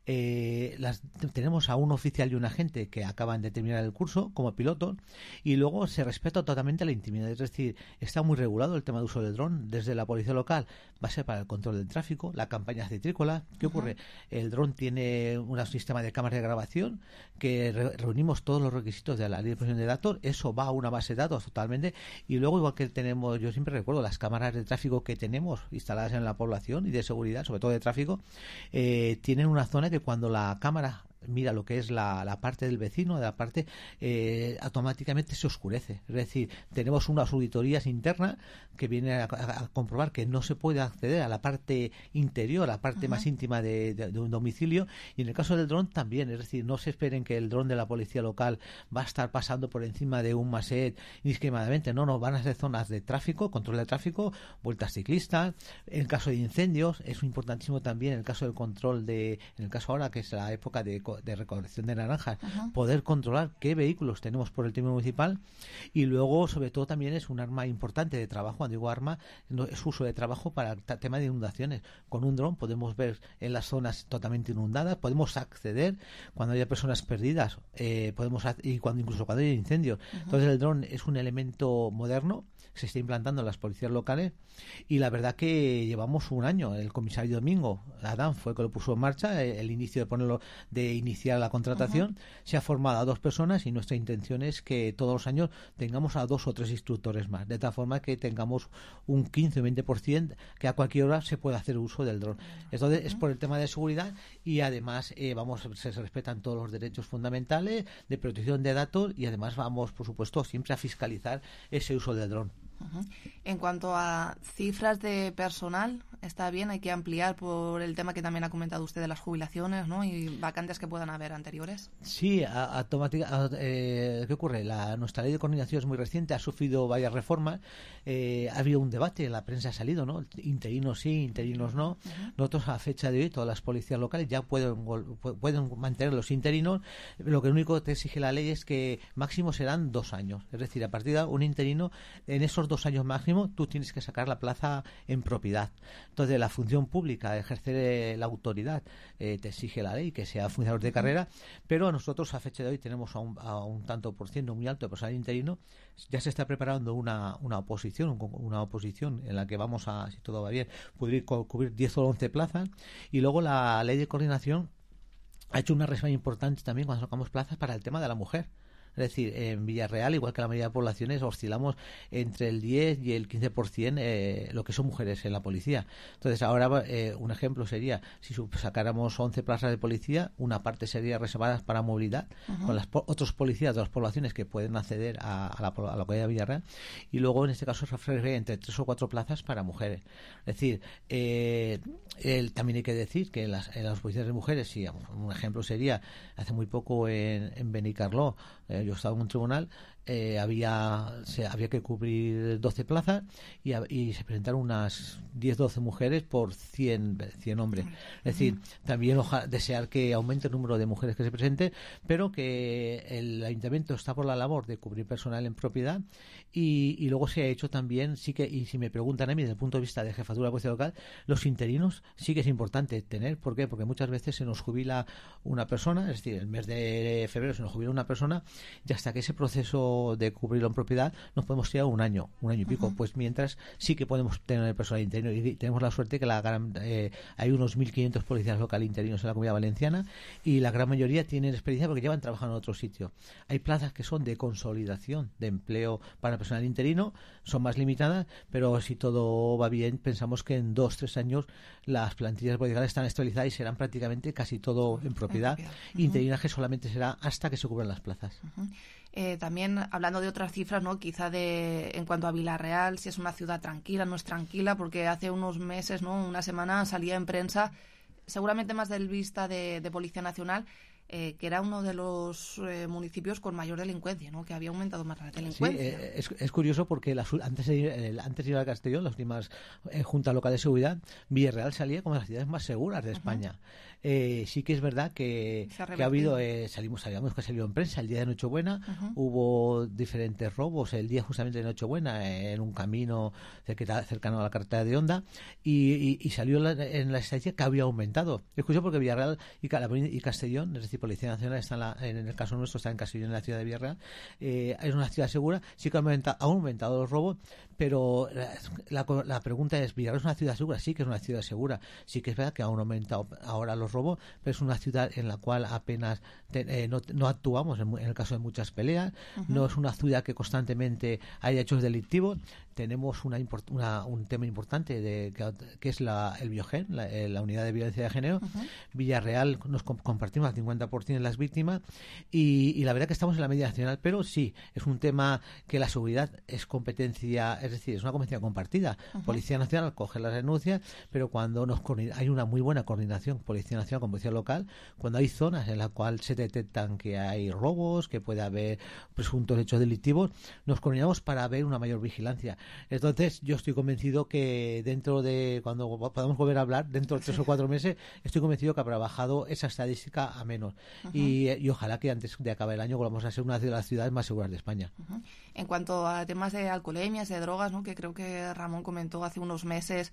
Tenemos a un oficial y un agente que acaban de terminar el curso como piloto, y luego se respeta totalmente la intimidad, es decir, está muy regulado el tema de uso del dron. Desde la policía local va a ser para el control del tráfico, la campaña citrícola. ¿Qué ocurre? El dron tiene un sistema de cámaras de grabación que reunimos todos los requisitos de la ley de protección de datos, eso va a una base de datos totalmente, y luego igual que tenemos, yo siempre recuerdo las cámaras de tráfico que tenemos instaladas en la población y de seguridad, sobre todo de tráfico, tienen una zona que cuando la cámara mira lo que es la parte del vecino, de la parte, automáticamente se oscurece. Es decir, tenemos unas auditorías internas que vienen a comprobar que no se puede acceder a la parte interior, a la parte más íntima de un domicilio, y en el caso del dron también. Es decir, no se esperen que el dron de la policía local va a estar pasando por encima de un maset indiscriminadamente. No, van a ser zonas de tráfico, control de tráfico, vueltas ciclistas. En caso de incendios es importantísimo también el caso del control en el caso ahora que es la época de recolección de naranjas, poder controlar qué vehículos tenemos por el término municipal, y luego, sobre todo, también es un arma importante de trabajo. Cuando digo arma, es uso de trabajo para el tema de inundaciones. Con un dron podemos ver en las zonas totalmente inundadas, podemos acceder cuando haya personas perdidas, incluso cuando haya incendios. Entonces el dron es un elemento moderno, se está implantando en las policías locales, y la verdad que llevamos un año. El comisario Domingo Adán fue el que lo puso en marcha, el inicio de iniciar la contratación. Se ha formado a 2 personas, y nuestra intención es que todos los años tengamos a 2 o 3 instructores más, de tal forma que tengamos un 15 o 20% que a cualquier hora se pueda hacer uso del dron. Entonces es por el tema de seguridad, y además se respetan todos los derechos fundamentales de protección de datos, y además vamos, por supuesto, siempre a fiscalizar ese uso del dron. En cuanto a cifras de personal, está bien, hay que ampliar por el tema que también ha comentado usted de las jubilaciones, ¿no? Y vacantes que puedan haber anteriores. Sí, ¿qué ocurre? Nuestra ley de coordinación es muy reciente, ha sufrido varias reformas, ha habido un debate, en la prensa ha salido, ¿no? Interinos sí, interinos no. Nosotros, a fecha de hoy, todas las policías locales ya pueden mantener los interinos. Lo único que te exige la ley es que máximo serán 2 años. Es decir, a partir de un interino, en esos 2 años máximo, tú tienes que sacar la plaza en propiedad. Entonces, la función pública, ejercer la autoridad, te exige la ley que sea funcionario de carrera, pero nosotros, a fecha de hoy, tenemos a un tanto por ciento muy alto de personal interino. Ya se está preparando una oposición en la que vamos a, si todo va bien, poder cubrir 10 o 11 plazas, y luego la ley de coordinación ha hecho una reforma importante también cuando sacamos plazas para el tema de la mujer. Es decir, en Villarreal, igual que la mayoría de poblaciones, oscilamos entre el 10 y el 15% lo que son mujeres en la policía. Entonces, ahora un ejemplo sería, si sacáramos 11 plazas de policía, una parte sería reservada para movilidad, con las otros policías de las poblaciones que pueden acceder a la localidad de Villarreal, y luego, en este caso, se referiría entre 3 o 4 plazas para mujeres. Es decir, también hay que decir que en las policías de mujeres, si un ejemplo sería, hace muy poco en Benicarló, yo estaba en un tribunal, había que cubrir 12 plazas, y se presentaron unas 10-12 mujeres por 100 hombres. Es decir, también desear que aumente el número de mujeres que se presenten, pero que el ayuntamiento está por la labor de cubrir personal en propiedad, y luego se ha hecho también, y si me preguntan a mí desde el punto de vista de jefatura de policía local, los interinos sí que es importante tener. ¿Por qué? Porque muchas veces se nos jubila una persona, es decir, el mes de febrero se nos jubila una persona, y hasta que ese proceso de cubrirlo en propiedad nos podemos tirar un año y pico. Pues mientras sí que podemos tener el personal interino, y tenemos la suerte que hay unos 1.500 policías locales interinos en la Comunidad Valenciana, y la gran mayoría tienen experiencia porque llevan trabajando en otro sitio. Hay plazas que son de consolidación de empleo para el personal interino, son más limitadas, pero si todo va bien, pensamos que en 2-3 años las plantillas policiales están estabilizadas y serán prácticamente casi todo en propiedad. Interinaje solamente será hasta que se cubran las plazas. También hablando de otras cifras, ¿no? Quizá en cuanto a Villarreal, si es una ciudad tranquila, no es tranquila, porque hace unos meses, ¿no? Una semana salía en prensa, seguramente más del vista de Policía Nacional, que era uno de los municipios con mayor delincuencia, ¿no? Que había aumentado más la delincuencia. Sí, es curioso porque antes de ir a Castellón, las últimas juntas locales de seguridad, Villarreal salía como las ciudades más seguras de España. Sí que es verdad que ha habido, sabíamos que salió en prensa el día de Nochebuena, hubo diferentes robos el día justamente de Nochebuena en un camino cercano a la carretera de Honda, y salió en la estadística que había aumentado. Es curioso porque Villarreal y Castellón, es decir, Policía Nacional en el caso nuestro está en Castellón, en la ciudad de Villarreal, es una ciudad segura. Sí que ha aumentado los robos, pero la pregunta es, ¿Villarreal es una ciudad segura? Sí que es una ciudad segura. Sí que es verdad que han aumentado ahora los robos, pero es una ciudad en la cual apenas no actuamos en el caso de muchas peleas. No es una ciudad que constantemente haya hechos delictivos. Tenemos un tema importante que es el Biogen, la unidad de violencia de género. Villarreal nos compartimos al 50% de las víctimas, y la verdad que estamos en la media nacional, pero sí, es un tema que la seguridad es competencia, es decir, es una competencia compartida. Policía Nacional coge las denuncias, pero cuando hay una muy buena coordinación Policía Nacional con Policía Local, cuando hay zonas en las cuales se detectan que hay robos, que puede haber presuntos hechos delictivos, nos coordinamos para ver una mayor vigilancia. Entonces, yo estoy convencido que cuando podamos volver a hablar, dentro de 3 o 4 meses, estoy convencido que habrá bajado esa estadística a menos. seguros. Y ojalá que antes de acabar el año volvamos a ser una de las ciudades más seguras de España. En cuanto a temas de alcoholemias, de drogas, ¿no? Que creo que Ramón comentó hace unos meses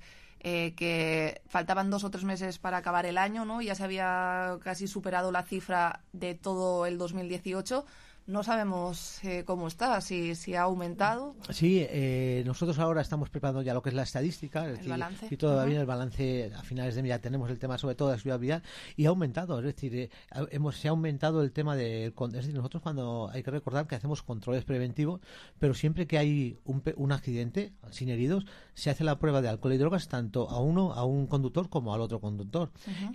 que faltaban 2 o 3 meses para acabar el año, ¿no? Ya se había casi superado la cifra de todo el 2018. No sabemos cómo está, si ha aumentado. Sí, nosotros ahora estamos preparando ya lo que es la estadística. El balance. Y todavía el balance a finales de mes ya tenemos el tema sobre todo de la seguridad vial y ha aumentado. Es decir, se ha aumentado el tema de... Es decir, nosotros cuando hay que recordar que hacemos controles preventivos, pero siempre que hay un accidente sin heridos, se hace la prueba de alcohol y drogas tanto a un conductor como al otro conductor.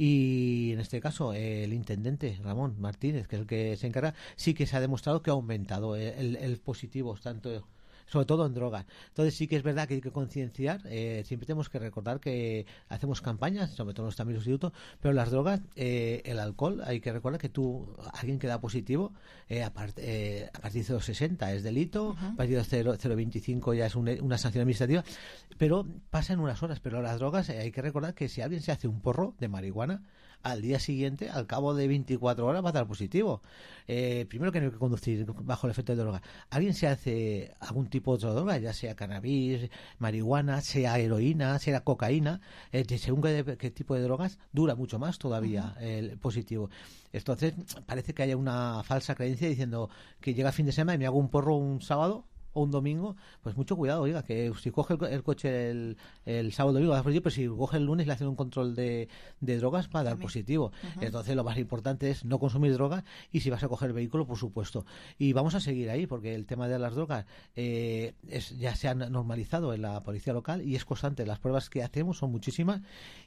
Y en este caso, el intendente Ramón Martínez, que es el que se encarga, sí que se ha demostrado que ha aumentado el positivo, tanto sobre todo en drogas. Entonces sí que es verdad que hay que concienciar, siempre tenemos que recordar que hacemos campañas, sobre todo también los institutos, pero las drogas, el alcohol, hay que recordar que alguien que da positivo, a partir de los 60 es delito, a partir de 0,25 ya es una sanción administrativa, pero pasa en unas horas. Pero las drogas, hay que recordar que si alguien se hace un porro de marihuana, al día siguiente, al cabo de 24 horas va a dar positivo. Primero que no hay que conducir bajo el efecto de droga. Alguien se hace algún tipo de otra droga, ya sea cannabis, marihuana, sea heroína, sea cocaína, según qué tipo de drogas, dura mucho más todavía el positivo. Entonces parece que haya una falsa creencia diciendo que llega el fin de semana y me hago un porro un sábado o un domingo, pues mucho cuidado, oiga, que si coge el coche el sábado o domingo va a dar positivo, pero si coge el lunes y le hacen un control de drogas va a dar positivo. Entonces lo más importante es no consumir drogas y si vas a coger el vehículo, por supuesto. Y vamos a seguir ahí porque el tema de las drogas ya se ha normalizado en la policía local y es constante. Las pruebas que hacemos son muchísimas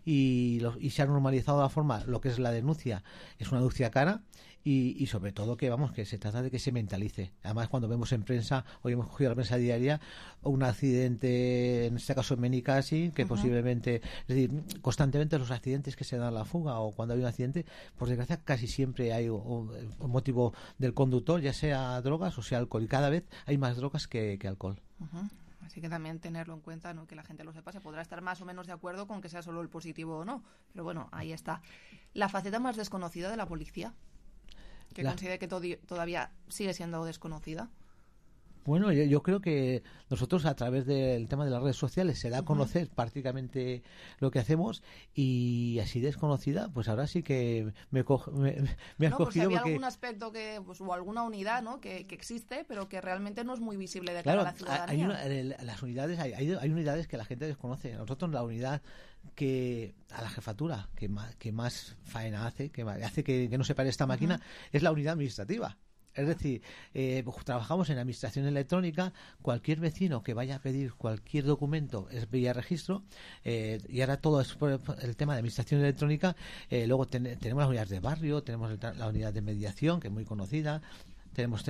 y se ha normalizado de la forma, lo que es la denuncia, es una denuncia cara y sobre todo que se trata de que se mentalice. Además, cuando vemos en prensa, hoy hemos cogido la prensa diaria, un accidente, en este caso en Benicàssim, que posiblemente, es decir, constantemente los accidentes que se dan a la fuga o cuando hay un accidente, por desgracia casi siempre hay un motivo del conductor, ya sea drogas o sea alcohol, y cada vez hay más drogas que alcohol. Así que también tenerlo en cuenta, ¿no? Que la gente lo sepa. Se podrá estar más o menos de acuerdo con que sea solo el positivo o no, pero bueno, ahí está. La faceta más desconocida de la policía, que considere que todavía sigue siendo desconocida. Bueno, yo creo que nosotros a través del tema de las redes sociales se da a conocer prácticamente lo que hacemos y así desconocida, pues ahora sí que me has cogido si había porque... algún aspecto o alguna unidad, ¿no? que existe, pero que realmente no es muy visible de cara a la ciudadanía. Las unidades, hay unidades que la gente desconoce. Nosotros la unidad que a la jefatura que más faena hace, que hace que no se pare esta máquina, es la unidad administrativa. Es decir, trabajamos en administración electrónica. Cualquier vecino que vaya a pedir cualquier documento es vía registro, y ahora todo es por el tema de administración electrónica. Luego tenemos las unidades de barrio, tenemos la unidad de mediación, que es muy conocida, tenemos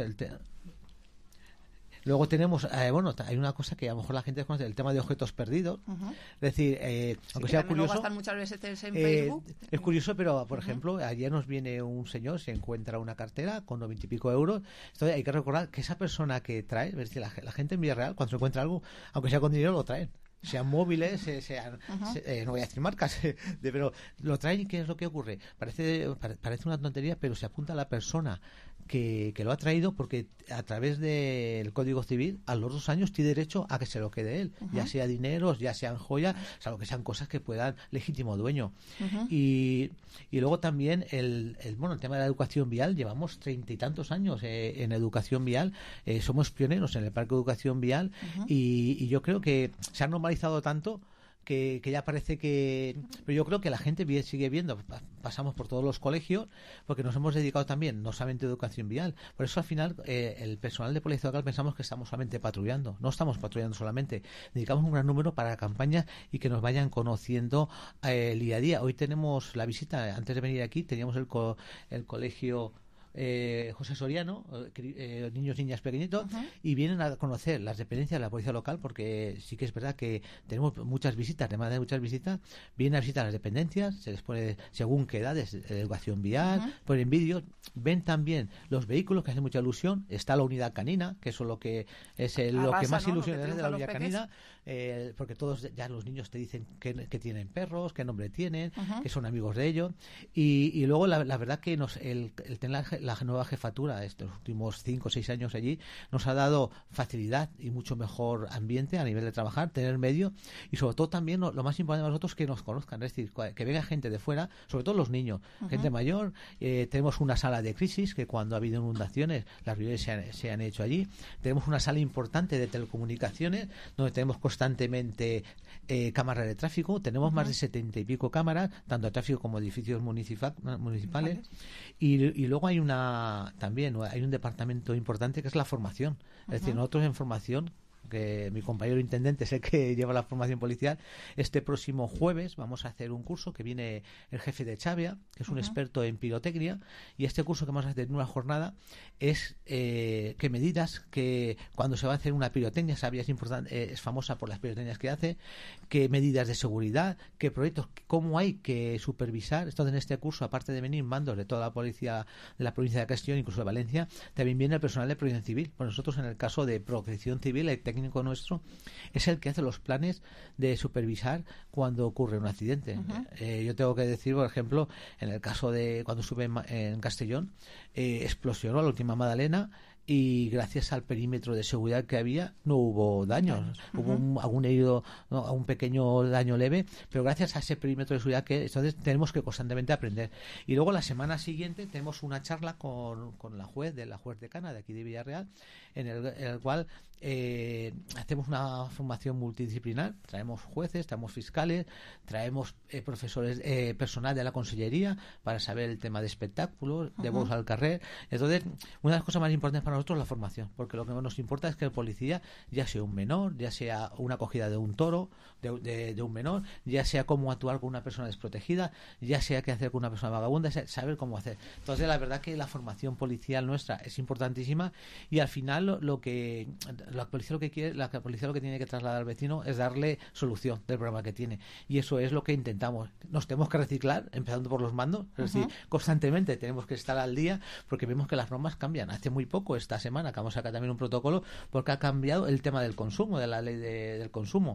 luego tenemos, hay una cosa que a lo mejor la gente desconoce, el tema de objetos perdidos. Es decir, aunque sea curioso, lo gastan muchas veces en Facebook. Es curioso, pero por ejemplo, ayer nos viene un señor, se encuentra una cartera con 90 y pico euros. Entonces hay que recordar que esa persona que trae, es decir, la gente en Villarreal, cuando se encuentra algo, aunque sea con dinero, lo traen. Sean móviles, no voy a decir marcas, pero lo traen. ¿Y qué es lo que ocurre? Parece una tontería, pero se apunta a la persona que lo ha traído, porque a través del Código Civil a los 2 años tiene derecho a que se lo quede él, ya sea dineros, ya sean joyas, salvo que sean cosas que puedan legítimo dueño. Y luego también el tema de la educación vial. Llevamos 30 y tantos años en educación vial, somos pioneros en el Parque de Educación Vial, y yo creo que se han normalizado tanto que ya parece que... Pero yo creo que la gente sigue viendo. Pasamos por todos los colegios porque nos hemos dedicado también no solamente a educación vial. Por eso al final el personal de policía local pensamos que estamos solamente patrullando. No estamos patrullando solamente. Dedicamos un gran número para campañas y que nos vayan conociendo el día a día. Hoy tenemos la visita, antes de venir aquí teníamos el colegio José Soriano, niños, niñas pequeñitos, y vienen a conocer las dependencias de la policía local, porque sí que es verdad que tenemos muchas visitas, además de muchas visitas, vienen a visitar las dependencias, se les pone según qué edades, educación vial, ponen vídeos, ven también los vehículos, que hace mucha ilusión, está la unidad canina, que eso es lo que es lo que más ilusiona de la unidad canina, porque todos ya los niños te dicen que tienen perros, qué nombre tienen, que son amigos de ellos, y luego la verdad que el tener la nueva jefatura estos últimos 5 o 6 años allí nos ha dado facilidad y mucho mejor ambiente a nivel de trabajar, tener medio, y sobre todo también lo más importante para nosotros, que nos conozcan, es decir, que venga gente de fuera, sobre todo los niños, gente mayor. Tenemos una sala de crisis, que cuando ha habido inundaciones las reuniones se han hecho allí. Tenemos una sala importante de telecomunicaciones donde tenemos constantemente cámaras de tráfico, tenemos más de 70 y pico cámaras, tanto de tráfico como de edificios municipales, y luego hay hay un departamento importante que es la formación. Es decir, nosotros en formación, que mi compañero intendente es el que lleva la formación policial, este próximo jueves vamos a hacer un curso que viene el jefe de Chavia, que es un experto en pirotecnia, y este curso que vamos a hacer en una jornada es qué medidas, que cuando se va a hacer una pirotecnia, Chavia es famosa por las pirotecnias que hace, qué medidas de seguridad, qué proyectos, cómo hay que supervisar. Entonces, en este curso, aparte de venir mandos de toda la policía de la provincia de Castellón, incluso de Valencia, también viene el personal de protección civil. Pues nosotros, en el caso de protección civil, el técnico nuestro es el que hace los planes de supervisar cuando ocurre un accidente. Yo tengo que decir, por ejemplo, en el caso de cuando estuve en Castellón, explosionó la última Magdalena, y gracias al perímetro de seguridad que había no hubo daños. Hubo algún herido, un pequeño daño leve, pero gracias a ese perímetro de seguridad entonces tenemos que constantemente aprender. Y luego la semana siguiente tenemos una charla con la juez decana de aquí de Villarreal, en el cual hacemos una formación multidisciplinar, traemos jueces, traemos fiscales, traemos profesores, personal de la consellería para saber el tema de espectáculos, de voz al carrer. Entonces, una de las cosas más importantes para nosotros es la formación, porque lo que nos importa es que el policía, ya sea un menor, ya sea una acogida de un toro, de un menor, ya sea cómo actuar con una persona desprotegida, ya sea qué hacer con una persona vagabunda, saber cómo hacer. Entonces, la verdad que la formación policial nuestra es importantísima, y al final la policía lo que tiene que trasladar al vecino es darle solución del problema que tiene, y eso es lo que intentamos. Nos tenemos que reciclar, empezando por los mandos, es decir, constantemente tenemos que estar al día, porque vemos que las normas cambian. Hace muy poco, esta semana, acabamos de sacar también un protocolo porque ha cambiado el tema del consumo, de la ley del consumo,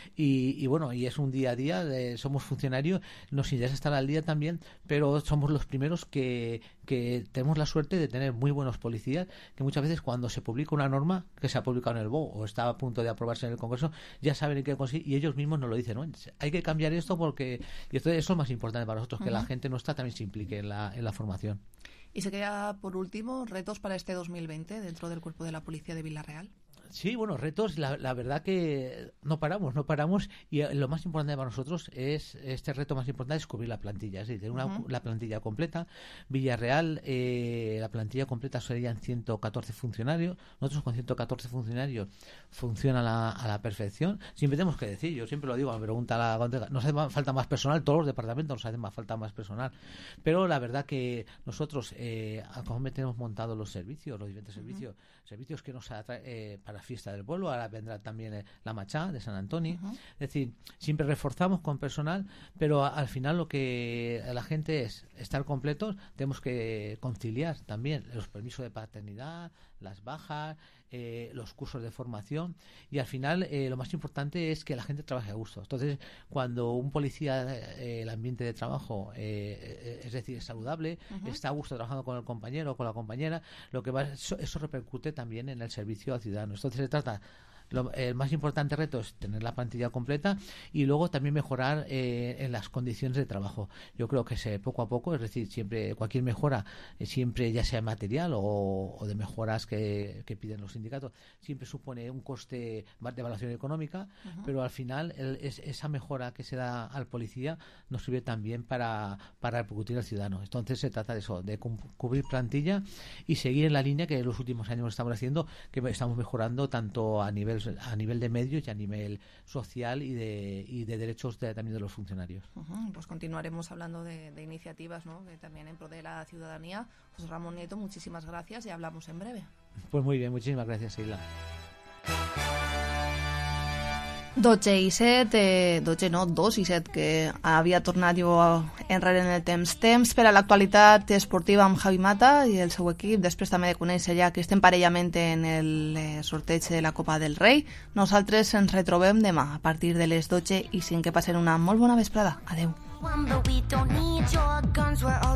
y bueno, y es un día a día, somos funcionarios, nos interesa estar al día también, pero somos los primeros que tenemos la suerte de tener muy buenos policías, que muchas veces cuando se publica una norma que se ha publicado en el BOE o está a punto de aprobarse en el Congreso, ya saben en qué conseguir, y ellos mismos nos lo dicen, ¿no? Hay que cambiar esto porque, y esto, eso es más importante para nosotros, que la gente nuestra también se implique en la formación. Y se queda, por último, retos para este 2020 dentro del Cuerpo de la Policía de Villarreal. Sí, bueno, retos, la verdad que no paramos, y lo más importante para nosotros este reto más importante es cubrir la plantilla, es decir, la plantilla completa. Villarreal, la plantilla completa serían 114 funcionarios, nosotros con 114 funcionarios funciona a la perfección. Siempre tenemos que decir, yo siempre lo digo, me pregunta nos hace falta más personal, todos los departamentos nos hacen falta más personal, pero la verdad que nosotros, como tenemos montado los diferentes servicios que nos atrae para la fiesta del pueblo, ahora vendrá también la Machá de San Antonio. Es decir, siempre reforzamos con personal, pero al final lo que la gente es estar completos. Tenemos que conciliar también los permisos de paternidad, las bajas, los cursos de formación, y al final lo más importante es que la gente trabaje a gusto. Entonces, cuando un policía, el ambiente de trabajo es decir, es saludable, está a gusto trabajando con el compañero o con la compañera, eso repercute también en el servicio al ciudadano. Entonces se trata, el más importante reto es tener la plantilla completa, y luego también mejorar en las condiciones de trabajo. Yo creo que poco a poco, es decir, siempre cualquier mejora, siempre ya sea material o de mejoras que piden los sindicatos, siempre supone un coste de evaluación económica, pero al final esa mejora que se da al policía nos sirve también para repercutir al ciudadano. Entonces se trata de eso, de cubrir plantilla y seguir en la línea que en los últimos años estamos haciendo, que estamos mejorando tanto a nivel pues a nivel de medios y a nivel social y de derechos también de los funcionarios. Pues continuaremos hablando de iniciativas, ¿no?, que también en pro de la ciudadanía. José Ramón Nieto, muchísimas gracias y hablamos en breve. Pues muy bien, muchísimas gracias, Sheila. 2 i 7, que havia tornat jo enrere en el temps per a l'actualitat esportiva amb Javi Mata i el seu equip, després també de conèixer ja aquest emparellament en el sorteig de la Copa del Rei. Nosaltres ens retrobem demà a partir de les 12:05. Que passen una molt bona vesprada. Adeu.